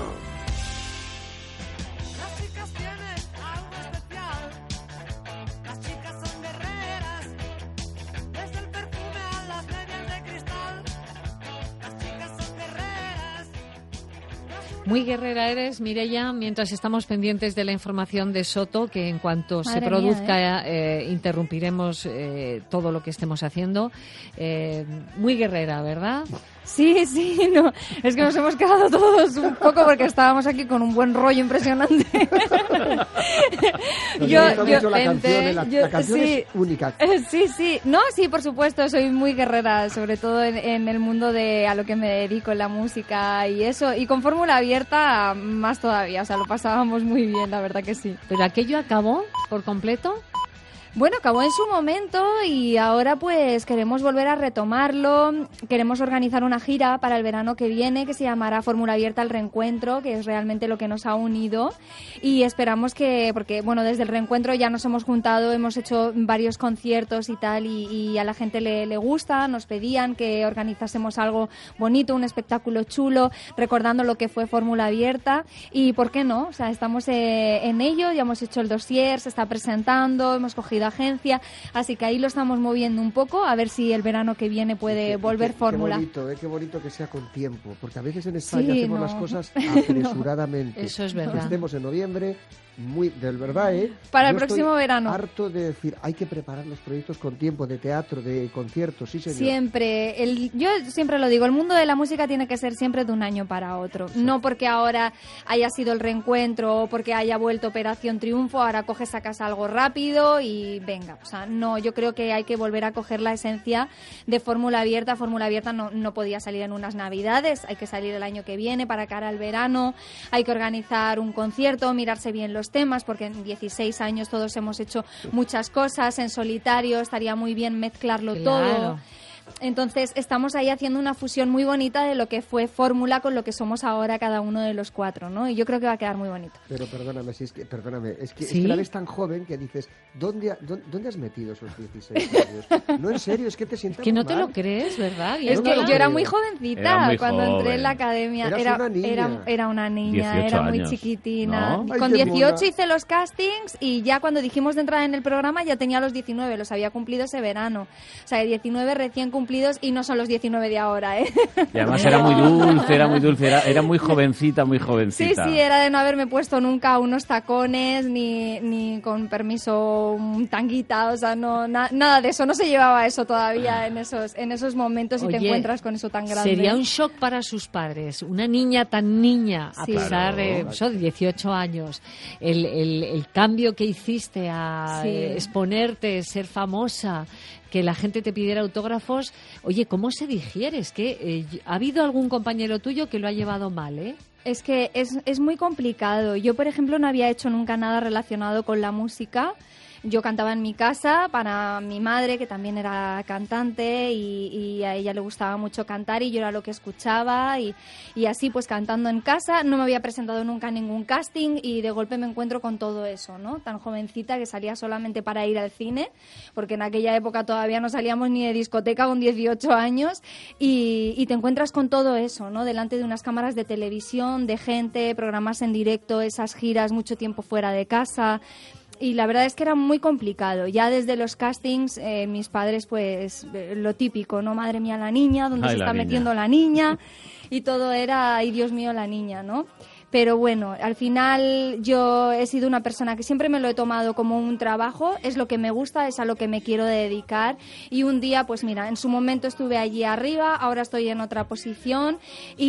Las chicas tienen algo especial. Las chicas son guerreras. Desde el perfume a las medias de cristal. Las chicas son guerreras. Muy guerrera eres, Mireia, mientras estamos pendientes de la información de Soto, que en cuanto Madre se produzca mía, ¿eh? Eh, interrumpiremos eh, todo lo que estemos haciendo. Eh, muy guerrera, ¿verdad? Sí, sí, no, es que nos hemos quedado todos un poco porque estábamos aquí con un buen rollo impresionante. yo, yo, la canción, la, yo, la canción sí, es única. Sí, sí, no, sí, por supuesto, soy muy guerrera, sobre todo en, en el mundo de a lo que me dedico, en la música y eso, y con Fórmula Abierta más todavía, o sea, lo pasábamos muy bien, la verdad que sí. ¿Pero aquello acabó por completo? Bueno, acabó en su momento y ahora pues queremos volver a retomarlo, queremos organizar una gira para el verano que viene que se llamará Fórmula Abierta al Reencuentro, que es realmente lo que nos ha unido y esperamos que, porque bueno, desde el reencuentro ya nos hemos juntado, hemos hecho varios conciertos y tal y, y a la gente le, le gusta, nos pedían que organizásemos algo bonito, un espectáculo chulo, recordando lo que fue Fórmula Abierta y ¿por qué no? O sea, estamos eh, en ello, ya hemos hecho el dossier, se está presentando, hemos cogido agencia, así que ahí lo estamos moviendo un poco, a ver si el verano que viene puede qué, volver qué, Fórmula. Qué bonito, eh, qué bonito que sea con tiempo, porque a veces en España sí, hacemos no. las cosas apresuradamente. No. Eso es verdad. Estemos en noviembre, muy, de verdad, ¿eh? Para Yo el próximo estoy verano. harto de decir, hay que preparar los proyectos con tiempo, de teatro, de conciertos, sí, señor. Siempre, el, yo siempre lo digo, el mundo de la música tiene que ser siempre de un año para otro. Sí. No porque ahora haya sido el reencuentro o porque haya vuelto Operación Triunfo, ahora coges, sacas algo rápido y venga. O sea, no, yo creo que hay que volver a coger la esencia de Fórmula Abierta. Fórmula Abierta no, no podía salir en unas navidades, hay que salir el año que viene para cara al verano, hay que organizar un concierto, mirarse bien los temas, porque en dieciséis años todos hemos hecho muchas cosas en solitario, estaría muy bien mezclarlo claro. todo. Entonces estamos ahí haciendo una fusión muy bonita de lo que fue Fórmula con lo que somos ahora cada uno de los cuatro, ¿no? Y yo creo que va a quedar muy bonito. Pero perdóname, si es que, perdóname, es que, ¿Sí? es que la ves tan joven que dices, ¿dónde, ha, dónde, ¿dónde has metido esos dieciséis años? No, en serio, es que te sientas que no muy te mal. lo crees, ¿verdad? Es que yo era muy jovencita era muy cuando joven. entré en la academia. Eras Era una niña. Era, era una niña, era muy años, chiquitina. ¿no? Ay, Con qué dieciocho mona. hice los castings y ya cuando dijimos de entrar en el programa ya tenía los diecinueve, los había cumplido ese verano. O sea, diecinueve recién cumplidos y no son los diecinueve de ahora, ¿eh? Y además era muy dulce, era muy dulce, era, era muy jovencita, muy Sí, jovencita. sí, era de no haberme puesto nunca unos tacones ni, ni con permiso un tanguita, o sea, no na- nada de eso, no se llevaba eso todavía en esos en esos momentos y te Oye, encuentras con eso tan grande. Sería un shock para sus padres, una niña tan niña, a Sí. pesar Claro. de eso, de dieciocho años, el, el, el cambio que hiciste a Sí. eh, exponerte, ser famosa, que la gente te pidiera autógrafos. Oye, ¿cómo se digiere? Es que eh, ¿ha habido algún compañero tuyo que lo ha llevado mal, eh? Es que es, es muy complicado. Yo, por ejemplo, no había hecho nunca nada relacionado con la música. Yo cantaba en mi casa para mi madre, que también era cantante, y, y a ella le gustaba mucho cantar y yo era lo que escuchaba. Y, y así, pues cantando en casa, no me había presentado nunca a ningún casting y de golpe me encuentro con todo eso, ¿no? Tan jovencita que salía solamente para ir al cine, porque en aquella época todavía no salíamos ni de discoteca con dieciocho años, y, y te encuentras con todo eso, ¿no? Delante de unas cámaras de televisión, de gente, programas en directo, esas giras, mucho tiempo fuera de casa. Y la verdad es que era muy complicado. Ya desde los castings, eh, mis padres, pues, eh, lo típico, ¿no? Madre mía, la niña, ¿dónde Ay, se la está niña. metiendo la niña? Y todo era, ay, Dios mío, la niña, ¿no? Pero bueno, al final yo he sido una persona que siempre me lo he tomado como un trabajo, es lo que me gusta, es a lo que me quiero dedicar. Y un día, pues mira, en su momento estuve allí arriba, ahora estoy en otra posición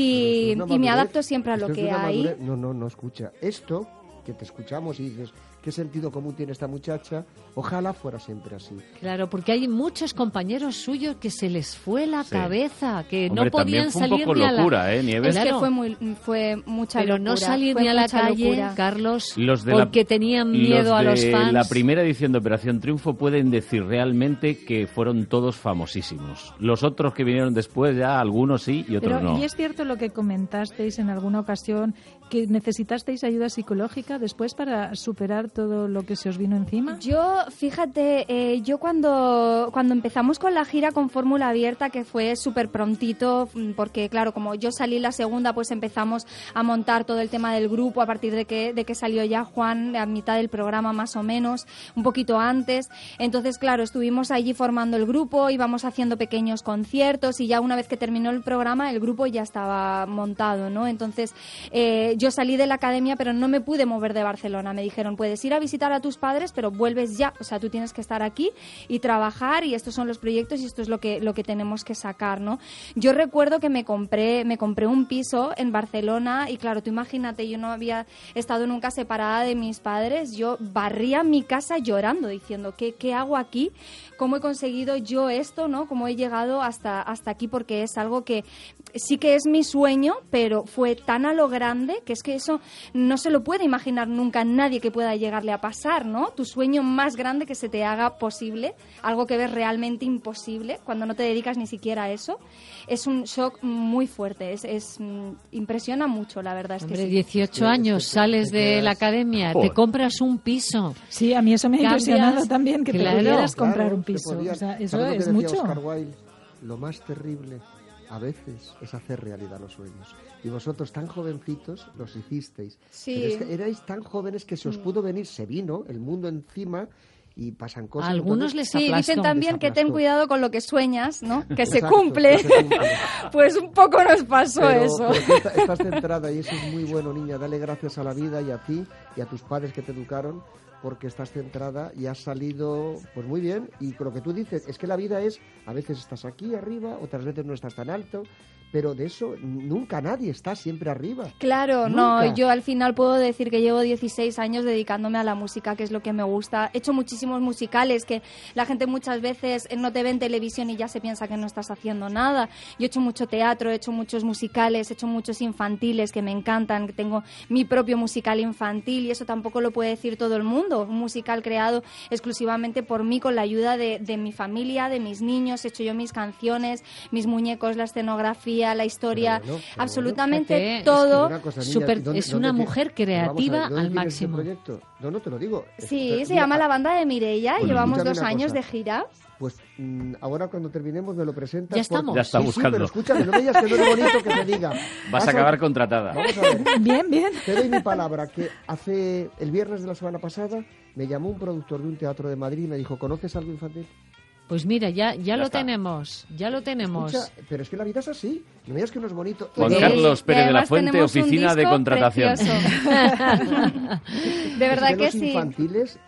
y, Una y me madurez, adapto siempre a lo esto es que una hay. madurez. No, no, no, escucha. Esto que te escuchamos y dices, ¿qué sentido común tiene esta muchacha? Ojalá fuera siempre así. Claro, porque hay muchos compañeros suyos que se les fue la Sí. cabeza, que Hombre, no podían también fue un salir poco ni a la... locura, ¿eh, Nieves? Es que Claro. fue, muy, fue mucha Pero locura. no salir fue ni a la mucha calle, locura. Carlos, Los de la- porque tenían miedo los a los de fans. la primera edición de Operación Triunfo pueden decir realmente que fueron todos famosísimos. Los otros que vinieron después ya, algunos sí y otros Pero, no. y es cierto lo que comentasteis en alguna ocasión, que necesitasteis ayuda psicológica después para superar todo lo que se os vino encima. Yo, fíjate, eh, yo cuando, cuando empezamos con la gira con Fórmula Abierta, que fue súper prontito, mm, porque claro, como yo salí la segunda, pues empezamos a montar todo el tema del grupo a partir de que, de que salió ya Juan, a mitad del programa más o menos, un poquito antes. Entonces, claro, estuvimos allí formando el grupo, íbamos haciendo pequeños conciertos y ya una vez que terminó el programa, el grupo ya estaba montado, ¿no? Entonces, eh, yo salí de la academia, pero no me pude mover de Barcelona. Me dijeron, puedes ir a visitar a tus padres, pero vuelves ya. O sea, tú tienes que estar aquí y trabajar y estos son los proyectos y esto es lo que, lo que tenemos que sacar, ¿no? Yo recuerdo que me compré, me compré un piso en Barcelona y claro, tú imagínate, yo no había estado nunca separada de mis padres. Yo barría mi casa llorando, diciendo, ¿qué, qué hago aquí? ¿Cómo he conseguido yo esto, no? ¿Cómo he llegado hasta, hasta aquí? Porque es algo que sí que es mi sueño, pero fue tan a lo grande que es que eso no se lo puede imaginar nunca nadie que pueda llegarle a pasar, ¿no? Tu sueño más grande que se te haga posible, algo que ves realmente imposible cuando no te dedicas ni siquiera a eso, es un shock muy fuerte, es, es mm, impresiona mucho, la verdad es Hombre, que sí. dieciocho años, sales de la academia, Joder. te compras un piso. Sí, a mí eso me ha Cambias- impresionado también, que Claro. te pudieras Claro, comprar un se piso. podía. O sea, eso ¿Sabes lo que es decía mucho. Oscar Wilde? Lo más terrible a veces es hacer realidad los sueños. Y vosotros tan jovencitos los hicisteis. Sí. Pero es que erais tan jóvenes que se os Mm. pudo venir, se vino el mundo encima y pasan cosas. Algunos Entonces, les Sí, dicen también que ten aplastó. cuidado con lo que sueñas, ¿no? Que se Exacto, cumple. que se cumple. Pues un poco nos pasó Pero, eso. pero tú está- estás centrada y eso es muy bueno, niña. Dale gracias a la vida y a ti y a tus padres que te educaron, porque estás centrada y has salido pues muy bien. Y con lo que tú dices, es que la vida es, a veces estás aquí arriba, otras veces no estás tan alto, pero de eso nunca nadie está siempre arriba. Claro, Nunca. no, yo al final puedo decir que llevo dieciséis años dedicándome a la música, que es lo que me gusta. He hecho muchísimos musicales, que la gente muchas veces no te ve en televisión y ya se piensa que no estás haciendo nada. Yo he hecho mucho teatro, he hecho muchos musicales, he hecho muchos infantiles que me encantan, que tengo mi propio musical infantil y eso tampoco lo puede decir todo el mundo. Un musical creado exclusivamente por mí, con la ayuda de, de mi familia, de mis niños. He hecho yo mis canciones, mis muñecos, la escenografía, la historia, Pero bueno, pero absolutamente bueno. todo. Una cosa, niña, Super- ¿y dónde- es dónde una ti- mujer pero vamos a ver, creativa ¿dónde al tienes máximo. este proyecto? No, no te lo digo. Sí, Pero, se mira, llama La Banda de Mireia, Bueno, llevamos escúchame dos una años cosa. de gira. Pues mm, ahora cuando terminemos me lo presentas. Ya estamos. porque- Ya está Sí, sí, buscando. pero escúchame, no me digas que no es bonito que te diga. Vas a acabar contratada. Vamos a ver. Bien, bien. Te doy mi palabra, que hace el viernes de la semana pasada me llamó un productor de un teatro de Madrid y me dijo, ¿conoces algo infantil? Pues mira, ya, ya, Ya lo está. tenemos, ya lo tenemos. Escucha, pero es que la vida es así. No me digas que no es bonito. Juan Sí, Carlos y Pérez de la además Fuente, tenemos un Oficina de disco Contratación. precioso. De verdad Es que los sí. infantiles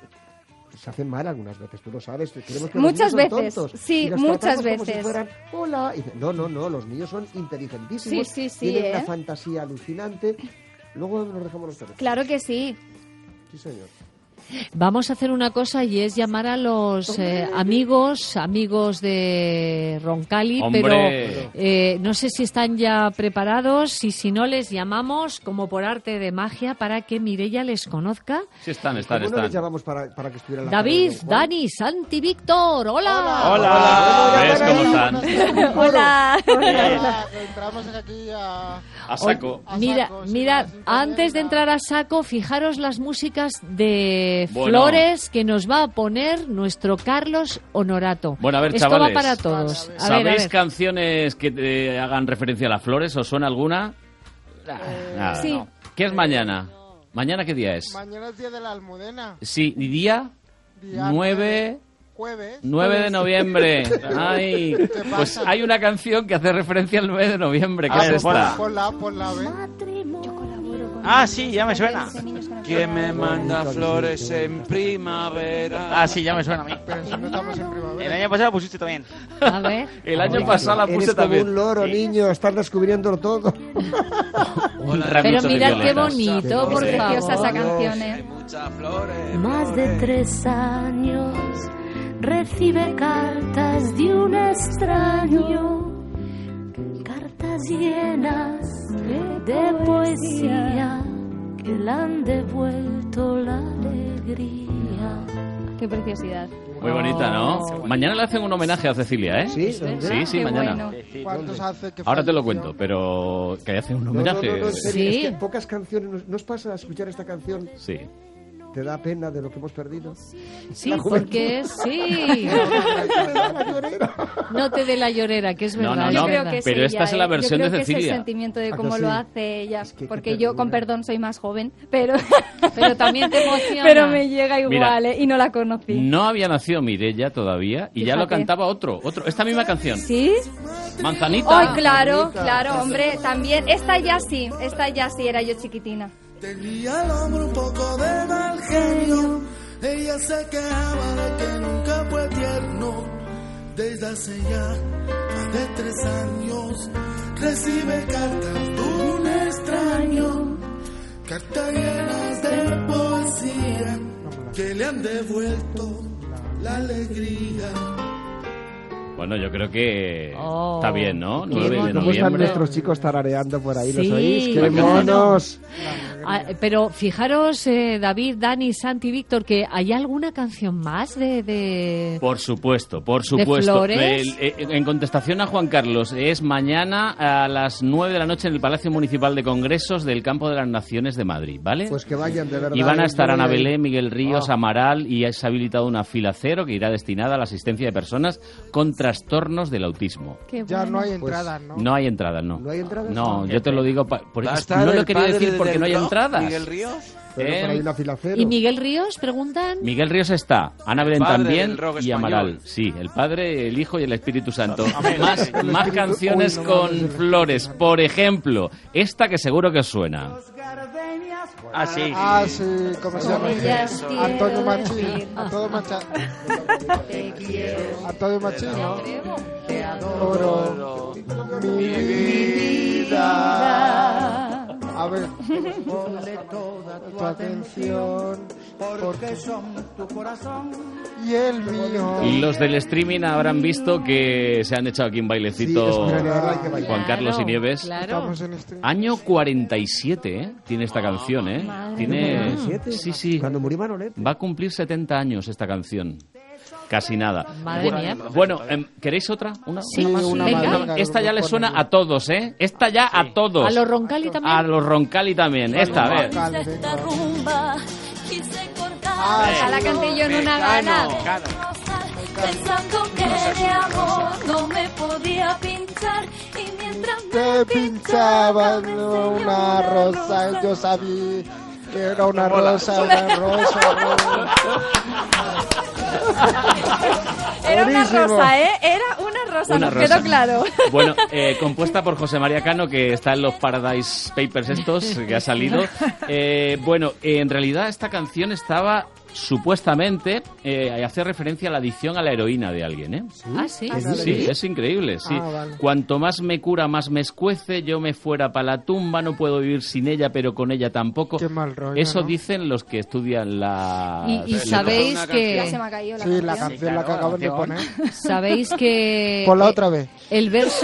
se hacen mal algunas veces, tú lo sabes. Creemos que Muchas los niños son veces, tontos, sí, y los muchas tratamos como si veces. fueran, hola. Y dice, no, no, no, los niños son inteligentísimos. Sí, sí, sí, tienen ¿eh? una fantasía alucinante. Luego nos dejamos los teléfonos. Claro que sí. Sí, señor. Vamos a hacer una cosa y es llamar a los eh, amigos, amigos de Roncali, Hombre. pero eh, no sé si están ya preparados y si no les llamamos como por arte de magia para que Mireia les conozca. Sí, están, están, ¿Cómo no les están. llamamos para, para que estuviera la David, Juan? Dani, Santi, Víctor, hola. Hola. ¿Ves cómo están? Hola. Hola, entramos aquí a... A saco. a Mira, saco, sí, mira, sí, antes de también, entrar a saco, fijaros las músicas de Bueno. Flores que nos va a poner nuestro Carlos Honorato. Bueno, a ver, Esto chavales. va para todos. A ver, a ¿Sabéis ver. canciones que te hagan referencia a las flores? ¿Os suena alguna? Nada, sí. no. ¿Qué es mañana? ¿Mañana qué día es? Mañana es día de la Almudena. Sí, ¿y día? Día nueve... Jueves. nueve de noviembre. Ay, ¿Qué pues pasa? hay una canción que hace referencia al nueve de noviembre. ¿Qué Ah, es pues esta? ponla, ponla, ponla, ¿ves? Ah, sí, ya me suena. ¿Quién me manda flores en primavera? Ah, sí, ya me suena a mí. Pero si no estamos en primavera. El año pasado pusiste también. A ver. El año pasado la Eres puse como también. un loro, niño, estás descubriéndolo todo. Un Pero ramito de mirad qué violetas. bonito, por Preciosa esa favor. canción, ¿eh? Más de tres años recibe cartas de un extraño, cartas llenas de poesía que le han devuelto la alegría. Qué preciosidad. Muy bonita, ¿no? Mañana le hacen un homenaje a Cecilia, ¿eh? Sí, sí, sí, Qué mañana. bueno. ¿Cuántos hace que Ahora te lo falleció? cuento, pero que hacen un No, no, homenaje. no, no, en serio, Sí. es que pocas canciones, ¿nos- ¿no os pasa escuchar esta canción? Sí. ¿Te da pena de lo que hemos perdido? Sí, La juventud. porque sí. No te dé la llorera, que es No, verdad. no, es no, Yo creo verdad. que es pero esta ella, es la ¿eh? versión Yo de creo que es el Cecilia. sentimiento de ¿A cómo que lo sí? hace ella, Es que- porque que yo, te- con perdón, soy más joven, pero, Pero también te emociona. pero me llega igual, Mira, ¿eh? Y no la conocí. No había nacido Mirella todavía y ya lo Fíjate. cantaba otro, otro. Esta misma canción. ¿Sí? Manzanita. Oh, claro, claro, hombre, también. Esta ya sí, esta ya sí, era yo chiquitina. Tenía al hombro un poco de mal genio. Ella se quejaba de que nunca fue tierno. Desde hace ya más de tres años recibe cartas de un extraño, cartas llenas de poesía que le han devuelto la alegría. Bueno, yo creo que Oh, está bien, ¿no? qué nueve de bonito. ¿Cómo están noviembre. nuestros chicos tarareando por ahí? ¿Los Sí, oís? ¡Qué qué monos! Ah, pero fijaros, eh, David, Dani, Santi, Víctor, que hay alguna canción más de... de... Por supuesto, por supuesto. Flores? El- eh, en contestación a Juan Carlos, es mañana a las nueve de la noche en el Palacio Municipal de Congresos del Campo de las Naciones de Madrid, ¿vale? Pues que vayan, de verdad. Y van a yo estar voy Ana a ir. Belén, Miguel Ríos, Ah. Amaral y se ha habilitado una fila cero que irá destinada a la asistencia de personas con trastornos trastornos del autismo. Qué Ya bueno. no hay Pues, entradas, ¿no? No hay entradas, no. ¿No hay entradas? No, yo te lo digo, pa- por ¿Va a eso estar no lo el quería padre decir porque del no hay rock, entradas. Miguel Ríos? Pero Eh, por ahí una fila cero. ¿Y Miguel Ríos, preguntan? Miguel Ríos está, Ana Belén padre también del rock y español. Amaral. Sí, el Padre, el Hijo y el Espíritu Santo. Amén. Más, El más Espíritu- canciones Uy, no mames, con el flores. Por ejemplo, esta que seguro que os suena. Ah, sí. Ah, sí, ¿cómo se llama? Ellas Antonio quiero Machín. decir. Antonio Machín. Antonio Machín, ¿no? Te adoro, mi vida. A ver, ponle toda tu atención, porque son tu corazón y el mío. Los del streaming habrán visto que se han echado aquí un Sí, bailecito es una realidad, hay que bailar. Juan Carlos y Nieves. Claro. Estamos en este. Año cuarenta y siete, ¿eh? Tiene esta canción, ¿eh? Madre Tiene... ¿Siete? Sí, sí. Cuando murió Manolete. Va a cumplir setenta años esta canción. Casi nada. Madre Bu- mía. Bueno, em, ¿queréis otra? Una, Sí, una más. una Venga. más. Esta- Venga, Esta ya le ponle. suena a todos, ¿eh? Esta ya a todos. ¿A los Roncali también? A los Roncali también. Esta, a ver. Vale, Esta venga. rumba quise cortar. Ah, A la canté yo en una gala. Pensando que de amor no me podía pinchar. Y mientras Te pinchaban una rosa, yo sabía que era una rosa, una rosa. Era una Buenísimo. rosa, ¿eh? Era una rosa, Una nos rosa. quedó claro. Bueno, eh, compuesta por José María Cano, que está en los Paradise Papers estos, que ha salido. Eh, bueno, eh, en realidad esta canción estaba supuestamente eh, hace referencia a la adicción a la heroína de alguien, ¿eh? Ah, sí. Sí, es increíble, sí. Ah, vale. Cuanto más me cura, más me escuece, yo me fuera para la tumba, no puedo vivir sin ella, pero con ella tampoco. Qué mal rollo, Eso ¿no? dicen los que estudian la... Y, y sabéis Ya se que me ha caído la Sí, la canción. canción la que acaban de poner. sabéis que Por la eh, otra vez. el verso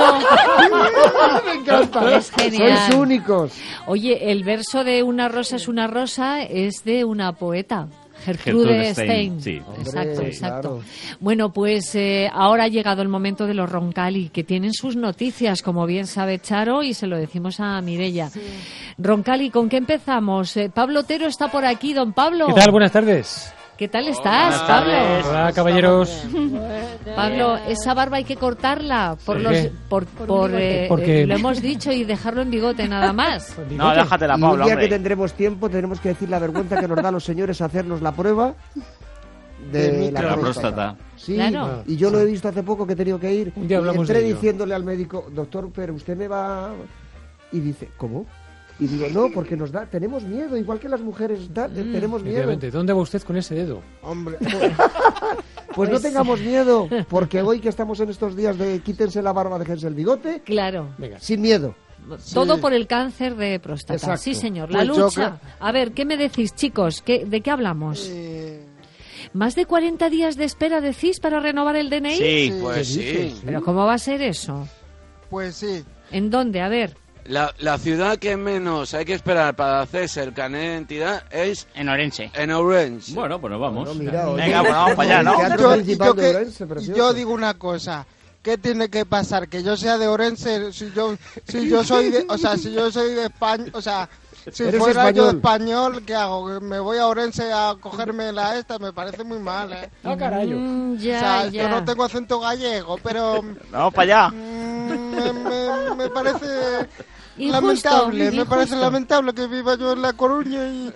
Me encanta. es genial. Sois únicos. Oye, el verso de Una rosa es una rosa es de una poeta. Gertrude Gertrude Stein. Stein, sí. Exacto, Hombre, exacto. claro. Bueno, pues eh, ahora ha llegado el momento de los Roncali, que tienen sus noticias, como bien sabe Charo, y se lo decimos a Mireia. Roncali, ¿con qué empezamos? Eh, Pablo Otero está por aquí, don Pablo. ¿Qué tal? Buenas tardes. ¿Qué tal estás, Buenas Pablo? tardes. Hola, caballeros. Pablo, esa barba hay que cortarla por ¿Por los qué? por, por, eh, Porque- eh, lo hemos dicho y dejarlo en bigote nada más. No, déjatela, Y un Pablo, día hombre. que tendremos tiempo, tenemos que decir la vergüenza que nos da a los señores hacernos la prueba de, De la, La próstata. próstata. Sí, Claro. y yo lo he visto hace poco que he tenido que ir. Un día y hablamos entré de ello. diciéndole al médico, doctor, pero usted me va... Y dice, ¿cómo? Y digo, no, porque nos da, tenemos miedo, igual que las mujeres da- tenemos miedo. Efectivamente. ¿Dónde va usted con ese dedo? Hombre, Pues no tengamos miedo, porque hoy que estamos en estos días de quítense la barba, déjense el bigote, Claro. Venga. sin miedo. Todo Sí. por el cáncer de próstata. Exacto. Sí, señor. La Pues yo lucha. A ver, ¿qué me decís, chicos? ¿Qué, ¿De qué hablamos? eh, ¿Más de cuarenta días de espera decís para renovar el D N I? Sí, Sí. pues sí. ¿Pero cómo va a ser eso? pues sí. ¿En dónde? A ver. La, la ciudad que menos hay que esperar para hacerse el carnet de identidad es En Orense. en Orense. Bueno, pues nos vamos. Bueno, mira, oye, Venga, bueno, vamos para allá, el ¿no? Teatro Yo, Principal yo de que- Orense, precioso. yo digo una cosa. ¿Qué tiene que pasar? Que yo sea de Orense, si yo, si yo soy de, o sea, si yo soy de España, o sea, si Eres fuera yo español. español, ¿qué hago? ¿Que ¿Me voy a Orense a cogerme la esta? Me parece muy mal, ¿eh? Ah, carayo. Mm, o ya, sea, ya. yo no tengo acento gallego, pero Vamos para allá. mm, me, me, me parece Injusto, lamentable, me injusto. parece lamentable que viva yo en La Coruña y,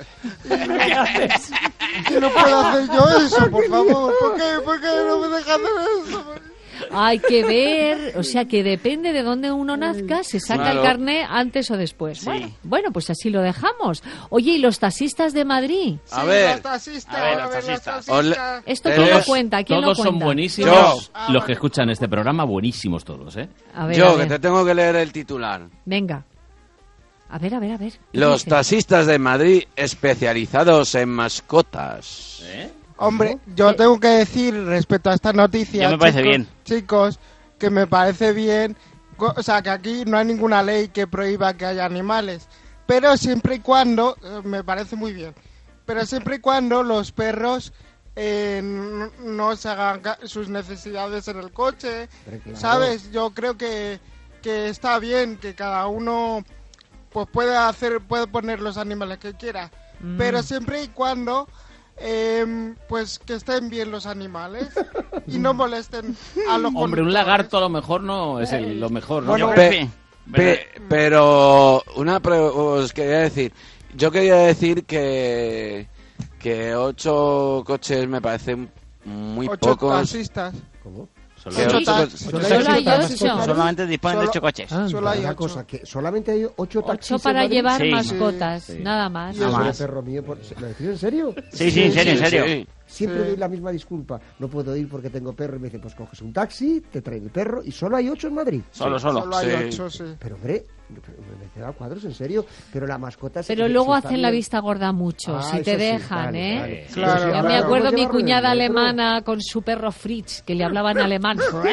y, y no puedo hacer yo eso, por favor. ¿Por qué, por qué no me dejan hacer eso? Hay que ver, o sea que depende de dónde uno nazca, se saca Claro. el carné antes o después. Sí. Bueno, bueno, pues así lo dejamos. Oye, ¿y los taxistas de Madrid? A Sí, ver. los taxistas, A ver, los a ver, los taxistas. taxistas. ¿Esto Eh, quién lo todos- cuenta? ¿Quién Todos lo cuenta? son buenísimos. Yo. Los que escuchan este programa, buenísimos todos, ¿eh? A ver, a Yo, que ver. te tengo que leer el titular. Venga. A ver, a ver, a ver. ¿Qué Los dice? taxistas de Madrid especializados en mascotas. ¿Eh? Hombre, yo tengo que decir respecto a esta noticia, Ya me parece chicos, bien. chicos, que me parece bien, co- o sea, que aquí no hay ninguna ley que prohíba que haya animales, pero siempre y cuando, eh, me parece muy bien, pero siempre y cuando los perros eh, n- no se hagan ca- sus necesidades en el coche, claro. ¿sabes? Yo creo que, que está bien que cada uno pues puede hacer, puede poner los animales que quiera, Mm. pero siempre y cuando eh, pues que estén bien los animales y no molesten a los Hombre, un conductores. lagarto a lo mejor no es el, lo mejor, ¿no? Bueno, Pe- pe- pero una pre- os quería decir, yo quería decir que que ocho coches me parecen muy Ocho pocos. taxistas. ¿Cómo? Que Ocho ocho ta- co- solo Solo hay ocho. Solamente disponen de Solo- ocho coches. Ah, Solo hay una ocho. cosa, que solamente hay ocho taxis Ocho para en Madrid. llevar Sí. mascotas, Sí. nada más. Y Nada eso de más. perro mío, por- ¿lo decís en serio? Sí, sí, en serio, en Sí, serio. sí. Siempre Sí. doy la misma disculpa. No puedo ir porque tengo perro y me dice, pues coges un taxi, te traen el perro y solo hay ocho en Madrid. Solo, solo. Solo hay Sí. ocho, sí. Pero hombre, me he quedado cuadros, en serio. Pero la mascota... Pero si- luego si está hacen la bien- vista gorda mucho, Ah, si eso te sí, dejan, vale, ¿eh? vale. Claro, Yo me claro. acuerdo ¿Podemos mi llevarlo en el cuñada metro? alemana con su perro Fritz, que le hablaba en alemán.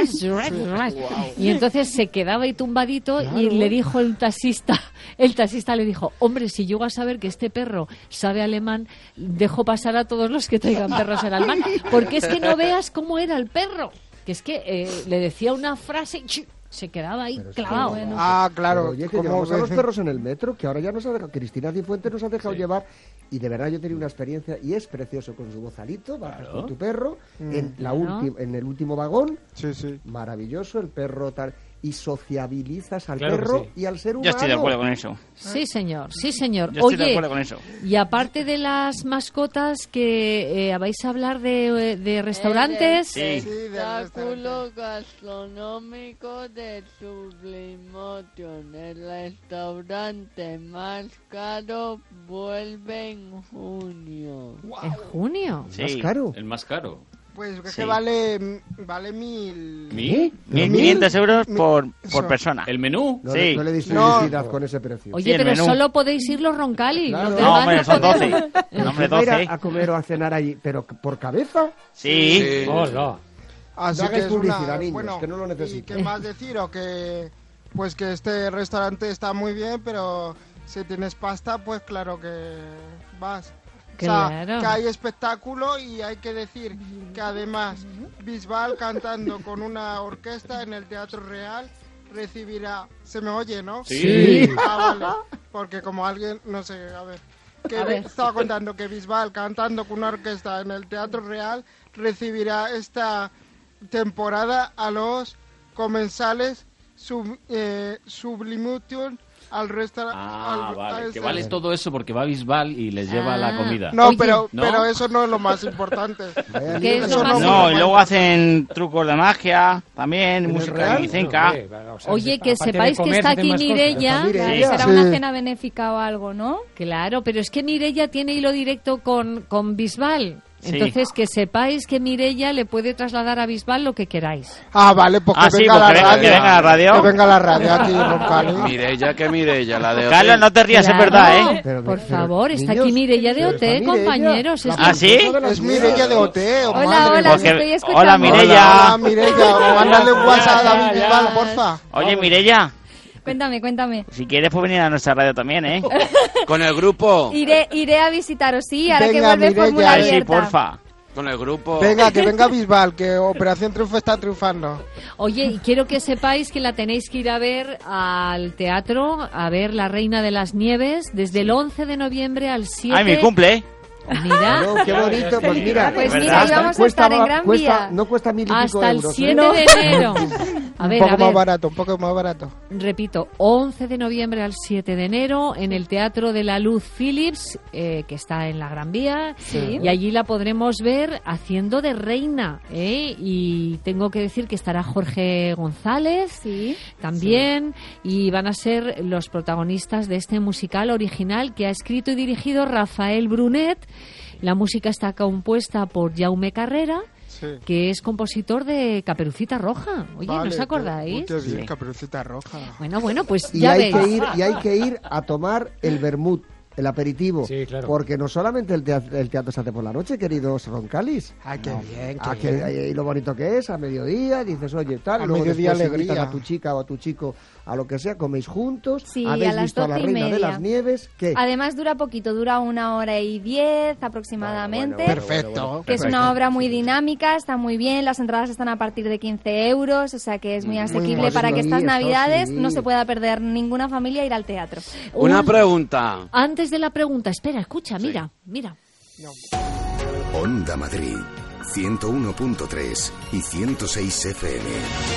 Y entonces se quedaba ahí tumbadito y Claro. le dijo el taxista, el taxista le dijo, hombre, si llego a saber que este perro sabe alemán, dejo pasar a todos los que traigan perros en alemán, porque es que no veas cómo era el perro. Que es que eh, le decía una frase y ¡chi! Se quedaba ahí Pero es que- clavado. bueno, Ah, Pero, claro. oye, que como llevamos a los que- perros en el metro, que ahora ya nos ha dejado, Cristina Cifuentes nos ha dejado Sí. llevar, y de verdad yo he tenido una experiencia, y es precioso con su bozalito, bajas Claro. con tu perro, Mm. en, la Claro. ulti- en el último vagón, Sí, sí. maravilloso, el perro tal, y sociabilizas al Claro que perro sí. y al ser humano. Yo estoy de acuerdo con eso. Sí, señor, sí, señor. Yo estoy de Oye, acuerdo con eso. y aparte de las mascotas, que eh, vais a hablar de, de restaurantes. Sí. Sí, del Espectáculo gastronómico de Sublimotion. El restaurante más caro vuelve en junio. ¿En junio? Sí. ¿Más caro? El más caro. Pues es Sí. que vale, vale mil... ¿Mí? mil quinientos euros por, por Eso. persona. ¿El menú? No, Sí. le, no le deis No. publicidad con ese precio. Oye, Sí, el pero menú. solo podéis ir los Roncali. Claro. Los No, demás hombre, no son podemos. doce. No, hombre, ¿Vas a ir doce. a, a comer o a cenar allí, pero por cabeza? Sí. Sí. Hola. Así No que hagáis es publicidad, una, niños, bueno, que no lo ¿y necesito. qué más decir? O que, pues que este restaurante está muy bien, pero si tienes pasta, pues claro que vas. O sea, Claro. que hay espectáculo y hay que decir que además Bisbal cantando con una orquesta en el Teatro Real recibirá... ¿Se me oye, no? Sí. Ah, vale. Porque como alguien, no sé, a ver... Que A ver. estaba contando que Bisbal cantando con una orquesta en el Teatro Real recibirá esta temporada a los comensales sub, eh, Sublimution al restaurante. Ah, vale. Que vale todo eso porque va Bisbal y les lleva Ah. la comida. No, Oye. pero, ¿No? pero eso no es lo más importante. Vaya ¿Qué lío es que lo Eso más no, No, y luego hacen trucos de magia, también, ¿En el música Real? vicenca. Hombre, o sea, Oye, que aparte de sepáis que comer, está se hacen aquí más cosas. Mireia. Está Claro, Mireia. será Sí. una cena benéfica o algo, ¿no? Claro, pero es que Mireia tiene hilo directo con, con Bisbal. Sí. Entonces, que sepáis que Mireia le puede trasladar a Bisbal lo que queráis. Ah, vale, pues que Ah, sí, venga pues la que venga- radio. que venga la radio. Que venga la radio aquí, Roncali. Mireia, que Mireia, la de Carlos, hotel. no te rías, Claro. es verdad, ¿eh? Pero- Por pero, favor, está niños, aquí Mireia de pero O T, está Mireia, compañeros. la Es ¿Ah, sí? princesa de las Es Mireia de O T, oh, Hola, madre hola, mía. os estoy escuchando. Hola, Mireia. Hola, Mireia, mándale un WhatsApp a David Bisbal, porfa. Oye, Mireia, Cuéntame, cuéntame. si quieres puedes venir a nuestra radio también, ¿eh? Con el grupo. Iré, iré a visitaros, sí, ahora que Venga, vuelve Mireia. Fórmula A ver, sí, Abierta. porfa. Con el grupo. Venga, que venga Bisbal, que Operación Triunfo está triunfando. Oye, y quiero que sepáis que la tenéis que ir a ver al teatro, a ver La Reina de las Nieves, desde el once de noviembre al siete. Ay, mi cumple, ¿eh? Mira. No, qué bonito, pues mira. Pues ¿verdad? mira, íbamos a Cuesta- estar en Gran cuesta- Vía. No cuesta mil y pico Hasta el euros, ¿eh? siete No. de enero. A ver, un poco a ver. más barato, un poco más barato. Repito, once de noviembre al siete de enero en el Teatro de la Luz Philips, eh, que está en la Gran Vía. Sí. Y allí la podremos ver haciendo de reina. ¿eh? Y tengo que decir que estará Jorge González Sí. también. Y van a ser los protagonistas de este musical original que ha escrito y dirigido Rafael Brunet. La música está compuesta por Jaume Carrera, Sí. que es compositor de Caperucita Roja. Oye, ¿no Vale, os qué- acordáis? uy, Qué bien, Sí. Caperucita Roja. Bueno, bueno, pues Y ya hay, veis. que ir, y hay que ir a tomar el vermut, el aperitivo. Sí, claro. Porque no solamente el teatro, el teatro se hace por la noche, queridos Roncalis. Ay, qué bien, qué Ah, que- bien. y lo bonito que es, a mediodía, dices, oye, tal, A luego mediodía, después invitas alegría. a tu chica o a tu chico a lo que sea, coméis juntos, Sí, habéis a las visto a la doce y Reina de media. las Nieves, ¿qué? Además dura poquito, dura una hora y diez aproximadamente. Perfecto. Que es una obra muy dinámica, está muy bien, las entradas están a partir de quince euros, o sea que es muy asequible bien. para que estas Sí, eso navidades sí. no se pueda perder ninguna familia ir al teatro. Una pregunta. Antes de la pregunta, espera, escucha, mira, mira. Onda Madrid, ciento uno punto tres y ciento seis F M.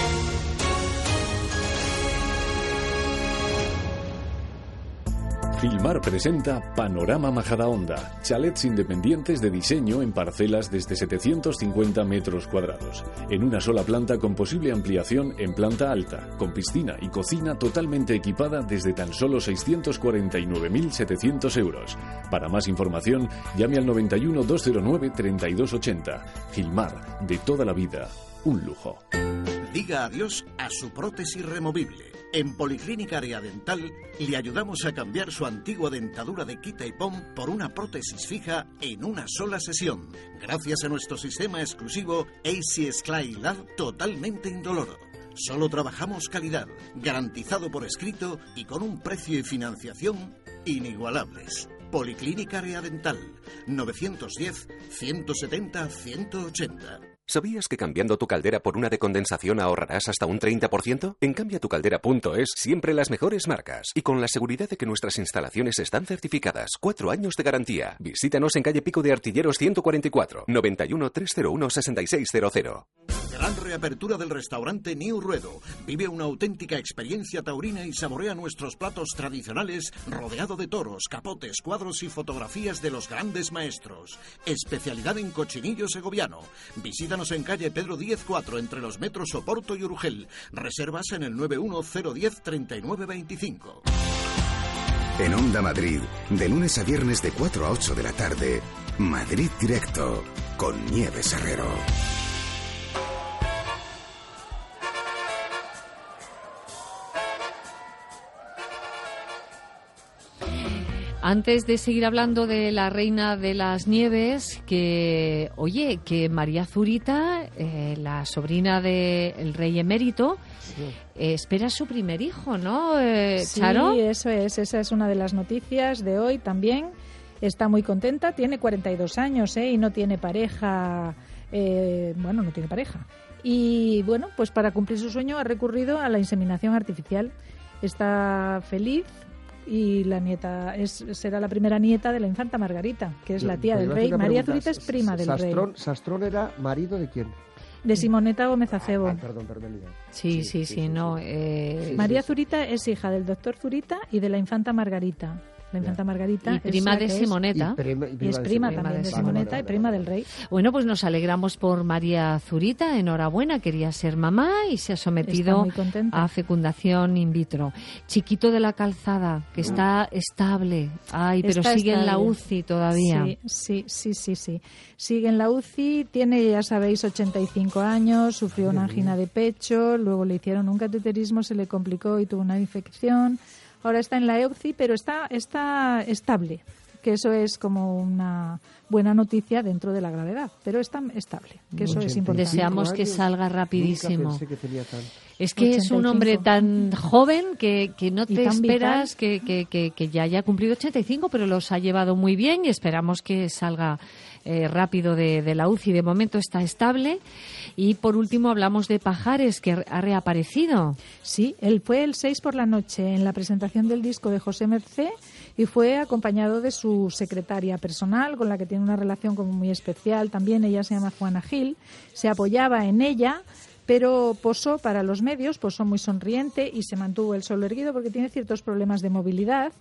Filmar presenta Panorama Majadahonda, chalets independientes de diseño en parcelas desde setecientos cincuenta metros cuadrados, en una sola planta con posible ampliación en planta alta, con piscina y cocina totalmente equipada desde tan solo seiscientos cuarenta y nueve mil setecientos euros. Para más información, llame al noventa y uno, doscientos nueve, treinta y dos ochenta. Filmar, de toda la vida, un lujo. Diga adiós a su prótesis removible. En Policlínica Área Dental le ayudamos a cambiar su antigua dentadura de quita y pon por una prótesis fija en una sola sesión, gracias a nuestro sistema exclusivo A C S Clay Lab totalmente indoloro. Solo trabajamos calidad, garantizado por escrito y con un precio y financiación inigualables. Policlínica Área Dental, novecientos diez, ciento setenta, ciento ochenta. ¿Sabías que cambiando tu caldera por una de condensación ahorrarás hasta un treinta por ciento? En cambia tu caldera punto es, siempre las mejores marcas y con la seguridad de que nuestras instalaciones están certificadas. Cuatro años de garantía. Visítanos en calle Pico de Artilleros ciento cuarenta y cuatro, noventa y uno, trescientos uno, sesenta y seis cero cero. Gran reapertura del restaurante New Ruedo. Vive una auténtica experiencia taurina y saborea nuestros platos tradicionales rodeado de toros, capotes, cuadros y fotografías de los grandes maestros. Especialidad en cochinillo segoviano. Visítanos en calle Pedro Díez cuatro entre los metros Oporto y Urgel. Reservas en el nueve uno cero diez, treinta y nueve veinticinco. En Onda Madrid, de lunes a viernes de cuatro a ocho de la tarde, Madrid Directo, con Nieves Herrero. Antes de seguir hablando de la reina de las nieves, que, oye, que María Zurita, eh, la sobrina del rey emérito, sí. eh, espera su primer hijo, ¿no, eh, Charo? Sí, eso es, esa es una de las noticias de hoy también. Está muy contenta, tiene cuarenta y dos años, ¿eh? Y no tiene pareja, eh, bueno, no tiene pareja. Y bueno, pues para cumplir su sueño ha recurrido a la inseminación artificial. Está feliz. Y la nieta es será la primera nieta de la infanta Margarita, que es la tía del rey. María Zurita es prima del rey. ¿Sastrón era marido de quién? De Simonetta Gómez Acebo. Ah, perdón, perdón. Sí, sí, sí, sí, sí no. Eh... María Zurita es hija del doctor Zurita y de la infanta Margarita. La infanta Margarita y prima de Simonetta. Y, prima, y, prima y es prima de también de Simonetta vale, y prima del rey. Bueno, pues nos alegramos por María Zurita. Enhorabuena, quería ser mamá y se ha sometido a fecundación in vitro. Chiquito de la Calzada, que está estable. Ay, pero está sigue estable. En la U C I todavía. Sí, sí, sí, sí, sí. Sigue en la U C I, tiene, ya sabéis, ochenta y cinco años, sufrió una angina de pecho, luego le hicieron un cateterismo, se le complicó y tuvo una infección. Ahora está en la U C I, pero está, está estable, que eso es como una buena noticia dentro de la gravedad, pero está estable, que eso es importante. Deseamos que salga rapidísimo. Que es que ochenta y cinco. Es un hombre tan joven que, que no te esperas que, que, que, que ya haya cumplido ochenta y cinco, pero los ha llevado muy bien y esperamos que salga eh, rápido de, de la U C I. De momento está estable. Y por último hablamos de Pajares, que ha reaparecido. Sí, él fue el seis por la noche en la presentación del disco de José Mercé y fue acompañado de su secretaria personal, con la que tiene una relación como muy especial. También ella se llama Juana Gil, se apoyaba en ella, pero posó para los medios, posó muy sonriente y se mantuvo el solo erguido porque tiene ciertos problemas de movilidad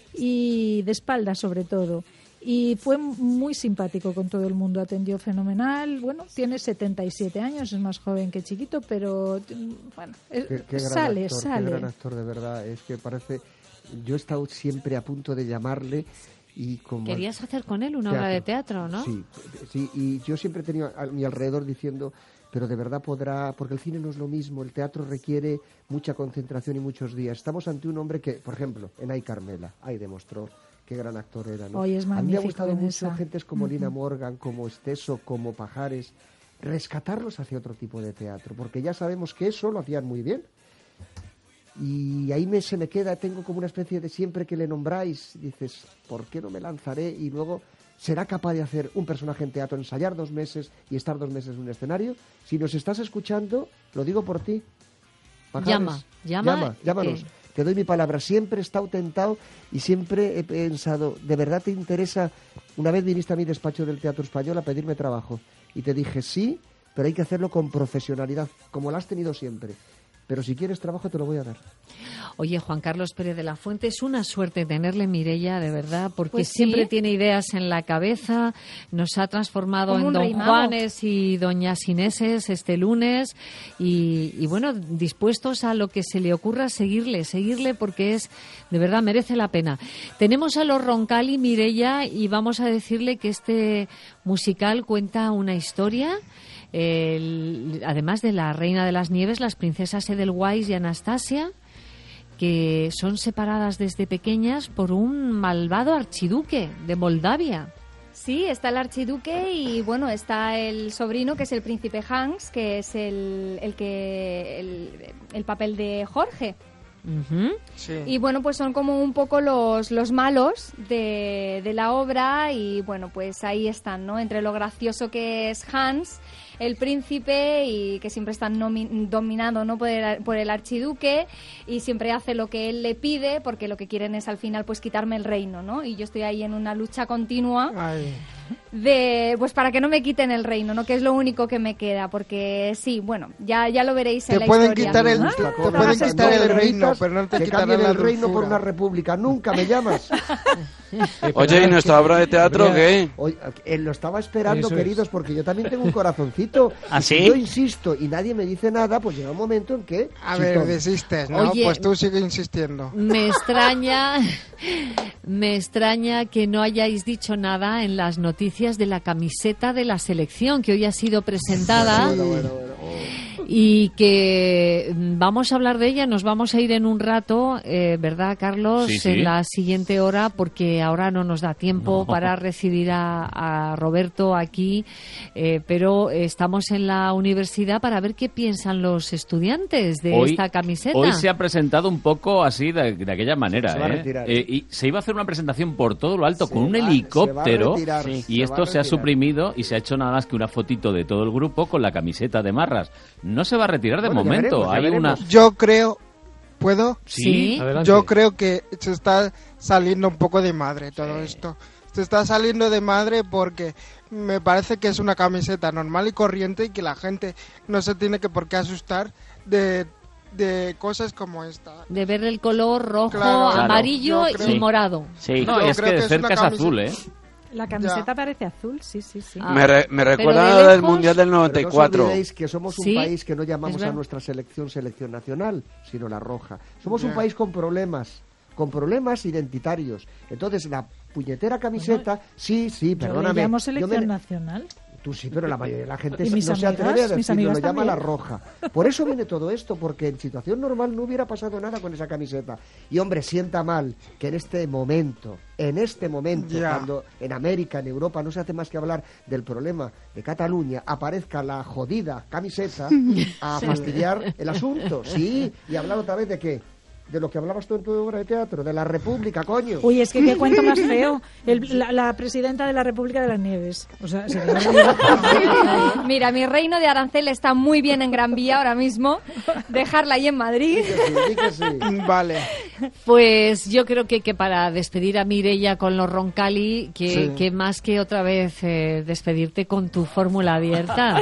y de espalda sobre todo. Y fue muy simpático con todo el mundo, atendió fenomenal. Bueno, tiene setenta y siete años, es más joven que chiquito, pero bueno, qué, qué sale, actor, sale. Qué gran actor, de verdad, es que parece... Yo he estado siempre a punto de llamarle y como... Querías hacer con él una teatro. obra de teatro, ¿no? Sí, sí, y yo siempre he tenido a mi alrededor diciendo, pero de verdad podrá, porque el cine no es lo mismo, el teatro requiere mucha concentración y muchos días. Estamos ante un hombre que, por ejemplo, en Ay Carmela, ahí demostró qué gran actor era, ¿no? Hoy es a mí me ha gustado mucho esa. gentes como uh-huh. Lina Morgan, como Esteso, como Pajares, rescatarlos hacia otro tipo de teatro, porque ya sabemos que eso lo hacían muy bien. Y ahí me, se me queda, tengo como una especie de siempre que le nombráis, dices, ¿por qué no me lanzaré? Y luego, ¿será capaz de hacer un personaje en teatro, ensayar dos meses y estar dos meses en un escenario? Si nos estás escuchando, lo digo por ti. Pajares, llama, llama, llama, llámanos. Eh. te doy mi palabra. Siempre he estado tentado y siempre he pensado, ¿de verdad te interesa? Una vez viniste a mi despacho del Teatro Español a pedirme trabajo y te dije sí, pero hay que hacerlo con profesionalidad, como lo has tenido siempre. Pero si quieres trabajo te lo voy a dar. Oye, Juan Carlos Pérez de la Fuente, es una suerte tenerle, Mireia, de verdad, porque Pues sí. siempre tiene ideas en la cabeza, nos ha transformado Como en un Don rey mago. Juanes y Doñas Ineses este lunes y, y, bueno, dispuestos a lo que se le ocurra seguirle, seguirle porque es, de verdad, merece la pena. Tenemos a los Roncalli, Mireia, y vamos a decirle que este musical cuenta una historia. El, además de la Reina de las Nieves, las princesas Edelweiss y Anastasia, que son separadas desde pequeñas por un malvado archiduque de Moldavia. Sí, está el archiduque y bueno, está el sobrino que es el príncipe Hans, que es el, el que el, el papel de Jorge. Uh-huh. Sí. Y bueno, pues son como un poco los, los malos de, de la obra y bueno, pues ahí están, ¿no? Entre lo gracioso que es Hans, el príncipe, y que siempre está nomi- dominado, ¿no? por, el, por el archiduque y siempre hace lo que él le pide porque lo que quieren es al final pues quitarme el reino, ¿no? Y yo estoy ahí en una lucha continua. Ay. De, pues para que no me quiten el reino, ¿no? Que es lo único que me queda, porque sí, bueno, ya, ya lo veréis en Te la pueden historia. quitar el, Ah, te pueden quitar el reino, pero no te que quitarán cambien la el reino por dulzura. una república. Nunca me llamas. Oye, ¿y nuestra obra de teatro qué? Oye, eh, lo estaba esperando, Eso es. queridos, porque yo también tengo un corazoncito. ¿Ah, Y si sí? yo insisto y nadie me dice nada, pues llega un momento en que... A chitón. ver, desistes, ¿no? Oye, Pues tú sigue insistiendo. Me extraña, me extraña que no hayáis dicho nada en las noticias de la camiseta de la selección que hoy ha sido presentada. Bueno, bueno, bueno. Y que mm, vamos a hablar de ella, nos vamos a ir en un rato, eh, ¿verdad, Carlos? Sí, sí. En la siguiente hora, porque ahora no nos da tiempo No. para recibir a, a Roberto aquí, eh, pero estamos en la universidad para ver qué piensan los estudiantes de Hoy- esta camiseta. Hoy se ha presentado un poco así, de, de aquella manera. Se va a ¿eh? retirar. Eh, y se iba a hacer una presentación por todo lo alto Se con un va- se va a helicóptero retirar, y se va esto a se ha retirar. suprimido y se ha hecho nada más que una fotito de todo el grupo con la camiseta de Marras. No se va a retirar de Bueno, ya momento. veremos, ya Hay una... veremos. Yo creo... ¿Puedo? Sí, Adelante. Yo creo que se está saliendo un poco de madre todo esto. Se está saliendo de madre porque me parece que es una camiseta normal y corriente y que la gente no se tiene que por qué asustar de, de cosas como esta. De ver el color rojo, Claro. amarillo Yo creo- y Sí. morado. Sí, no, Yo es creo que que de es cerca una es azul, ¿eh? La camiseta parece azul, sí, sí, sí. Ah. Me, re- me Pero recuerda de a la del lejos- Mundial del noventa y Pero no os cuatro. olvidéis que somos un Sí, país que no es llamamos a verdad. nuestra selección selección nacional, sino la roja. Somos un Ya. país con problemas, con problemas identitarios. Entonces, la puñetera camiseta, sí, sí, Yo le perdóname. llamo yo selección me- nacional. Tú sí, pero la mayoría de la gente Y no mis se amigas, atreve a mis decirlo, lo amigas llama la también. roja. Por eso viene todo esto, porque en situación normal no hubiera pasado nada con esa camiseta. Y hombre, sienta mal que en este momento, en este momento, Ya. cuando en América, en Europa, no se hace más que hablar del problema de Cataluña, aparezca la jodida camiseta a Sí. fastidiar el asunto. Sí, y hablar otra vez de qué. De lo que hablabas tú en tu obra de teatro, de la República, coño. Uy, es que qué cuento más feo. El- la, la presidenta de la República de las Nieves. O sea, se me olvidó. Mira, mi reino de Arancel está muy bien en Gran Vía ahora mismo. Dejarla ahí en Madrid. Sí, que sí. Vale. Pues yo creo que, que para despedir a Mireia con los Roncalli, que, Sí. que más que otra vez eh, despedirte con tu fórmula abierta.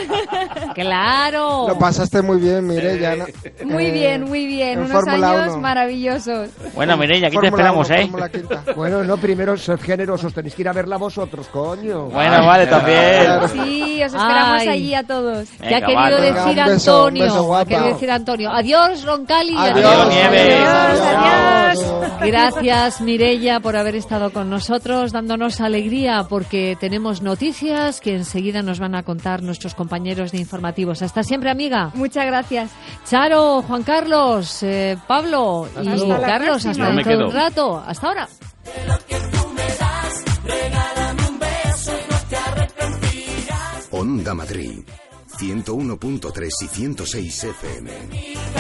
¡Claro! Lo pasaste muy bien, Mireia, ¿no? Muy Eh, bien, muy bien. en Unos Fórmula años uno. maravillosos. Bueno, Mireia, aquí te Fórmula esperamos, uno, ¿eh? Fórmula quinta. Bueno, no, primero sed generosos, tenéis que ir a verla vosotros, coño. Bueno, vale, también. Sí, os esperamos Ay. allí a todos. ¿Qué ha Venga, querido vale. decir Venga, un beso, un Antonio? beso, guapa. ¿Qué ha querido decir Antonio? Adiós, Roncalli. Adiós, Nieves. Adiós. Gracias, Mireia, por haber estado con nosotros, dándonos alegría, porque tenemos noticias que enseguida nos van a contar nuestros compañeros de informativos. Hasta siempre, amiga. Muchas gracias. Charo, Juan Carlos, eh, Pablo y Hasta la Carlos, próxima. hasta No me dentro de quedo. un rato. Hasta ahora. Onda Madrid, ciento uno punto tres y ciento seis F M.